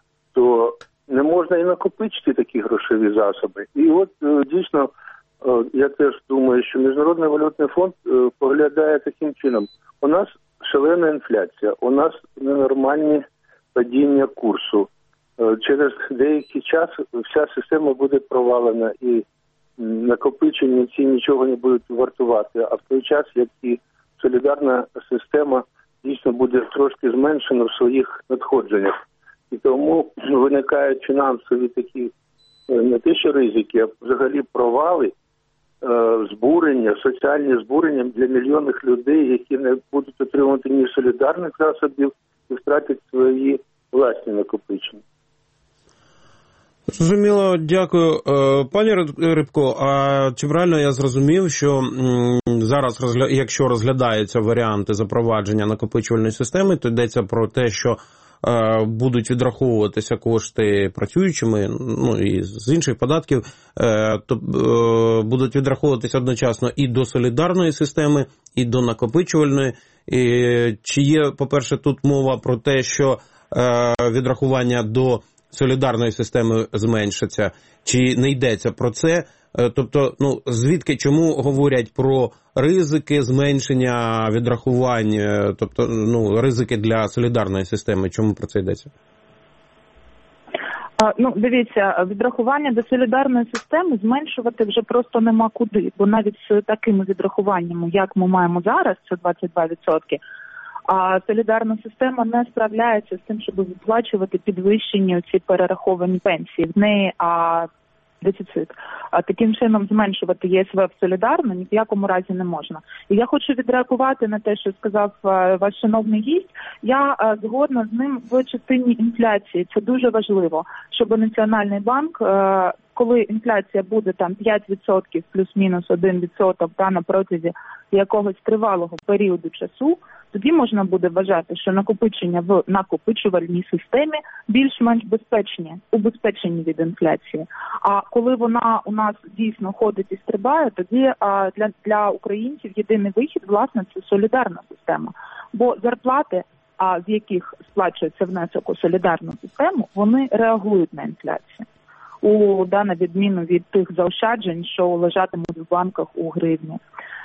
то не можна і накопичити такі грошові засоби. І от, дійсно, я теж думаю, що Міжнародний валютний фонд поглядає таким чином. У нас шалена інфляція, у нас ненормальні падіння курсу. Через деякий час вся система буде провалена і накопичення ці нічого не будуть вартувати. А в той час, як і солідарна система дійсно буде трошки зменшена в своїх надходженнях. І тому виникають фінансові такі не те, що ризики, а взагалі провали, збурення, соціальні збурення для мільйонних людей, які не будуть отримувати ні солідарних засобів і втратять свої власні накопичення. Зрозуміло, дякую. Пані Рибко, а чи правильно я зрозумів, що зараз, якщо розглядаються варіанти запровадження накопичувальної системи, то йдеться про те, що будуть відраховуватися кошти працюючими, ну і з інших податків, то будуть відраховуватися одночасно і до солідарної системи, і до накопичувальної. І чи є, по-перше, тут мова про те, що відрахування до солідарної системи зменшиться, чи не йдеться про це? Тобто, ну, звідки, чому говорять про ризики зменшення відрахувань, тобто, ну, ризики для солідарної системи, чому про це йдеться? Ну, дивіться, відрахування до солідарної системи зменшувати вже просто нема куди, бо навіть з такими відрахуваннями, як ми маємо зараз, це двадцять два відсотки, а солідарна система не справляється з тим, щоб виплачувати підвищені ці перераховані пенсії. В неї а, дефіцит. А таким чином зменшувати ЄСВ в солідарну ні в якому разі не можна. І я хочу відреагувати на те, що сказав а, ваш шановний гість. Я а, згодна з ним в частині інфляції. Це дуже важливо, щоб Національний банк, а, коли інфляція буде там п'ять відсотків плюс-мінус один відсоток та на протязі якогось тривалого періоду часу, тоді можна буде вважати, що накопичення в накопичувальній системі більш-менш безпечні, убезпечені від інфляції. А коли вона у нас дійсно ходить і стрибає, тоді а, для, для українців єдиний вихід, власне, це солідарна система. Бо зарплати, а, з яких сплачується внесок у солідарну систему, вони реагують на інфляцію. У, да, на відміну від тих заощаджень, що лежатимуть в банках у гривні.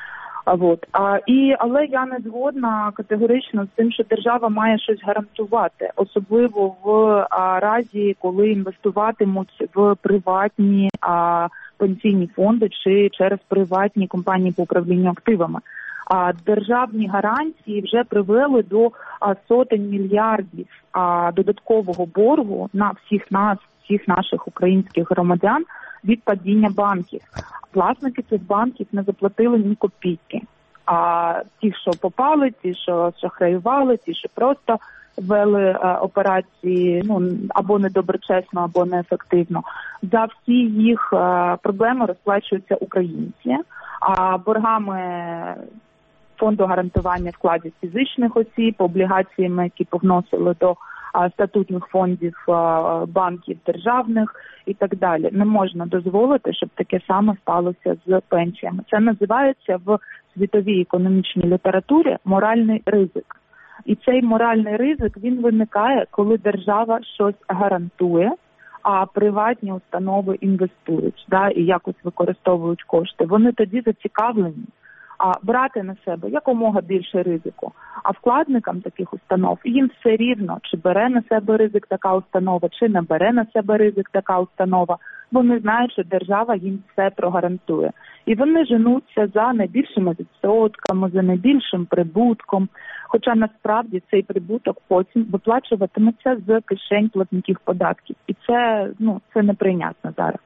А, от. А, і, але я не згодна категорично з тим, що держава має щось гарантувати, особливо в а, разі, коли інвестуватимуть в приватні а, пенсійні фонди чи через приватні компанії по управлінню активами. А державні гарантії вже привели до а, сотень мільярдів а, додаткового боргу на всіх нас, всіх наших українських громадян від падіння банків. Власники цих банків не заплатили ні копійки. А ті, що попали, ті, що шахраювали, ті, що просто вели е, операції, ну, або недоброчесно, або неефективно, за всі їх е, проблеми розплачуються українці. А боргами фонду гарантування вкладів фізичних осіб, облігаціями, які повносили до статутних фондів банків державних і так далі. Не можна дозволити, щоб таке саме сталося з пенсіями. Це називається в світовій економічній літературі моральний ризик. І цей моральний ризик, він виникає, коли держава щось гарантує, а приватні установи інвестують, да, і якось використовують кошти. Вони тоді зацікавлені а брати на себе якомога більше ризику. А вкладникам таких установ їм все рівно, чи бере на себе ризик така установа, чи не бере на себе ризик така установа. Вони знають, що держава їм все прогарантує. І вони женуться за найбільшими відсотками, за найбільшим прибутком. Хоча насправді цей прибуток потім виплачуватиметься з кишень платників податків. І це, ну, це неприйнятно зараз.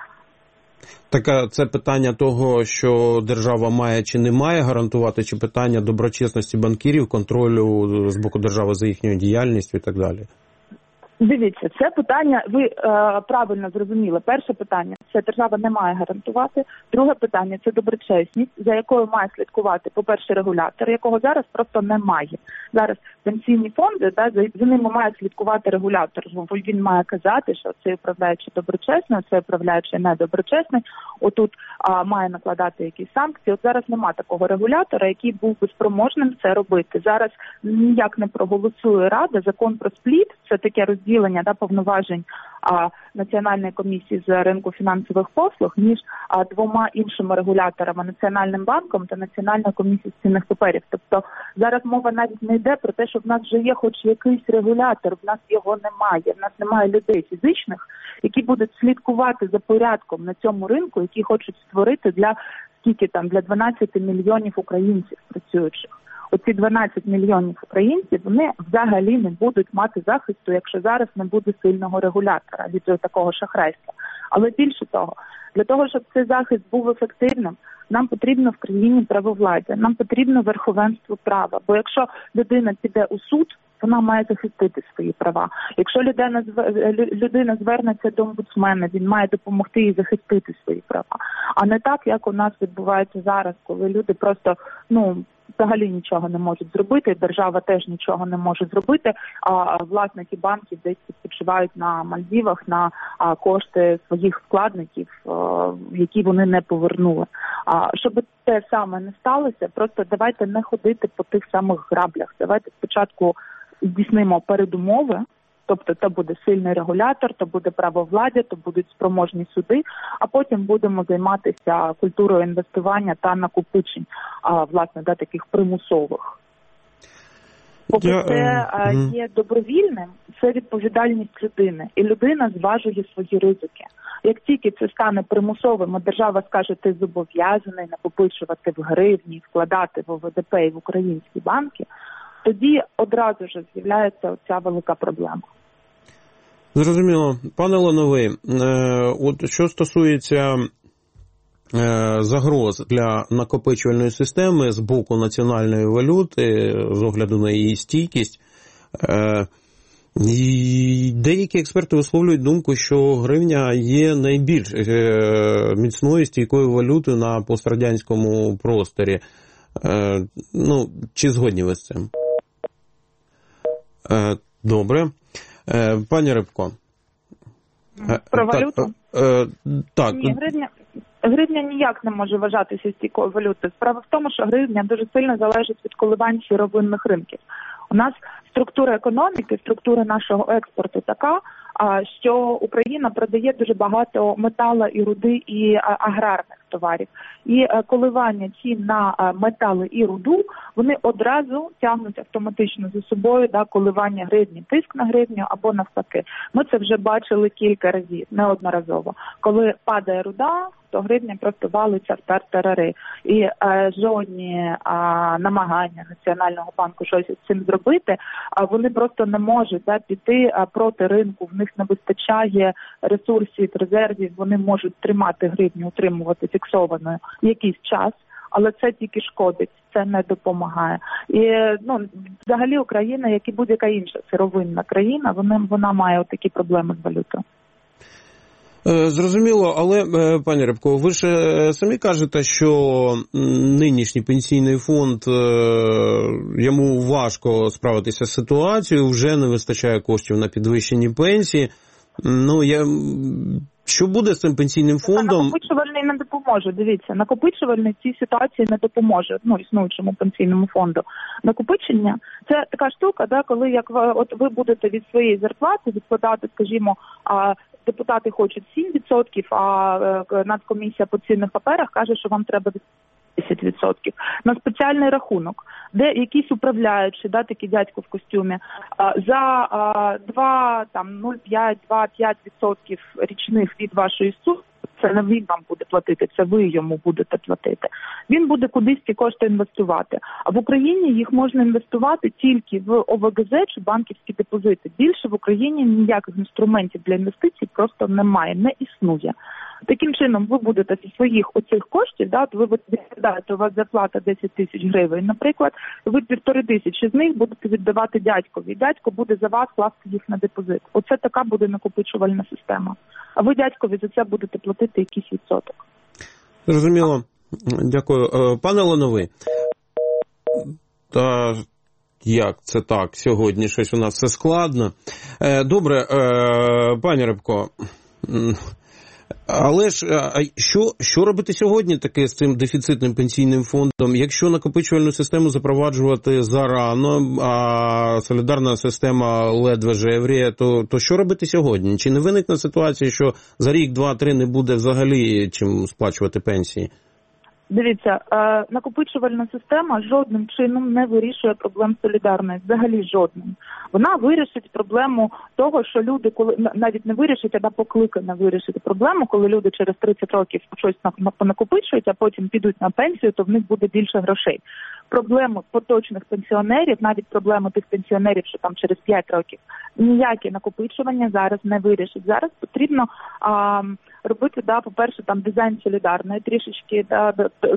Так, це питання того, що держава має чи не має гарантувати, чи питання доброчесності банкірів, контролю з боку держави за їхньою діяльністю і так далі? Дивіться, це питання, ви е, правильно зрозуміли. Перше питання – це держава не має гарантувати. Друге питання – це доброчесність, за якою має слідкувати, по-перше, регулятор, якого зараз просто немає. Зараз пенсійні фонди, да, за, за ними має слідкувати регулятор. Він має казати, що цей управляючий доброчесний, цей управляючий недоброчесний. Отут а, має накладати якісь санкції. От зараз немає такого регулятора, який був би спроможним це робити. Зараз ніяк не проголосує Рада. Закон про спліт – це таке розділення да, повноважень а, Національної комісії з ринку фінансових послуг між а, двома іншими регуляторами – Національним банком та Національною комісією з цінних паперів. Тобто зараз мова навіть не йде про те, що в нас вже є хоч якийсь регулятор, в нас його немає. В нас немає людей фізичних, які будуть слідкувати за порядком на цьому ринку, які хочуть створити для скільки там, для дванадцяти мільйонів українців працюючих. Оці дванадцять мільйонів українців, вони взагалі не будуть мати захисту, якщо зараз не буде сильного регулятора від такого шахрайства. Але більше того, для того, щоб цей захист був ефективним, нам потрібно в країні правовладдя, нам потрібно верховенство права. Бо якщо людина піде у суд вона має захистити свої права. Якщо людина, людина звернеться до омбудсмена, він має допомогти їй захистити свої права. А не так, як у нас відбувається зараз, коли люди просто, ну, взагалі нічого не можуть зробити, держава теж нічого не може зробити, а власники банків десь відпочивають на Мальдівах на кошти своїх вкладників, які вони не повернули. А щоб те саме не сталося, просто давайте не ходити по тих самих граблях. Давайте спочатку здійснимо передумови, тобто то буде сильний регулятор, то буде правовладдя, то будуть спроможні суди, а потім будемо займатися культурою інвестування та накопичень, а, власне, да, таких примусових. Поки Я, це а, mm. є добровільним, це відповідальність людини, і людина зважує свої ризики. Як тільки це стане примусовим, а держава скаже, ти зобов'язаний накопичувати в гривні, вкладати в ОВДП і в українські банки, тоді одразу ж з'являється оця велика проблема. Зрозуміло. Пане Лановий, от що стосується загроз для накопичувальної системи з боку національної валюти, з огляду на її стійкість, деякі експерти висловлюють думку, що гривня є найбільш міцною стійкою валютою на пострадянському просторі. Ну, чи згодні ви з цим? Добре. Пані Рибко. Про валюту? Так. так. Ні, гривня, гривня ніяк не може вважатися стійкою валютою. Справа в тому, що гривня дуже сильно залежить від коливань сировинних ринків. У нас структура економіки, структура нашого експорту така, що Україна продає дуже багато металу і руди і аграрних товарів. І коливання цін на метали і руду, вони одразу тягнуть автоматично за собою, да, коливання гривні, тиск на гривню або навпаки. Ми це вже бачили кілька разів, неодноразово. Коли падає руда, то гривня просто валиться в тартарари. І е, жодні е, намагання Національного банку щось з цим зробити, а вони просто не можуть, да, піти е, проти ринку, в них не вистачає ресурсів, резервів, вони можуть тримати гривню, утримувати фіксованою якийсь час, але це тільки шкодить, це не допомагає. І, ну, взагалі Україна, як і будь-яка інша сировинна країна, вона, вона має такі проблеми з валютою. Зрозуміло, але, пані Рибко, ви ж самі кажете, що нинішній пенсійний фонд, йому важко справитися з ситуацією, вже не вистачає коштів на підвищені пенсії. Ну, я... Що буде з цим пенсійним фондом? Накопичувальний не допоможе, дивіться, накопичувальний в цій ситуації не допоможе, ну, існуючому пенсійному фонду. Накопичення – це така штука, да, коли як ви, от ви будете від своєї зарплати відкладати, скажімо, а, депутати хочуть сім відсотків, а Нацкомісія по цінних паперах каже, що вам треба десять відсотків на спеціальний рахунок, де якийсь управляючий, да, такий дядько в костюмі, за два, там, нуль цілих п'ять - два - п'ять відсотків річних від вашої суми, це не він вам буде платити, це ви йому будете платити. Він буде кудись ці кошти інвестувати. А в Україні їх можна інвестувати тільки в О В Г З чи банківські депозити. Більше в Україні ніяких інструментів для інвестицій просто немає, не існує. Таким чином, ви будете зі своїх оцих коштів, да, ви відповідаєте, у вас зарплата десять тисяч гривень, наприклад, ви півтори тисячі з них будете віддавати дядькові. Дядько буде за вас класти їх на депозит. Оце така буде накопичувальна система. А ви дядькові за це будете платити якийсь відсоток. Зрозуміло. Дякую. Пане Лановий, та як це так? Сьогодні щось у нас все складно. Добре, пані Рибко, але ж що, що робити сьогодні таке з цим дефіцитним пенсійним фондом? Якщо накопичувальну систему запроваджувати зарано, а солідарна система ледве жевріє, то, то що робити сьогодні? Чи не виникне ситуація, що за рік, два, три не буде взагалі чим сплачувати пенсії? Дивіться, накопичувальна система жодним чином не вирішує проблем солідарної, взагалі жодним. Вона вирішить проблему того, що люди, коли навіть не вирішить, а покликана вирішити проблему, коли люди через тридцять років щось накопичують, а потім підуть на пенсію, то в них буде більше грошей. проблему поточних пенсіонерів, навіть проблему тих пенсіонерів, що там через п'ять років, ніякі накопичування зараз не вирішить. Зараз потрібно а, робити, да, по-перше, там дизайн солідарної трішечки, да,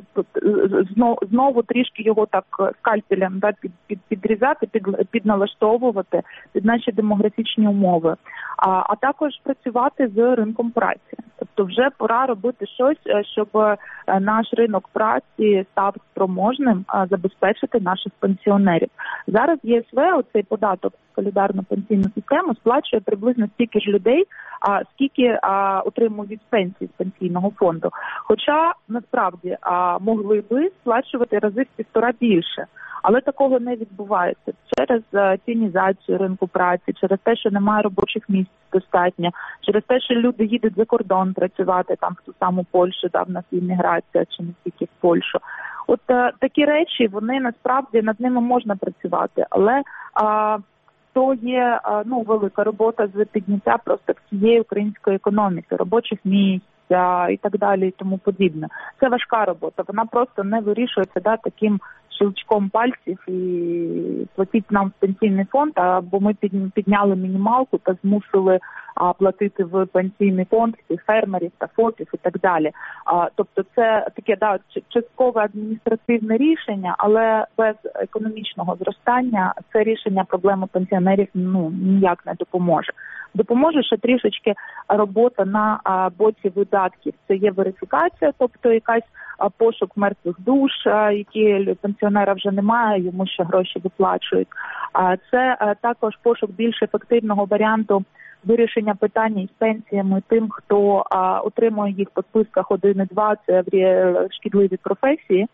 знову, знову трішки його так скальпелем, да, під, під, підрізати, під, підналаштовувати під наші демографічні умови, а, а також працювати з ринком праці. Тобто вже пора робити щось, щоб наш ринок праці став спроможним забезпечити наших пенсіонерів. Зараз ЄСВ, оцей податок солідарну пенсійну систему, сплачує приблизно стільки ж людей, а скільки а, отримують від пенсії з пенсійного фонду. Хоча насправді а, могли би сплачувати рази в півтора більше. Але такого не відбувається через uh, тінізацію ринку праці, через те, що немає робочих місць достатньо, через те, що люди їдуть за кордон працювати, там в ту саму Польщу, там в нас імміграція, чи не тільки в Польщу. От uh, такі речі, вони насправді, над ними можна працювати, але uh, то є uh, ну, велика робота з підняття просто всієї української економіки, робочих місць і так далі і тому подібне. Це важка робота, вона просто не вирішується, да, таким щелчком пальців і платіть нам в пенсійний фонд, або ми підняли мінімалку та змусили а, платити в пенсійний фонд всіх фермерів та ФОПів і так далі. А, тобто це таке, да, часткове адміністративне рішення, але без економічного зростання це рішення проблеми пенсіонерів ну, ніяк не допоможе. Допоможе ще трішечки робота на а, боці видатків. Це є верифікація, тобто якась а, пошук мертвих душ, а, які пенсіонера вже немає, йому ще гроші виплачують. А, це а, також пошук більш ефективного варіанту вирішення питання із пенсіями тим, хто а, отримує їх по списках один і два, це шкідливі професії.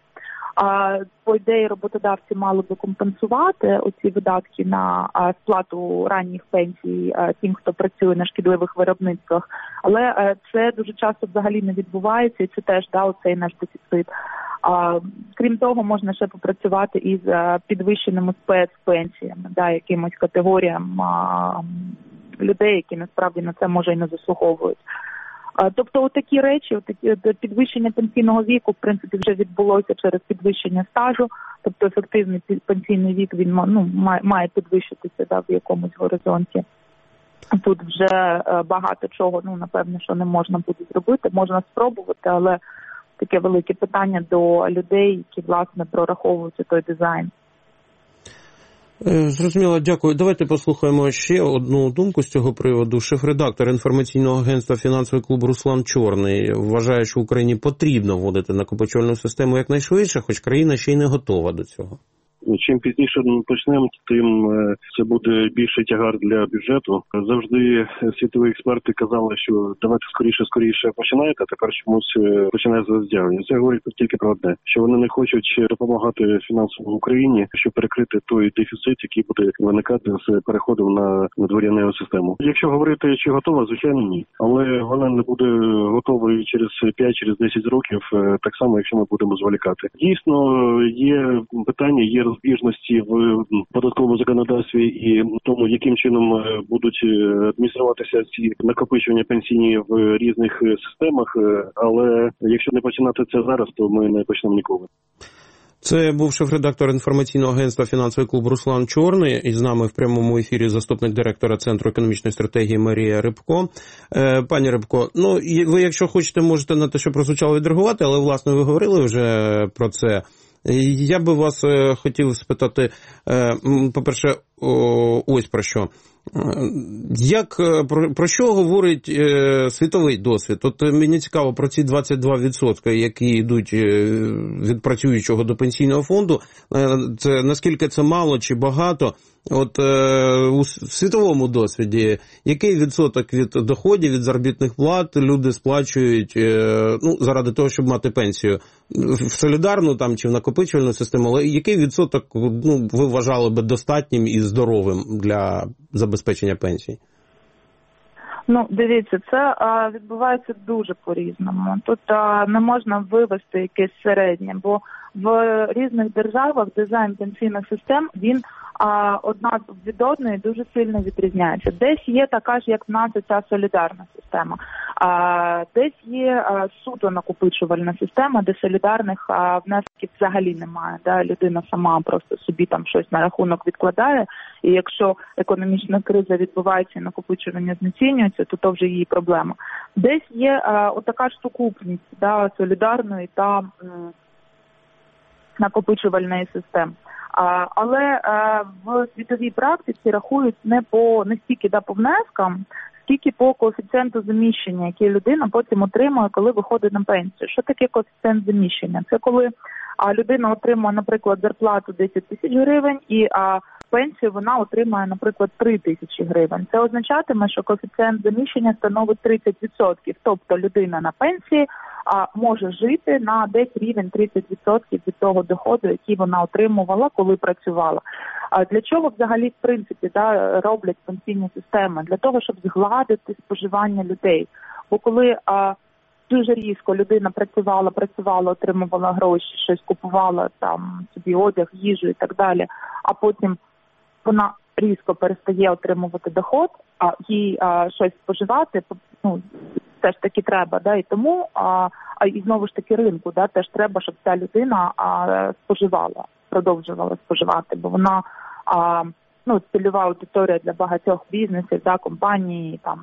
А по ідеї роботодавці мали би компенсувати оці видатки на а, сплату ранніх пенсій а, тим, хто працює на шкідливих виробництвах. Але а, це дуже часто взагалі не відбувається, і це теж да, оцей наш дефіцит. А, крім того, можна ще попрацювати із а, підвищеними спецпенсіями, да, якимось категоріям а, людей, які насправді на це може і не заслуговують. Тобто такі речі, такі підвищення пенсійного віку, в принципі, вже відбулося через підвищення стажу, тобто ефективний пенсійний вік, він ну, має, має підвищитися да, в якомусь горизонті. Тут вже багато чого, ну, напевно, що не можна буде зробити, можна спробувати, але таке велике питання до людей, які, власне, прораховують той дизайн. Зрозуміло, дякую. Давайте послухаємо ще одну думку з цього приводу. Шеф-редактор інформаційного агентства «Фінансовий клуб» Руслан Чорний вважає, що Україні потрібно вводити накопичувальну систему якнайшвидше, хоч країна ще й не готова до цього. Чим пізніше почнемо, тим це буде більший тягар для бюджету. Завжди світові експерти казали, що давайте скоріше-скоріше починайте, а тепер чомусь починає заздягання. Це говорить тільки про одне, що вони не хочуть допомагати фінансово Україні, щоб перекрити той дефіцит, який буде виникати з переходом на надворянну систему. Якщо говорити, чи готова, звичайно, ні. Але вона не буде готовою через п'ять через десять років, так само, якщо ми будемо зволікати. Дійсно, є питання, є розбіжності в податковому законодавстві і в тому, яким чином будуть адмініструватися ці накопичування пенсійні в різних системах, але якщо не починати це зараз, то ми не почнемо ніколи. Це був шеф-редактор інформаційного агентства «Фінансовий клуб» Руслан Чорний. І з нами в прямому ефірі заступник директора Центру економічної стратегії Марія Рибко. Пані Рибко, ну, ви, якщо хочете, можете на те, що прозвучало, відреагувати, але, власне, ви говорили вже про це. Я би вас хотів спитати, по-перше, ось про що. Як, про, про що говорить е, світовий досвід? От мені цікаво про ці двадцять два відсотки, які йдуть від працюючого до пенсійного фонду. Це, наскільки це мало чи багато? От е, у світовому досвіді, який відсоток від доходів, від заробітних плат люди сплачують е, ну, заради того, щоб мати пенсію? В солідарну там, чи в накопичувальну систему, але який відсоток ну, ви вважали би достатнім і здоровим для забезпечення пенсій? Ну, дивіться, це а, відбувається дуже по-різному. Тут а, не можна вивести якесь середнє, бо в різних державах дизайн пенсійних систем, він а одна від одної дуже сильно відрізняються. Десь є така ж, як в нас, ця солідарна система. А, десь є а, суто накопичувальна система, де солідарних а, внесків взагалі немає. Да? Людина сама просто собі там щось на рахунок відкладає, і якщо економічна криза відбувається і накопичування знецінюється, то то вже її проблема. Десь є а, отака ж сукупність, да, солідарної та м, накопичувальної системи. А, але а, в світовій практиці рахують не по не стільки да, по внескам, скільки по коефіцієнту заміщення, який людина потім отримує, коли виходить на пенсію. Що таке коефіцієнт заміщення? Це коли а, людина отримує, наприклад, зарплату десять тисяч гривень і а, пенсію вона отримає, наприклад, три тисячі гривень. Це означатиме, що коефіцієнт заміщення становить тридцять відсотків. Тобто людина на пенсії а, може жити на десь рівень тридцять відсотків від того доходу, який вона отримувала, коли працювала. А для чого взагалі, в принципі, да, роблять пенсійні системи? Для того, щоб згладити споживання людей. Бо коли а, дуже різко людина працювала, працювала, отримувала гроші, щось купувала, там собі одяг, їжу і так далі, а потім вона різко перестає отримувати доход, а їй а, щось споживати, ну, теж таки треба, да, і тому, а, а і знову ж таки ринку, да, теж треба, щоб ця людина а, споживала, продовжувала споживати, бо вона, а, ну, цільова аудиторія для багатьох бізнесів, да, компаній, там,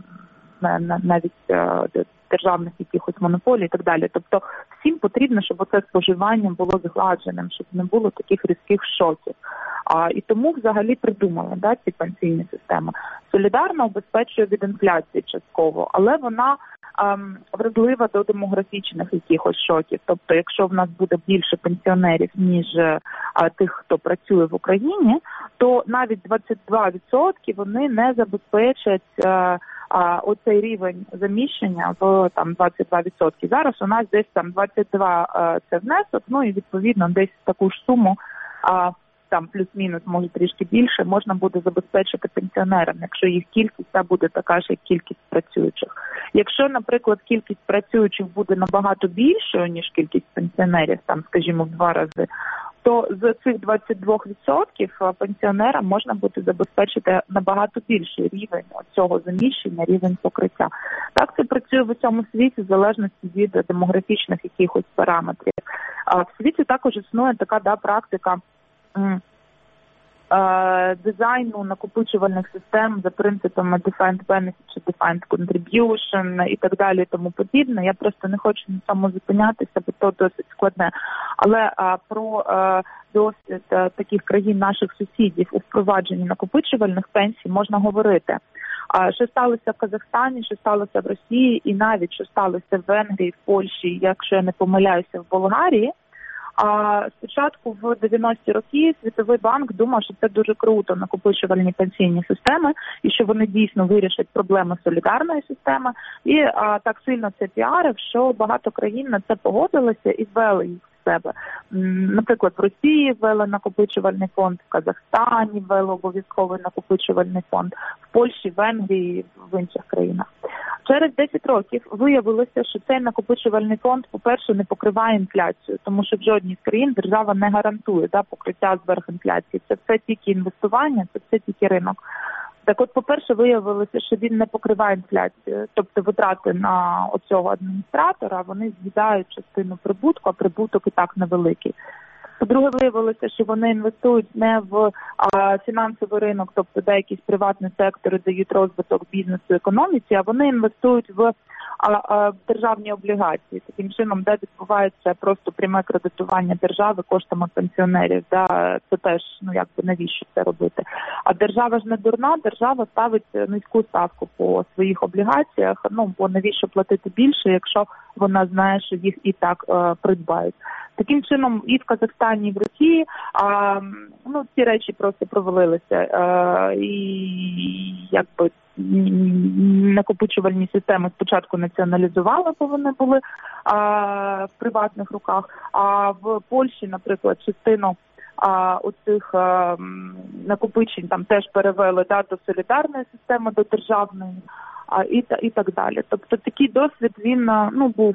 навіть а, державних якихось монополій і так далі. Тобто всім потрібно, щоб оце споживання було згладженим, щоб не було таких різких шоків. А, і тому взагалі придумали, да, ці пенсійні системи. Солідарно обезпечує від інфляції частково, але вона ем, вразлива до демографічних якихось шоків. Тобто, якщо в нас буде більше пенсіонерів, ніж е, тих, хто працює в Україні, то навіть двадцять два відсотки вони не забезпечать е, А оцей рівень заміщення в там двадцять два відсотки. Зараз у нас десь там двадцять два а, це внесок, ну і відповідно десь таку ж суму, а, там плюс-мінус, може трішки більше, можна буде забезпечити пенсіонерам, якщо їх кількість та буде така ж, як кількість працюючих. Якщо, наприклад, кількість працюючих буде набагато більшою, ніж кількість пенсіонерів, там, скажімо, в два рази, то з цих двадцять два відсотків пенсіонерам можна буде забезпечити набагато більший рівень цього заміщення, рівень покриття. Так це працює в усьому світі в залежності від демографічних якихось параметрів. А в світі також існує така да, практика м, е, дизайну накопичувальних систем за принципами Defined Benefit чи Defined Contribution і так далі і тому подібне. Я просто не хочу на цьому зупинятися, бо то досить складне. Але а, про а, досвід а, таких країн наших сусідів у впровадженні накопичувальних пенсій можна говорити. А, що сталося в Казахстані, що сталося в Росії і навіть що сталося в Венгрії, в Польщі, якщо я не помиляюся, в Болгарії. А спочатку в дев'яності роки Світовий банк думав, що це дуже круто, накопичувальні пенсійні системи, і що вони дійсно вирішать проблеми солідарної системи. І а, так сильно це піарив, що багато країн на це погодилися і ввели їх в себе. Наприклад, в Росії ввели накопичувальний фонд, в Казахстані ввели обов'язковий накопичувальний фонд, в Польщі, Венгрії, в інших країнах. Через десять років виявилося, що цей накопичувальний фонд, по-перше, не покриває інфляцію, тому що в жодній з країн держава не гарантує да, покриття зверх інфляції. Це все тільки інвестування, це все тільки ринок. Так от, по-перше, виявилося, що він не покриває інфляцію, тобто витрати на оцього адміністратора, вони з'їдають частину прибутку, а прибуток і так невеликий. По-друге, виявилося, що вони інвестують не в а, фінансовий ринок, тобто де якісь приватні сектори дають розвиток бізнесу і економіці, а вони інвестують в а, а, державні облігації. Таким чином, де відбувається просто пряме кредитування держави коштами пенсіонерів. Да? Це теж, ну якби навіщо це робити? А держава ж не дурна, держава ставить низьку ставку по своїх облігаціях, ну бо навіщо платити більше, якщо вона знає, що їх і так е, придбають. Таким чином, і в Казахстані, і в Росії а, ну, ці речі просто провалилися. А, і якби накопичувальні системи спочатку націоналізували, бо вони були а, в приватних руках. А в Польщі, наприклад, частину а, оцих а, накопичень там теж перевели да, до солідарної системи, до державної а, і, і так далі. Тобто такий досвід, він ну, був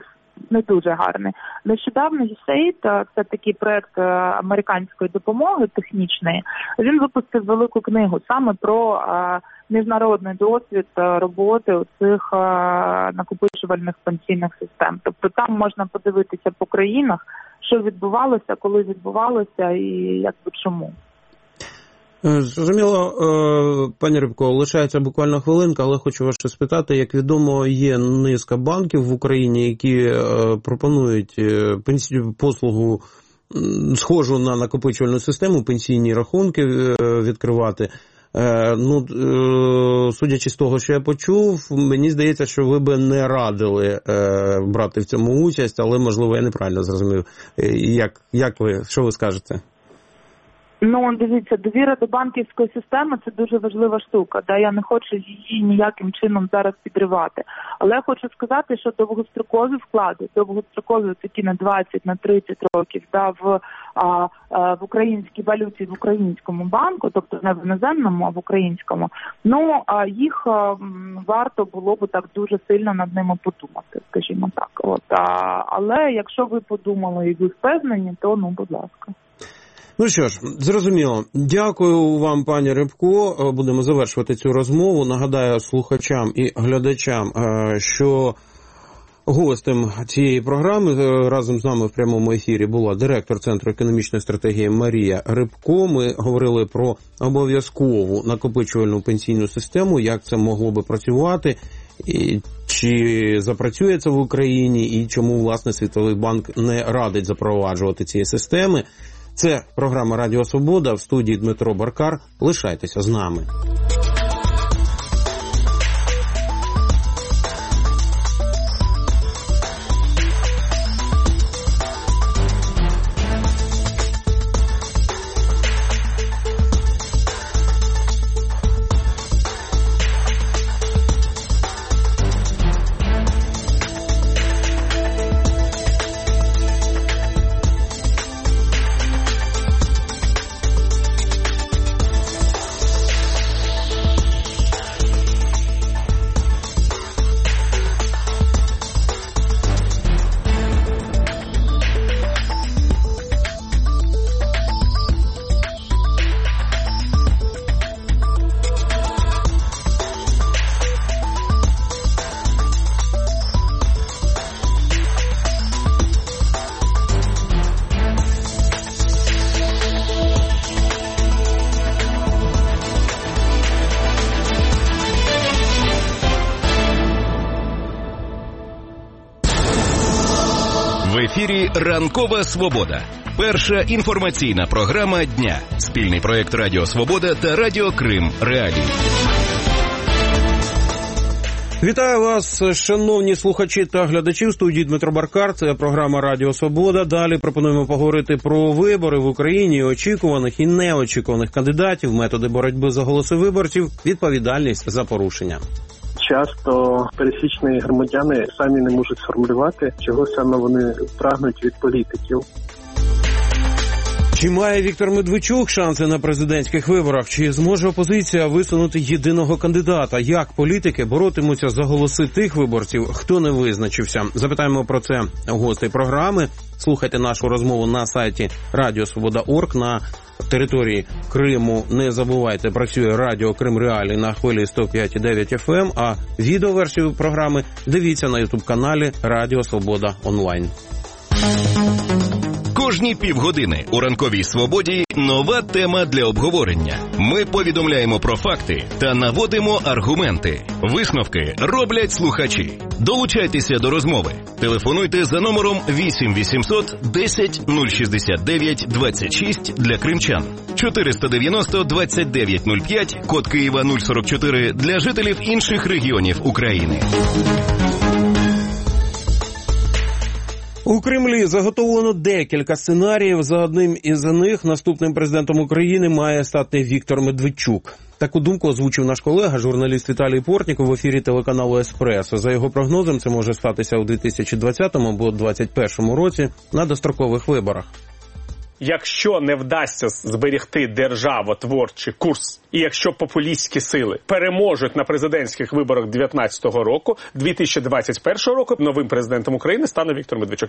не дуже гарний. Нещодавно ю ес ей ай ді, це такий проект американської допомоги технічної, він випустив велику книгу саме про міжнародний досвід роботи у цих накопичувальних пенсійних систем. Тобто там можна подивитися по країнах, що відбувалося, коли відбувалося і як би чому. Зрозуміло, пані Рибко, лишається буквально хвилинка, але хочу вас ще спитати, як відомо, є низка банків в Україні, які пропонують послугу схожу на накопичувальну систему, пенсійні рахунки відкривати. Ну, судячи з того, що я почув, мені здається, що ви би не радили брати в цьому участь, але, можливо, я неправильно зрозумів. Як, як ви, що ви скажете? Ну, дивіться, довіра до банківської системи – це дуже важлива штука. Да? Я не хочу її ніяким чином зараз підривати. Але я хочу сказати, що довгострокові вклади, довгострокові такі на двадцять, на тридцять років, да, в, а, а, в українській валюті, в українському банку, тобто не в іноземному, а в українському, ну, а їх а, варто було б так дуже сильно над ними подумати, скажімо так. От, а, але якщо ви подумали і ви впевнені, то, ну, будь ласка. Ну що ж, зрозуміло. Дякую вам, пані Рибко. Будемо завершувати цю розмову. Нагадаю слухачам і глядачам, що гостем цієї програми разом з нами в прямому ефірі була директор Центру економічної стратегії Марія Рибко. Ми говорили про обов'язкову накопичувальну пенсійну систему, як це могло би працювати, і чи запрацює це в Україні, і чому, власне, Світовий банк не радить запроваджувати ці системи. Це програма «Радіо Свобода», в студії Дмитро Баркар. Лишайтеся з нами. В ефірі «Ранкова Свобода». Перша інформаційна програма дня. Спільний проєкт «Радіо Свобода» та «Радіо Крим Реалії». Вітаю вас, шановні слухачі та глядачі. В студії Дмитро Баркар. Це програма «Радіо Свобода». Далі пропонуємо поговорити про вибори в Україні, очікуваних і неочікуваних кандидатів, методи боротьби за голоси виборців, відповідальність за порушення. Часто пересічні громадяни самі не можуть сформулювати, чого саме вони прагнуть від політиків. Чи має Віктор Медведчук шанси на президентських виборах? Чи зможе опозиція висунути єдиного кандидата? Як політики боротимуться за голоси тих виборців, хто не визначився? Запитаємо про це гостей програми. Слухайте нашу розмову на сайті радіо свобода крапка орг. На території Криму, не забувайте, працює Радіо Крим Реалії на хвилі сто п'ять і дев'ять еф ем, а відеоверсію програми дивіться на ютуб-каналі Радіо Свобода онлайн. Кожні півгодини у «Ранковій Свободі» нова тема для обговорення. Ми повідомляємо про факти та наводимо аргументи. Висновки роблять слухачі. Долучайтеся до розмови. Телефонуйте за номером вісім вісімсот десять нуль шістдесят дев'ять двадцять шість для кримчан, чотириста дев'яносто двадцять дев'ять нуль п'ять, код Києва нуль сорок чотири для жителів інших регіонів України. У Кремлі заготовлено декілька сценаріїв. За одним із них наступним президентом України має стати Віктор Медведчук. Таку думку озвучив наш колега, журналіст Віталій Портніков в ефірі телеканалу «Еспресо». За його прогнозом, це може статися у дві тисячі двадцятому або двадцять першому році на дострокових виборах. якщо не вдасться зберегти державотворчий курс, і якщо популістські сили переможуть на президентських виборах дев'ятнадцятого року, дві тисячі двадцять першого року новим президентом України стане Віктор Медведчук.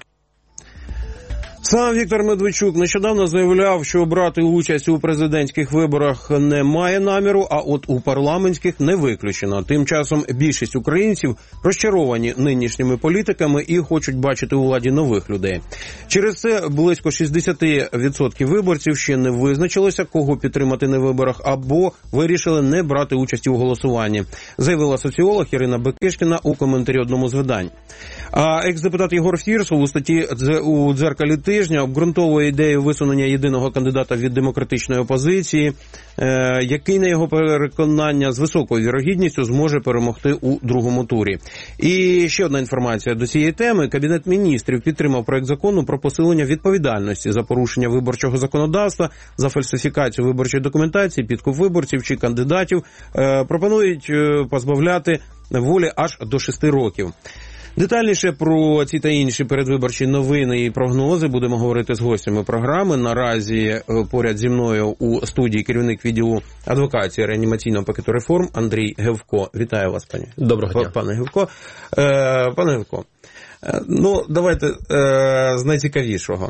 Сам Віктор Медведчук нещодавно заявляв, що брати участь у президентських виборах не має наміру, а от у парламентських не виключено. Тим часом більшість українців розчаровані нинішніми політиками і хочуть бачити у владі нових людей. Через це близько шістдесят відсотків виборців ще не визначилося, кого підтримати на виборах, або вирішили не брати участі у голосуванні, заявила соціолог Ірина Бекишкіна у коментарі одному з видань. А екс-депутат Єгор Фірсов у статті у «Дзеркалі тижня» обґрунтовує ідею висунення єдиного кандидата від демократичної опозиції, е, який, на його переконання, з високою вірогідністю зможе перемогти у другому турі. І ще одна інформація до цієї теми. Кабінет міністрів підтримав проект закону про посилення відповідальності за порушення виборчого законодавства, за фальсифікацію виборчої документації, підкуп виборців чи кандидатів. Е, пропонують е, позбавляти волі аж до шести років. Детальніше про ці та інші передвиборчі новини і прогнози будемо говорити з гостями програми. Наразі поряд зі мною у студії керівник відділу адвокації реанімаційного пакету реформ Андрій Гевко. Вітаю вас, пані. Доброго дня. Пане Гевко. Е, пане Гевко, ну, давайте е, з найцікавішого.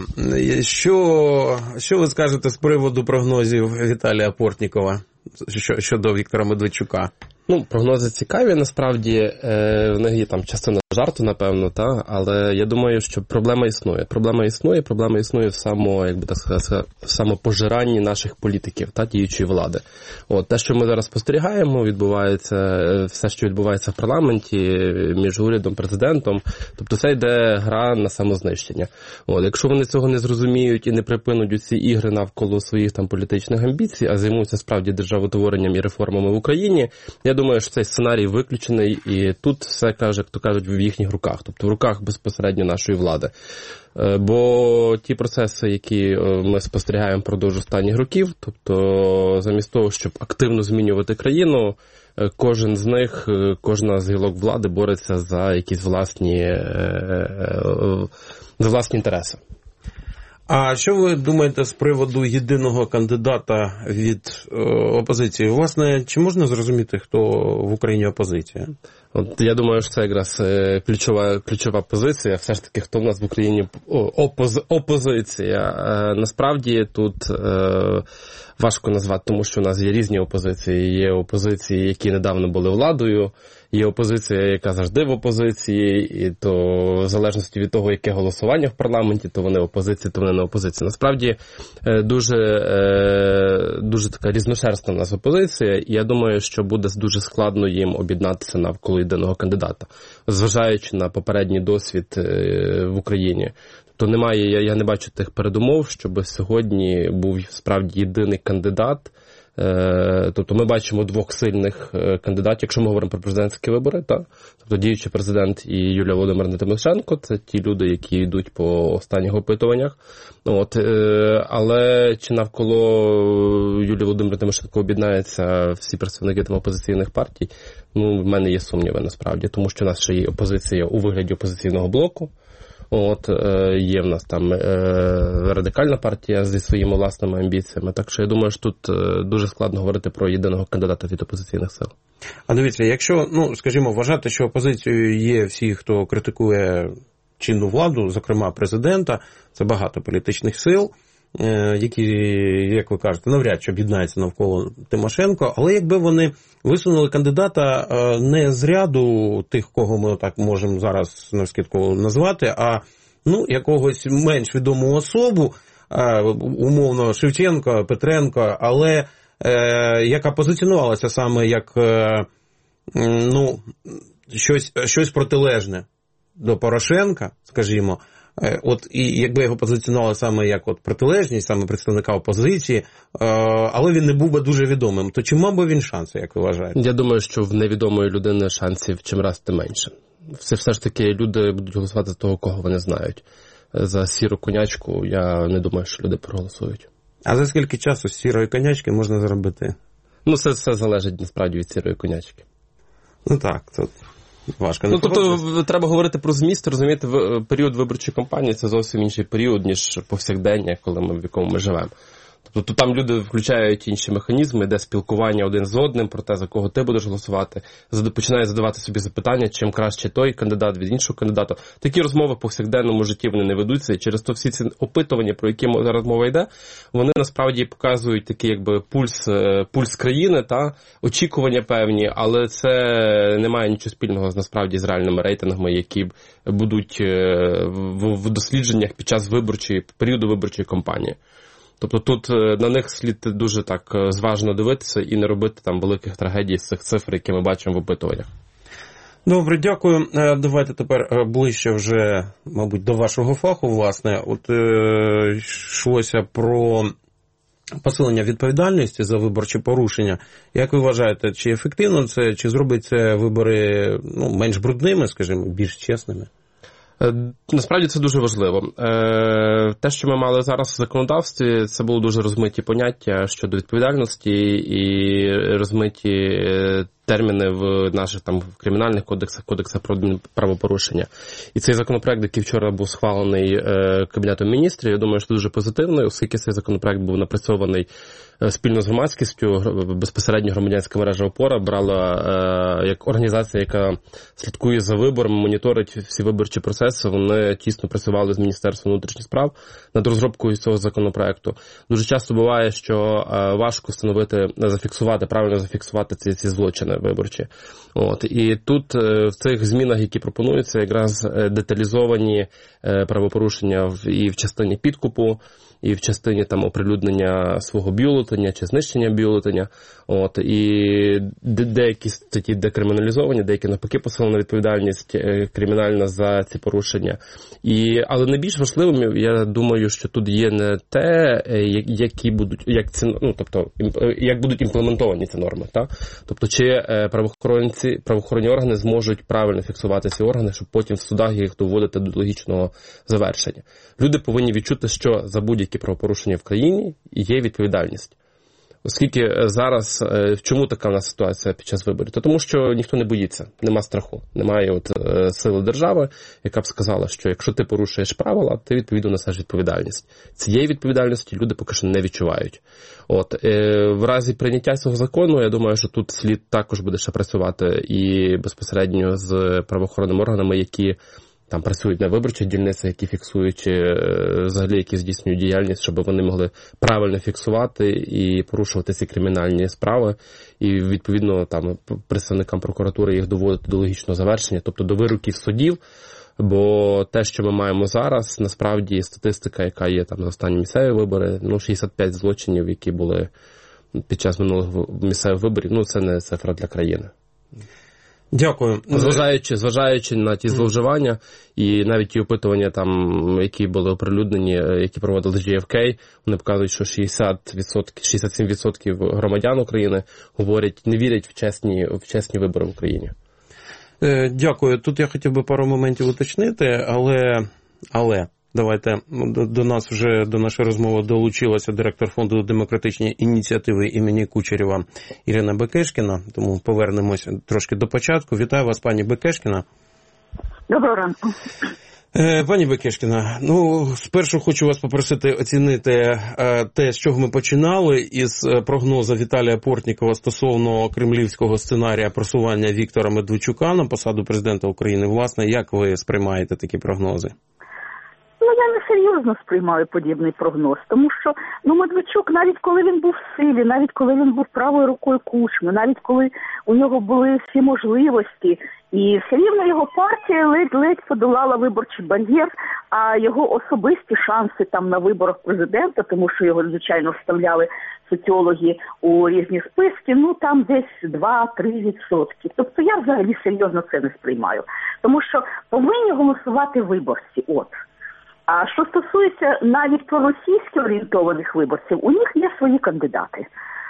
Що, що ви скажете з приводу прогнозів Віталія Портнікова щодо Віктора Медведчука? Ну, прогнози цікаві, насправді, е, в них є там частина жарту, напевно, та, але я думаю, що проблема існує. Проблема існує, проблема існує в само, як би так сказати, в самопожиранні наших політиків, та, діючої влади. От, те, що ми зараз спостерігаємо, відбувається, все, що відбувається в парламенті, між урядом, президентом, тобто це йде гра на самознищення. От, якщо вони цього не зрозуміють і не припинуть усі ігри навколо своїх там політичних амбіцій, а займуться справді державотворенням і реформами в Україні, я думаю, що цей сценарій виключений, і тут все, каже, як то кажуть, в їхніх руках, тобто в руках безпосередньо нашої влади. Бо ті процеси, які ми спостерігаємо впродовж останніх років, тобто замість того, щоб активно змінювати країну, кожен з них, кожна з гілок влади бореться за якісь власні, за власні інтереси. А що ви думаєте з приводу єдиного кандидата від е, опозиції? Власне, чи можна зрозуміти, хто в Україні опозиція? От, я думаю, що це якраз ключова, ключова позиція. Все ж таки, хто в нас в Україні опоз, опозиція? Е, насправді тут е, важко назвати, тому що у нас є різні опозиції. Є опозиції, які недавно були владою, є опозиція, яка завжди в опозиції, і то в залежності від того, яке голосування в парламенті, то вони опозиції, то вони не опозиції. Насправді дуже, дуже така різношерстна в нас опозиція, і я думаю, що буде дуже складно їм об'єднатися навколо єдиного кандидата, зважаючи на попередній досвід в Україні. То немає, я, я не бачу тих передумов, щоб сьогодні був справді єдиний кандидат. Тобто ми бачимо двох сильних кандидатів, якщо ми говоримо про президентські вибори, та? Тобто діючий президент і Юлія Володимирівна Тимошенко, це ті люди, які йдуть по останніх опитуваннях. От, але чи навколо Юлії Володимирівни Тимошенко об'єднаються всі представники там опозиційних партій, ну, в мене є сумніви насправді, тому що у нас ще є опозиція у вигляді опозиційного блоку. От, е, є в нас там е, радикальна партія зі своїми власними амбіціями, так що я думаю, що тут е, дуже складно говорити про єдиного кандидата від опозиційних сил. А дивіться, якщо, ну, скажімо, вважати, що опозицією є всі, хто критикує чинну владу, зокрема президента, це багато політичних сил, які, як ви кажете, навряд чи об'єднаються навколо Тимошенко, але якби вони висунули кандидата не з ряду тих, кого ми так можемо зараз навскидку назвати, а ну, якогось менш відому особу, умовно Шевченко, Петренко, але е, яка позиціонувалася саме як е, ну, щось, щось протилежне до Порошенка, скажімо. От, і якби його позиціонували саме як от протилежність, саме представника опозиції, але він не був би дуже відомим, то чи мав би він шанси, як ви вважаєте? Я думаю, що в невідомої людини шансів чим раз тим менше. Все, все ж таки люди будуть голосувати за того, кого вони знають. За сіру конячку я не думаю, що люди проголосують. А за скільки часу з сірої конячки можна заробити? Ну, це все залежить насправді від сірої конячки. Ну так, тут... Важко. Ну, тобто, треба говорити про зміст, розумієте, період виборчої кампанії – це зовсім інший період, ніж повсякдення, коли ми, в якому ми живемо. Тобто там люди включають інші механізми, де спілкування один з одним про те, за кого ти будеш голосувати, починають задавати собі запитання, чим краще той кандидат від іншого кандидата. Такі розмови в повсякденному житті вони не ведуться, і через то всі ці опитування, про які зараз мова йде, вони насправді показують такий якби пульс, пульс країни, та очікування певні, але це не має нічого спільного насправді з реальними рейтингами, які будуть в дослідженнях під час виборчої, періоду виборчої кампанії. Тобто тут на них слід дуже так зважно дивитися і не робити там великих трагедій з цих цифр, які ми бачимо в опитуваннях. Добре, дякую. Давайте тепер ближче вже, мабуть, до вашого фаху, власне. От е, йшлося про посилення відповідальності за виборчі порушення. Як ви вважаєте, чи ефективно це, чи зробить це вибори ну, менш брудними, скажімо, більш чесними? Насправді це дуже важливо. Те, що ми мали зараз в законодавстві, це були дуже розмиті поняття щодо відповідальності і розмиті терміни в наших там кримінальних кодексах, кодексах про правопорушення. І цей законопроект, який вчора був схвалений Кабінетом міністрів, я думаю, що дуже позитивний, оскільки цей законопроект був напрацьований спільно з громадськістю, безпосередньо громадянська мережа «Опора» брала як організація, яка слідкує за виборами, моніторить всі виборчі процеси. Вони тісно працювали з Міністерством внутрішніх справ над розробкою цього законопроекту. Дуже часто буває, що важко встановити, зафіксувати, правильно зафіксувати ці, ці злочини виборчі. От. І тут в цих змінах, які пропонуються, якраз деталізовані правопорушення і в частині підкупу, і в частині там оприлюднення свого бюлетеня чи знищення бюлетеня. От, і деякі статті декриміналізовані, деякі навпаки посилена відповідальність кримінальна за ці порушення. І, але найбільш важливим, я думаю, що тут є не те, які будуть, як ці, ну, тобто, як будуть імплементовані ці норми. Та? Тобто, чи правоохоронці, правоохоронні органи зможуть правильно фіксувати ці органи, щоб потім в судах їх доводити до логічного завершення. Люди повинні відчути, що за будь-які правопорушення в країні є відповідальність. Оскільки зараз, чому така у нас ситуація під час виборів? То тому, що ніхто не боїться, нема страху. Немає от сили держави, яка б сказала, що якщо ти порушуєш правила, ти відповідно несеш відповідальність. Цієї відповідальності люди поки що не відчувають. От, в разі прийняття цього закону, я думаю, що тут слід також буде ще працювати і безпосередньо з правоохоронними органами, які там працюють на виборчих дільницях, які фіксують, взагалі, які здійснюють діяльність, щоб вони могли правильно фіксувати і порушувати ці кримінальні справи. І, відповідно, там представникам прокуратури їх доводити до логічного завершення, тобто до вироків судів. Бо те, що ми маємо зараз, насправді статистика, яка є там на останні місцеві вибори, ну, шістдесят п'ять злочинів, які були під час минулих місцевих виборів, ну, це не цифра для країни. Дякую. Зважаючи, зважаючи на ті зловживання і навіть ті опитування, там, які були оприлюднені, які проводили джі еф кей, вони показують, що шістдесят відсотків, шістдесят сім відсотків громадян України говорять, не вірять в чесні, в чесні вибори в Україні. Дякую. Тут я хотів би пару моментів уточнити, але, але давайте до, до нас вже, до нашої розмови долучилася директор фонду демократичні ініціативи імені Кучерєва Ірина Бекешкіна, тому повернемося трошки до початку. Вітаю вас, пані Бекешкіна. Доброго ранку. Пані Бекешкіна, ну, спершу хочу вас попросити оцінити те, з чого ми починали, із прогнозу Віталія Портнікова стосовно кремлівського сценарія просування Віктора Медведчука на посаду президента України. Власне, як ви сприймаєте такі прогнози? Ну, я не серйозно сприймаю подібний прогноз, тому що, ну, Медведчук, навіть коли він був в силі, навіть коли він був правою рукою Кучми, навіть коли у нього були всі можливості, і все рівно його партія ледь-ледь подолала виборчий бар'єр, а його особисті шанси там на виборах президента, тому що його, звичайно, вставляли соціологи у різні списки, ну, там десь два-три відсотки. Тобто я взагалі серйозно це не сприймаю, тому що повинні голосувати виборці, от. А що стосується навіть проросійськи орієнтованих виборців, у них є свої кандидати.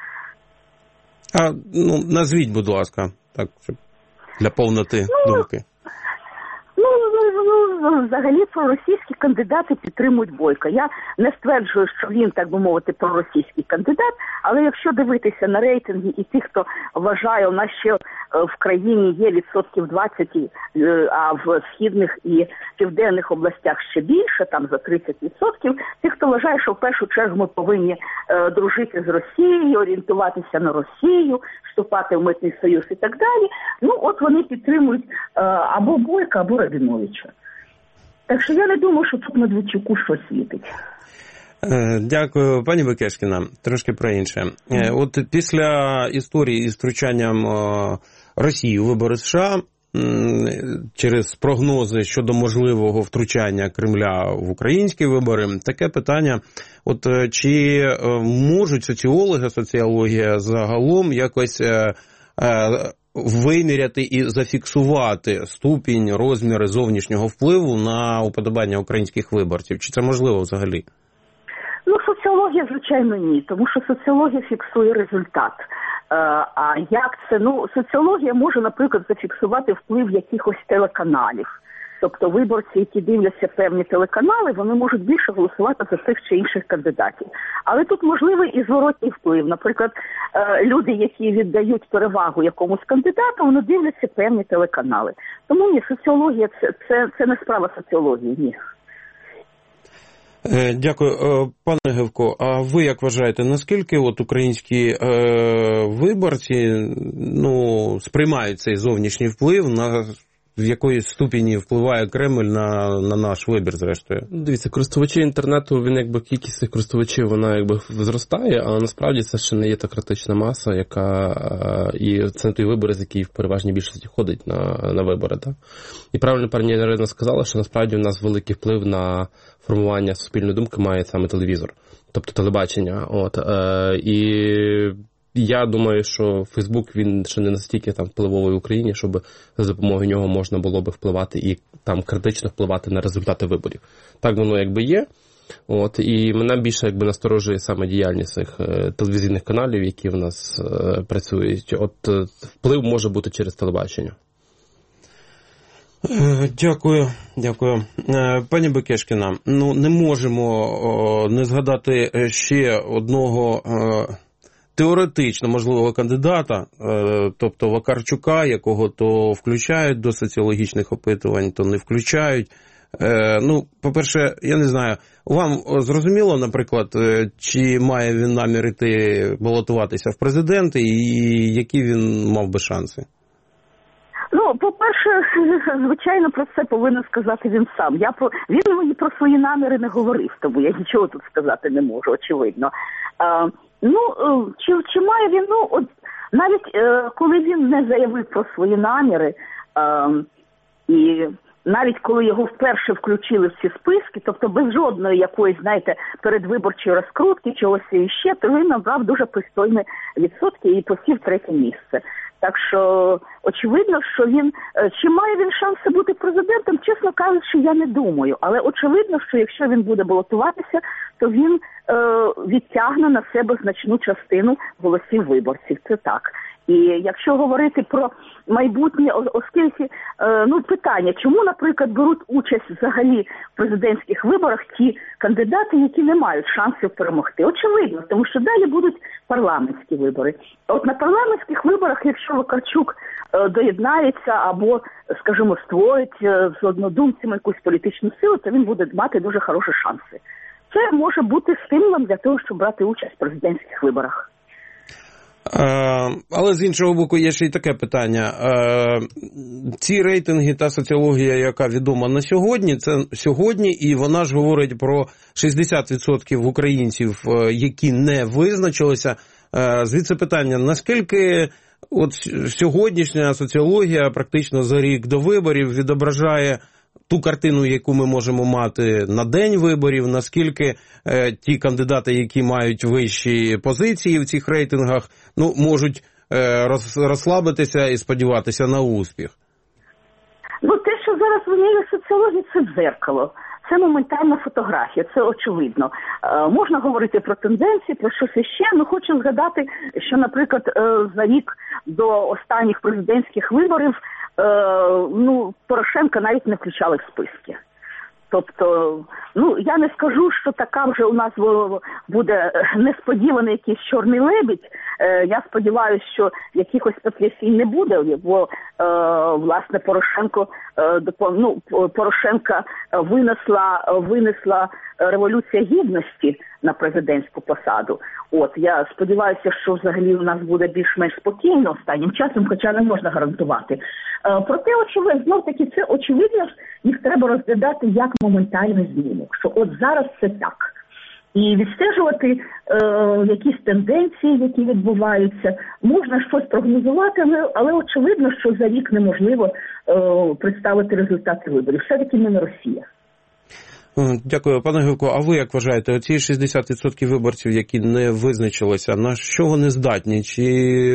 А, ну, назвіть, будь ласка, так, щоб для повноти ну, думки. Ну, ну, взагалі проросійські кандидати підтримують Бойка. Я не стверджую, що він, так би мовити, проросійський кандидат, але якщо дивитися на рейтинги і тих, хто вважає, у нас ще в країні є відсотків двадцять, а в східних і південних областях ще більше, там за тридцять відсотків, тих, хто вважає, що в першу чергу ми повинні е, дружити з Росією, орієнтуватися на Росію, вступати в Митний Союз і так далі, ну от вони підтримують е, або Бойка, або Рабіновича. Так що я не думаю, що тут Медведчуку щось світить. Дякую, пані Бекешкіна. Трошки про інше. От після історії із втручанням Росії у вибори США, через прогнози щодо можливого втручання Кремля в українські вибори, таке питання, от чи можуть соціологи, соціологія загалом якось виміряти і зафіксувати ступінь, розміри зовнішнього впливу на уподобання українських виборців? Чи це можливо взагалі? Ну, соціологія, звичайно, ні, тому що соціологія фіксує результат. А як це? Ну, соціологія може, наприклад, зафіксувати вплив якихось телеканалів. Тобто виборці, які дивляться певні телеканали, вони можуть більше голосувати за тих чи інших кандидатів. Але тут можливий і зворотній вплив. Наприклад, люди, які віддають перевагу якомусь кандидату, вони дивляться певні телеканали. Тому ні, соціологія це, це, це не справа соціології, ні. Дякую. Пане Гевко, а ви як вважаєте, наскільки от українські е, виборці ну, сприймають цей зовнішній вплив, на в якої ступені впливає Кремль на, на наш вибір, зрештою? Дивіться, користувачі інтернету, він якби кількість цих користувачів, вона якби зростає, але насправді це ще не є та критична маса, яка і це не той виборець, який в переважній більшості ходить на, на вибори. Так? І правильно пані Ірина сказала, що насправді у нас великий вплив на формування суспільної думки має саме телевізор, тобто телебачення. От, е, і я думаю, що Фейсбук, він ще не настільки там впливовий в Україні, щоб за допомогою нього можна було би впливати і там критично впливати на результати виборів. Так воно якби є. От, і мене більше якби насторожує саме діяльність цих е, телевізійних каналів, які в нас е, працюють. От е, вплив може бути через телебачення. Дякую, дякую. Пані Бекешкіна, ну не можемо о, не згадати ще одного о, теоретично можливого кандидата, о, тобто Вакарчука, якого то включають до соціологічних опитувань, то не включають. Е, ну, по-перше, я не знаю, вам зрозуміло, наприклад, чи має він намір іти балотуватися в президенти і які він мав би шанси? Ну, по-перше, звичайно, про це повинен сказати він сам. Я про він мені про свої наміри не говорив, тому я нічого тут сказати не можу, очевидно. А, ну, чи, чи має він, ну, от навіть е, коли він не заявив про свої наміри, е, і навіть коли його вперше включили в ці списки, тобто без жодної якоїсь, знаєте, передвиборчої розкрутки, чогось іще, то він набрав дуже пристойні відсотки і посів третє місце. Так що, очевидно, що він, чи має він шанси бути президентом, чесно кажучи, я не думаю. Але очевидно, що якщо він буде балотуватися, то він е, відтягне на себе значну частину голосів виборців. Це так. І якщо говорити про майбутнє, оскільки, е, ну, питання, чому, наприклад, беруть участь взагалі в президентських виборах ті кандидати, які не мають шансів перемогти? Очевидно, тому що далі будуть парламентські вибори. От на парламентських виборах, якщо Вакарчук е, доєднається або, скажімо, створить е, з однодумцями якусь політичну силу, то він буде мати дуже хороші шанси. Це може бути стимулом для того, щоб брати участь в президентських виборах. Але з іншого боку є ще й таке питання. Ці рейтинги та соціологія, яка відома на сьогодні, це сьогодні, і вона ж говорить про шістдесят відсотків українців, які не визначилися. Звідси питання, наскільки от сьогоднішня соціологія практично за рік до виборів відображає ту картину, яку ми можемо мати на день виборів, наскільки е, ті кандидати, які мають вищі позиції в цих рейтингах, ну, можуть е, роз, розслабитися і сподіватися на успіх? Ну, те, що зараз вимірює соціологія, це дзеркало. Це моментальна фотографія, це очевидно. Е, можна говорити про тенденції, про щось іще, але хочу згадати, що, наприклад, е, за рік до останніх президентських виборів Е, ну, Порошенка навіть не включали в списки. Тобто, ну, я не скажу, що така вже у нас буде несподіваний якийсь чорний лебідь. Я сподіваюся, що якихось потрясінь не буде, бо, власне, Порошенко, ну, Порошенка винесла, винесла Революція Гідності на президентську посаду. От, я сподіваюся, що взагалі у нас буде більш-менш спокійно останнім часом, хоча не можна гарантувати. Проте, очевидно, знов таки, це очевидно, їх треба розглядати як моментальний змінок, що от зараз це так. І відстежувати е, якісь тенденції, які відбуваються, можна щось прогнозувати, але, але очевидно, що за рік неможливо е, представити результати виборів. Все-таки ми не Росія. Дякую, пане Гевко. А ви як вважаєте, оці шістдесят відсотків виборців, які не визначилися, на що вони здатні? Чи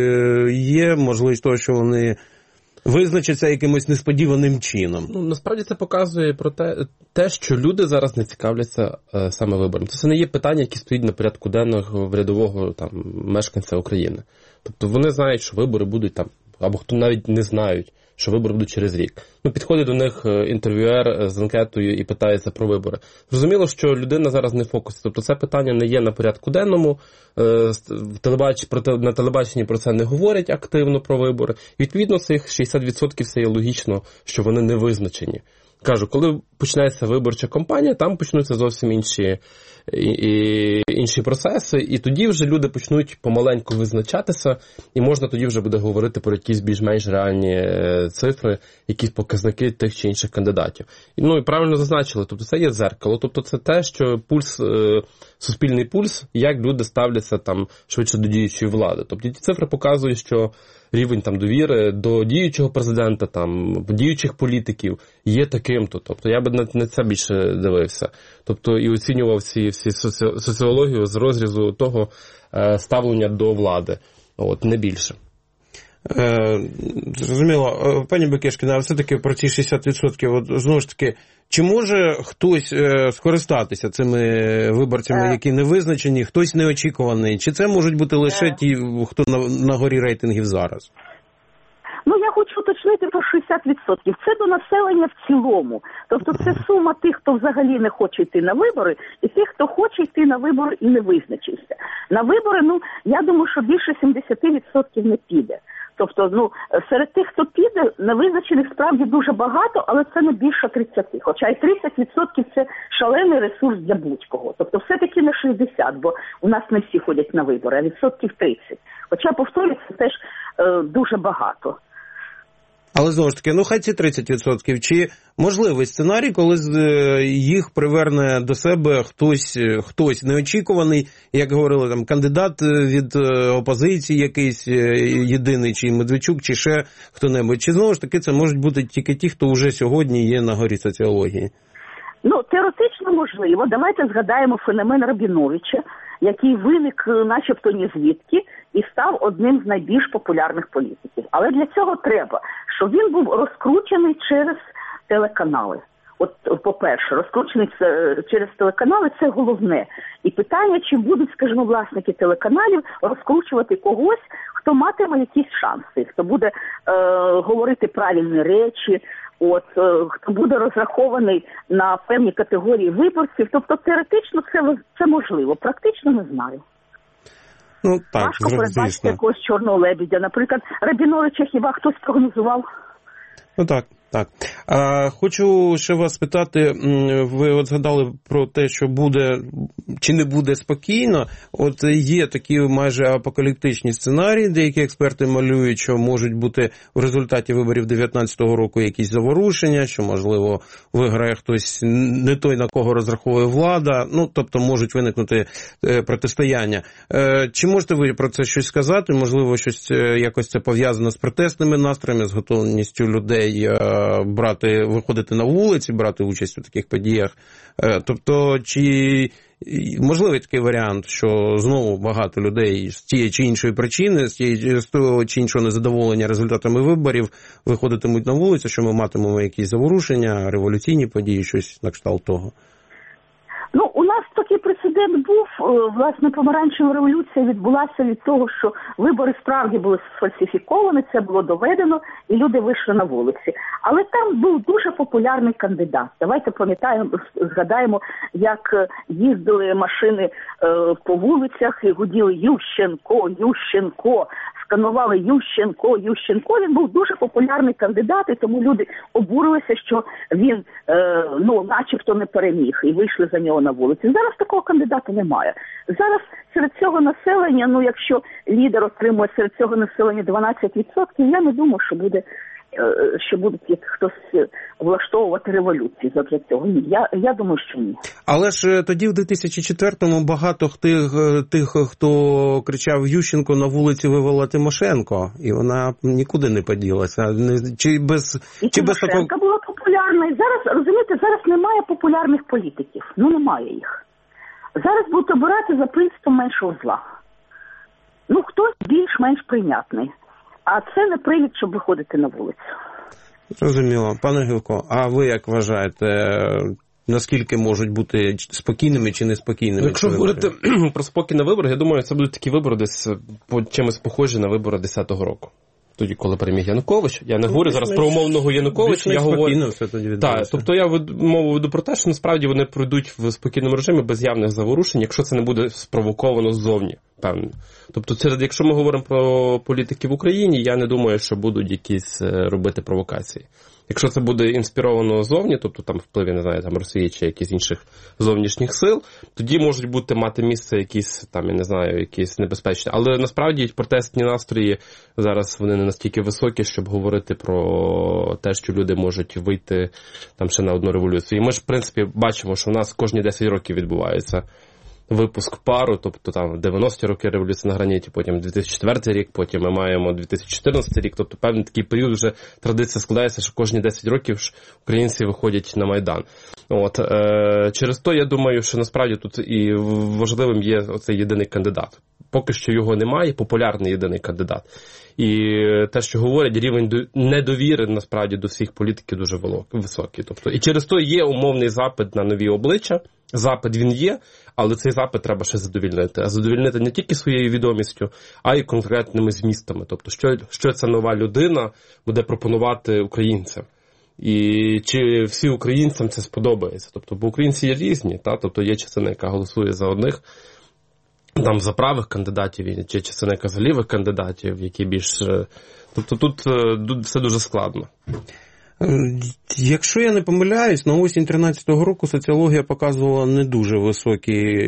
є можливість того, що вони визначаться якимось несподіваним чином? Ну, насправді це показує про те, те, що люди зараз не цікавляться е, саме вибором. Це не є питання, які стоїть на порядку денного в рядового там мешканця України. Тобто вони знають, що вибори будуть там, або хто навіть не знають, що вибори будуть через рік. Ну, підходить до них інтерв'юер з анкетою і питається про вибори. Зрозуміло, що людина зараз не в фокусі. Тобто це питання не є на порядку денному, в телебач... на телебаченні про це не говорять активно про вибори. І, відповідно, цих шістдесят відсотків це є логічно, що вони не визначені. Кажу, коли почнеться виборча кампанія, там почнуться зовсім інші, і, і, інші процеси, і тоді вже люди почнуть помаленьку визначатися, і можна тоді вже буде говорити про якісь більш-менш реальні цифри, якісь показники тих чи інших кандидатів. І, ну, і правильно зазначили, тобто це є дзеркало, тобто це те, що пульс, е, суспільний пульс, як люди ставляться там швидше до діючої влади. Тобто ці цифри показують, що рівень там довіри до діючого президента, там, діючих політиків є таким-то. Тобто я би на, на це більше дивився. Тобто і оцінював всі, всі соці... соціологію з розрізу того е, ставлення до влади. От, не більше. Е, зрозуміло. Пані Бекешкіна, а все-таки про ці шістдесят відсотків, от, знову ж таки, чи може хтось е, скористатися цими виборцями, які не визначені, хтось неочікуваний? Чи це можуть бути лише ті, хто на, на горі рейтингів зараз? Ну, я хочу уточнити про шістдесят відсотків. Це до населення в цілому. Тобто це сума тих, хто взагалі не хоче йти на вибори, і тих, хто хоче йти на вибори і не визначився. На вибори, ну, я думаю, що більше сімдесят відсотків не піде. Тобто, ну, серед тих, хто піде, невизначених справді дуже багато, але це не більше тридцять. Хоча і тридцять відсотків це шалений ресурс для будь-кого. Тобто все-таки не шістдесят, бо у нас не всі ходять на вибори, а відсотків тридцять. Хоча, повторюю, це теж е, дуже багато. Але, знову ж таки, ну хай ці тридцять відсотків. Чи можливий сценарій, коли їх приверне до себе хтось, хтось неочікуваний, як говорили, там, кандидат від опозиції якийсь єдиний, чи Медведчук, чи ще хто-небудь? Чи, знову ж таки, це можуть бути тільки ті, хто вже сьогодні є на горі соціології? Ну, теоретично можливо. Давайте згадаємо феномен Рабіновича, який виник начебто ні звідки і став одним з найбільш популярних політиків. Але для цього треба, щоб він був розкручений через телеканали. От, по-перше, розкручений через телеканали – це головне. І питання, чи будуть, скажімо, власники телеканалів розкручувати когось, хто матиме якісь шанси, хто буде е, говорити правильні речі, от, е, хто буде розрахований на певні категорії виборців. Тобто теоретично це, це можливо, практично не знаю. Ну, так, важко передбачити якогось чорного лебедя. Наприклад, Рабіновича хіба хтось прогнозував? Ну так, так. А, хочу ще вас спитати, ви от згадали про те, що буде чи не буде спокійно. От є такі майже апокаліптичні сценарії, деякі експерти малюють, що можуть бути в результаті виборів дев'ятнадцятого року якісь заворушення, що, можливо, виграє хтось не той, на кого розраховує влада, ну, тобто можуть виникнути протистояння. Чи можете ви про це щось сказати? Можливо, щось якось це пов'язано з протестними настроями, з готовністю людей брати, виходити на вулиці, брати участь у таких подіях. Тобто, чи можливий такий варіант, що знову багато людей з тієї чи іншої причини, з тієї, з того чи іншого незадоволення результатами виборів виходитимуть на вулицю, що ми матимемо якісь заворушення, революційні події, щось на кшталт того? Ну, у нас такий прецедент інцидент був, власне, помаранчева революція відбулася від того, що вибори справді були сфальсифіковані, це було доведено, і люди вийшли на вулиці. Але там був дуже популярний кандидат. Давайте пам'ятаємо, згадаємо, як їздили машини е, по вулицях і гуділи «Ющенко, Ющенко», сканували «Ющенко, Ющенко». Він був дуже популярний кандидат, і тому люди обурилися, що він, е, ну, начебто не переміг, і вийшли за нього на вулиці. Зараз такого кандидата немає. Зараз серед цього населення, ну, якщо лідер отримує серед цього населення дванадцять відсотків, я не думаю, що буде, е, що буде хтось влаштовувати революцію задля цього. Ні, я, я думаю, що ні. Але ж тоді в дві тисячі четвертому багато тих, тих, хто кричав «Ющенко» на вулиці вивела Тимошенко, і вона нікуди не поділася. Чи без, і чи без Тимошенко такого... була популярна. І зараз, розумієте, зараз немає популярних політиків. Ну, немає їх. Зараз будуть обирати за принципом меншого зла. Ну, хтось більш-менш прийнятний. А це не привід, щоб виходити на вулицю. Зрозуміло. Пане Гілко, а ви як вважаєте, наскільки можуть бути спокійними чи неспокійними? Якщо говорити про спокій на виборах, я думаю, це будуть такі вибори десь по чимось похожі на вибори десятого року. Тоді, коли переміг Янукович. Я не говорю зараз про умовного Януковича, я говорю... все тоді так, тобто я мову веду про те, що насправді вони пройдуть в спокійному режимі без явних заворушень, якщо це не буде спровоковано ззовні, певно. Тобто, це, якщо ми говоримо про політики в Україні, я не думаю, що будуть якісь робити провокації. Якщо це буде інспіровано зовні, тобто там вплив, я не знаю, там Росії чи якісь інших зовнішніх сил, тоді можуть бути мати місце якісь, там, я не знаю, якісь небезпечні. Але насправді протестні настрої зараз вони не настільки високі, щоб говорити про те, що люди можуть вийти там ще на одну революцію. І ми ж, в принципі, бачимо, що в нас кожні десять років відбувається випуск пару, тобто там дев'яності роки революції на граніті, потім дві тисячі четвертий рік, потім ми маємо дві тисячі чотирнадцятий рік, тобто певний такий період вже традиція складається, що кожні десять років українці виходять на Майдан. От, е, через то я думаю, що насправді тут і важливим є оцей єдиний кандидат. Поки що його немає, популярний єдиний кандидат. І те, що говорять, рівень недовіри насправді до всіх політиків дуже високий. Тобто, і через то є умовний запит на нові обличчя. Запит він є, але цей запит треба ще задовільнити. А задовільнити не тільки своєю відомістю, а й конкретними змістами. Тобто, що, що ця нова людина буде пропонувати українцям. І чи всі українцям це сподобається. Тобто, бо українці є різні, та? Тобто є частина, яка голосує за одних, там за правих кандидатів, чи частина, яка за лівих кандидатів, які більш... Тобто тут, тут все дуже складно. Якщо я не помиляюсь, на осінь тринадцятого року соціологія показувала не дуже високі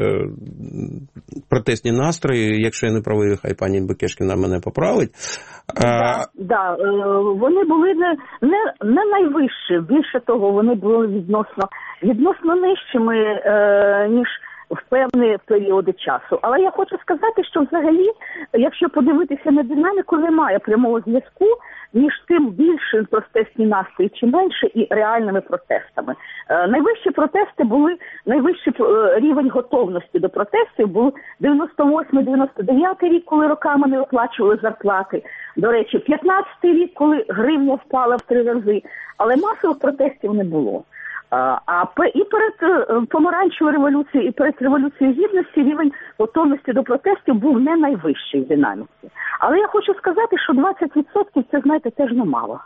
протестні настрої. Якщо я не правий, хай пані Бекешкіна мене поправить. Так, да, да. Вони були не, не, не найвищі. Більше того, вони були відносно, відносно нижчими, е, ніж в певні періоди часу. Але я хочу сказати, що взагалі, якщо подивитися на динаміку, немає прямого зв'язку між тим більше протестні настрої чи менше і реальними протестами. Е, найвищі протести були, найвищий е, рівень готовності до протестів був дев'яносто восьмий дев'яносто дев'ятий рік, коли роками не оплачували зарплати. До речі, п'ятнадцятий рік, коли гривня впала в три рази. Але масових протестів не було. А і перед помаранчевою революцією, і перед революцією гідності рівень готовності до протестів був не найвищий в динаміці. Але я хочу сказати, що двадцять відсотків це, знаєте, теж немало.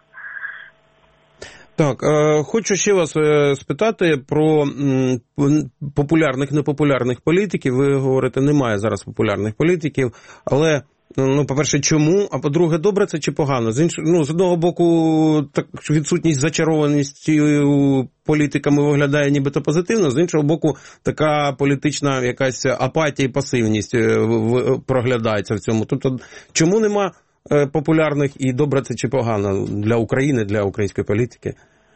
Так, е, хочу ще вас е, спитати про м, популярних, непопулярних політиків. Ви говорите, немає зараз популярних політиків, але... Ну, по-перше, чому? А по-друге, добре це чи погано? З іншого, ну, з одного боку, так, відсутність зачарованості політиками виглядає нібито позитивно, з іншого боку, така політична якась апатія і пасивність проглядається в цьому. Тобто, чому нема популярних і добре це чи погано для України, для української політики?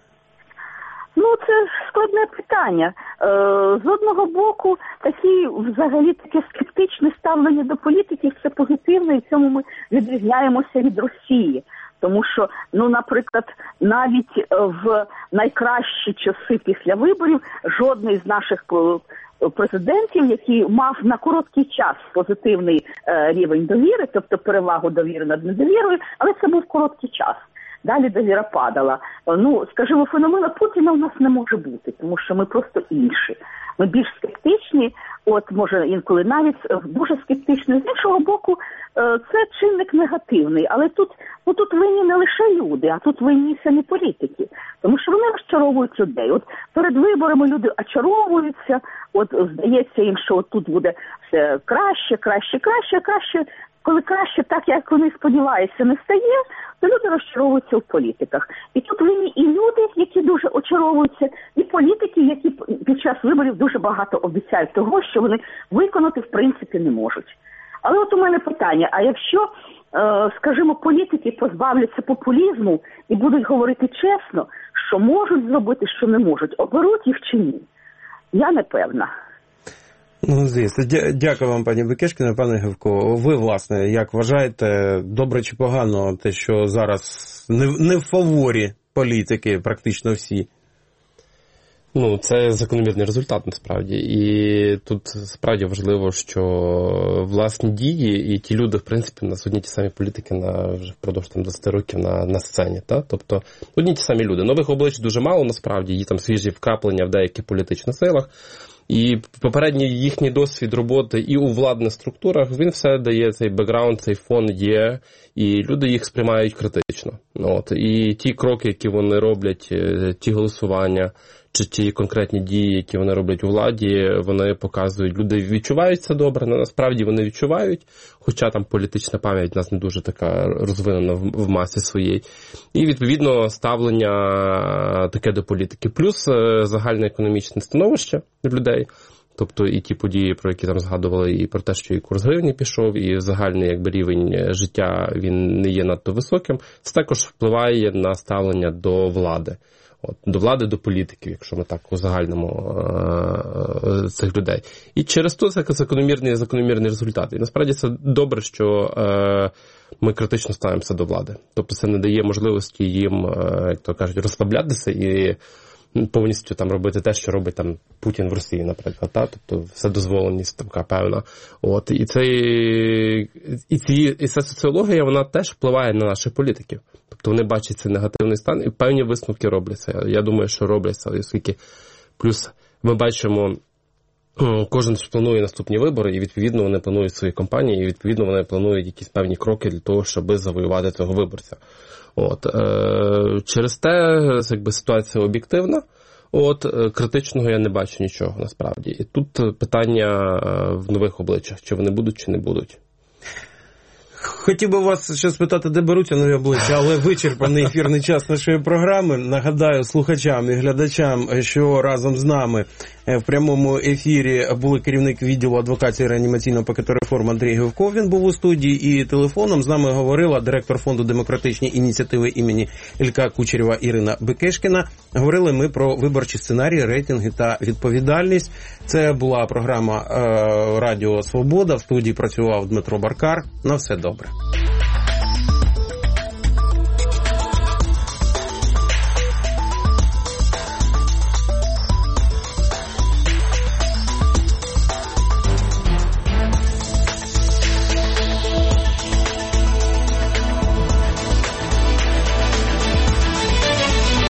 Ну, це складне питання. З одного боку, такі, взагалі, таке скептичне ставлення до політиків – це позитивно, і в цьому ми відрізняємося від Росії. Тому що, ну, наприклад, навіть в найкращі часи після виборів жодний з наших президентів, який мав на короткий час позитивний рівень довіри, тобто перевагу довіри над недовірою, але це був короткий час. далі довіра падала. Ну, скажімо, феномена Путіна у нас не може бути, тому що ми просто інші. Ми більш скептичні, от, може, інколи навіть дуже скептичні. З іншого боку, це чинник негативний, але тут, ну, тут винні не лише люди, а тут винні самі політики, тому що вони розчаровують людей. От перед виборами люди очаровуються, от здається їм, що от тут буде все краще, краще, краще, краще. Коли краще так, як вони сподіваються, не стає, то люди розчаровуються в політиках. І тут винні і люди, які дуже очаровуються, і політики, які під час виборів дуже багато обіцяють того, що вони виконати в принципі не можуть. Але от у мене питання, а якщо, скажімо, політики позбавляться популізму і будуть говорити чесно, що можуть зробити, що не можуть, оберуть їх чи ні? Я не певна. Ну, звісно. Дякую вам, пані Бекешкіна. Пане Гевко, ви, власне, як вважаєте, добре чи погано те, що зараз не, не в фаворі політики практично всі? Ну, це закономірний результат, насправді. І тут справді важливо, що власні дії і ті люди, в принципі, у нас одні ті самі політики на вже впродовж там двадцять років на, на сцені. Та? Тобто, одні ті самі люди. Нових облич дуже мало, насправді, є там свіжі вкраплення в деяких політичних силах. І попередній їхній досвід роботи і у владних структурах, він все дає, цей бекграунд, цей фон є, і люди їх сприймають критично. От. І ті кроки, які вони роблять, ті голосування, чи ті конкретні дії, які вони роблять у владі, вони показують, люди відчувають це добре, але насправді вони відчувають, хоча там політична пам'ять у нас не дуже така розвинена в масі своїй. І, відповідно, ставлення таке до політики. Плюс загальне економічне становище людей, тобто і ті події, про які там згадували, і про те, що і курс гривні пішов, і загальний якби рівень життя, він не є надто високим, це також впливає на ставлення до влади. От, до влади, до політиків, якщо ми так узагальнимо е- цих людей. І через то це закономірний, закономірний результат. І насправді це добре, що е- ми критично ставимося до влади. Тобто це не дає можливості їм, е- як то кажуть, розслаблятися і повністю там робити те, що робить там Путін в Росії, наприклад. Та? Тобто все дозволеність така певна. От. І, це, і, ці, і ця соціологія, вона теж впливає на наших політиків. Тобто вони бачать цей негативний стан і певні висновки робляться. Я думаю, що робляться, оскільки плюс ми бачимо, кожен планує наступні вибори, і відповідно вони планують свої кампанії, і відповідно вони планують якісь певні кроки для того, щоб завоювати цього виборця. От. Е, через те, якби ситуація об'єктивна, от, критичного я не бачу нічого насправді. І тут питання в нових обличчях, чи вони будуть, чи не будуть. Хотів би вас ще спитати, де беруться нові обличчя, але вичерпаний ефірний час нашої програми. Нагадаю слухачам і глядачам, що разом з нами в прямому ефірі були керівник відділу адвокації реанімаційного пакету реформ Андрій Гевко, він був у студії, і телефоном з нами говорила директор фонду демократичні ініціативи імені Ілька Кучерєва Ірина Бекешкіна. Говорили ми про виборчі сценарії, рейтинги та відповідальність. Це була програма е, Радіо Свобода. В студії працював Дмитро Баркар. На все добре.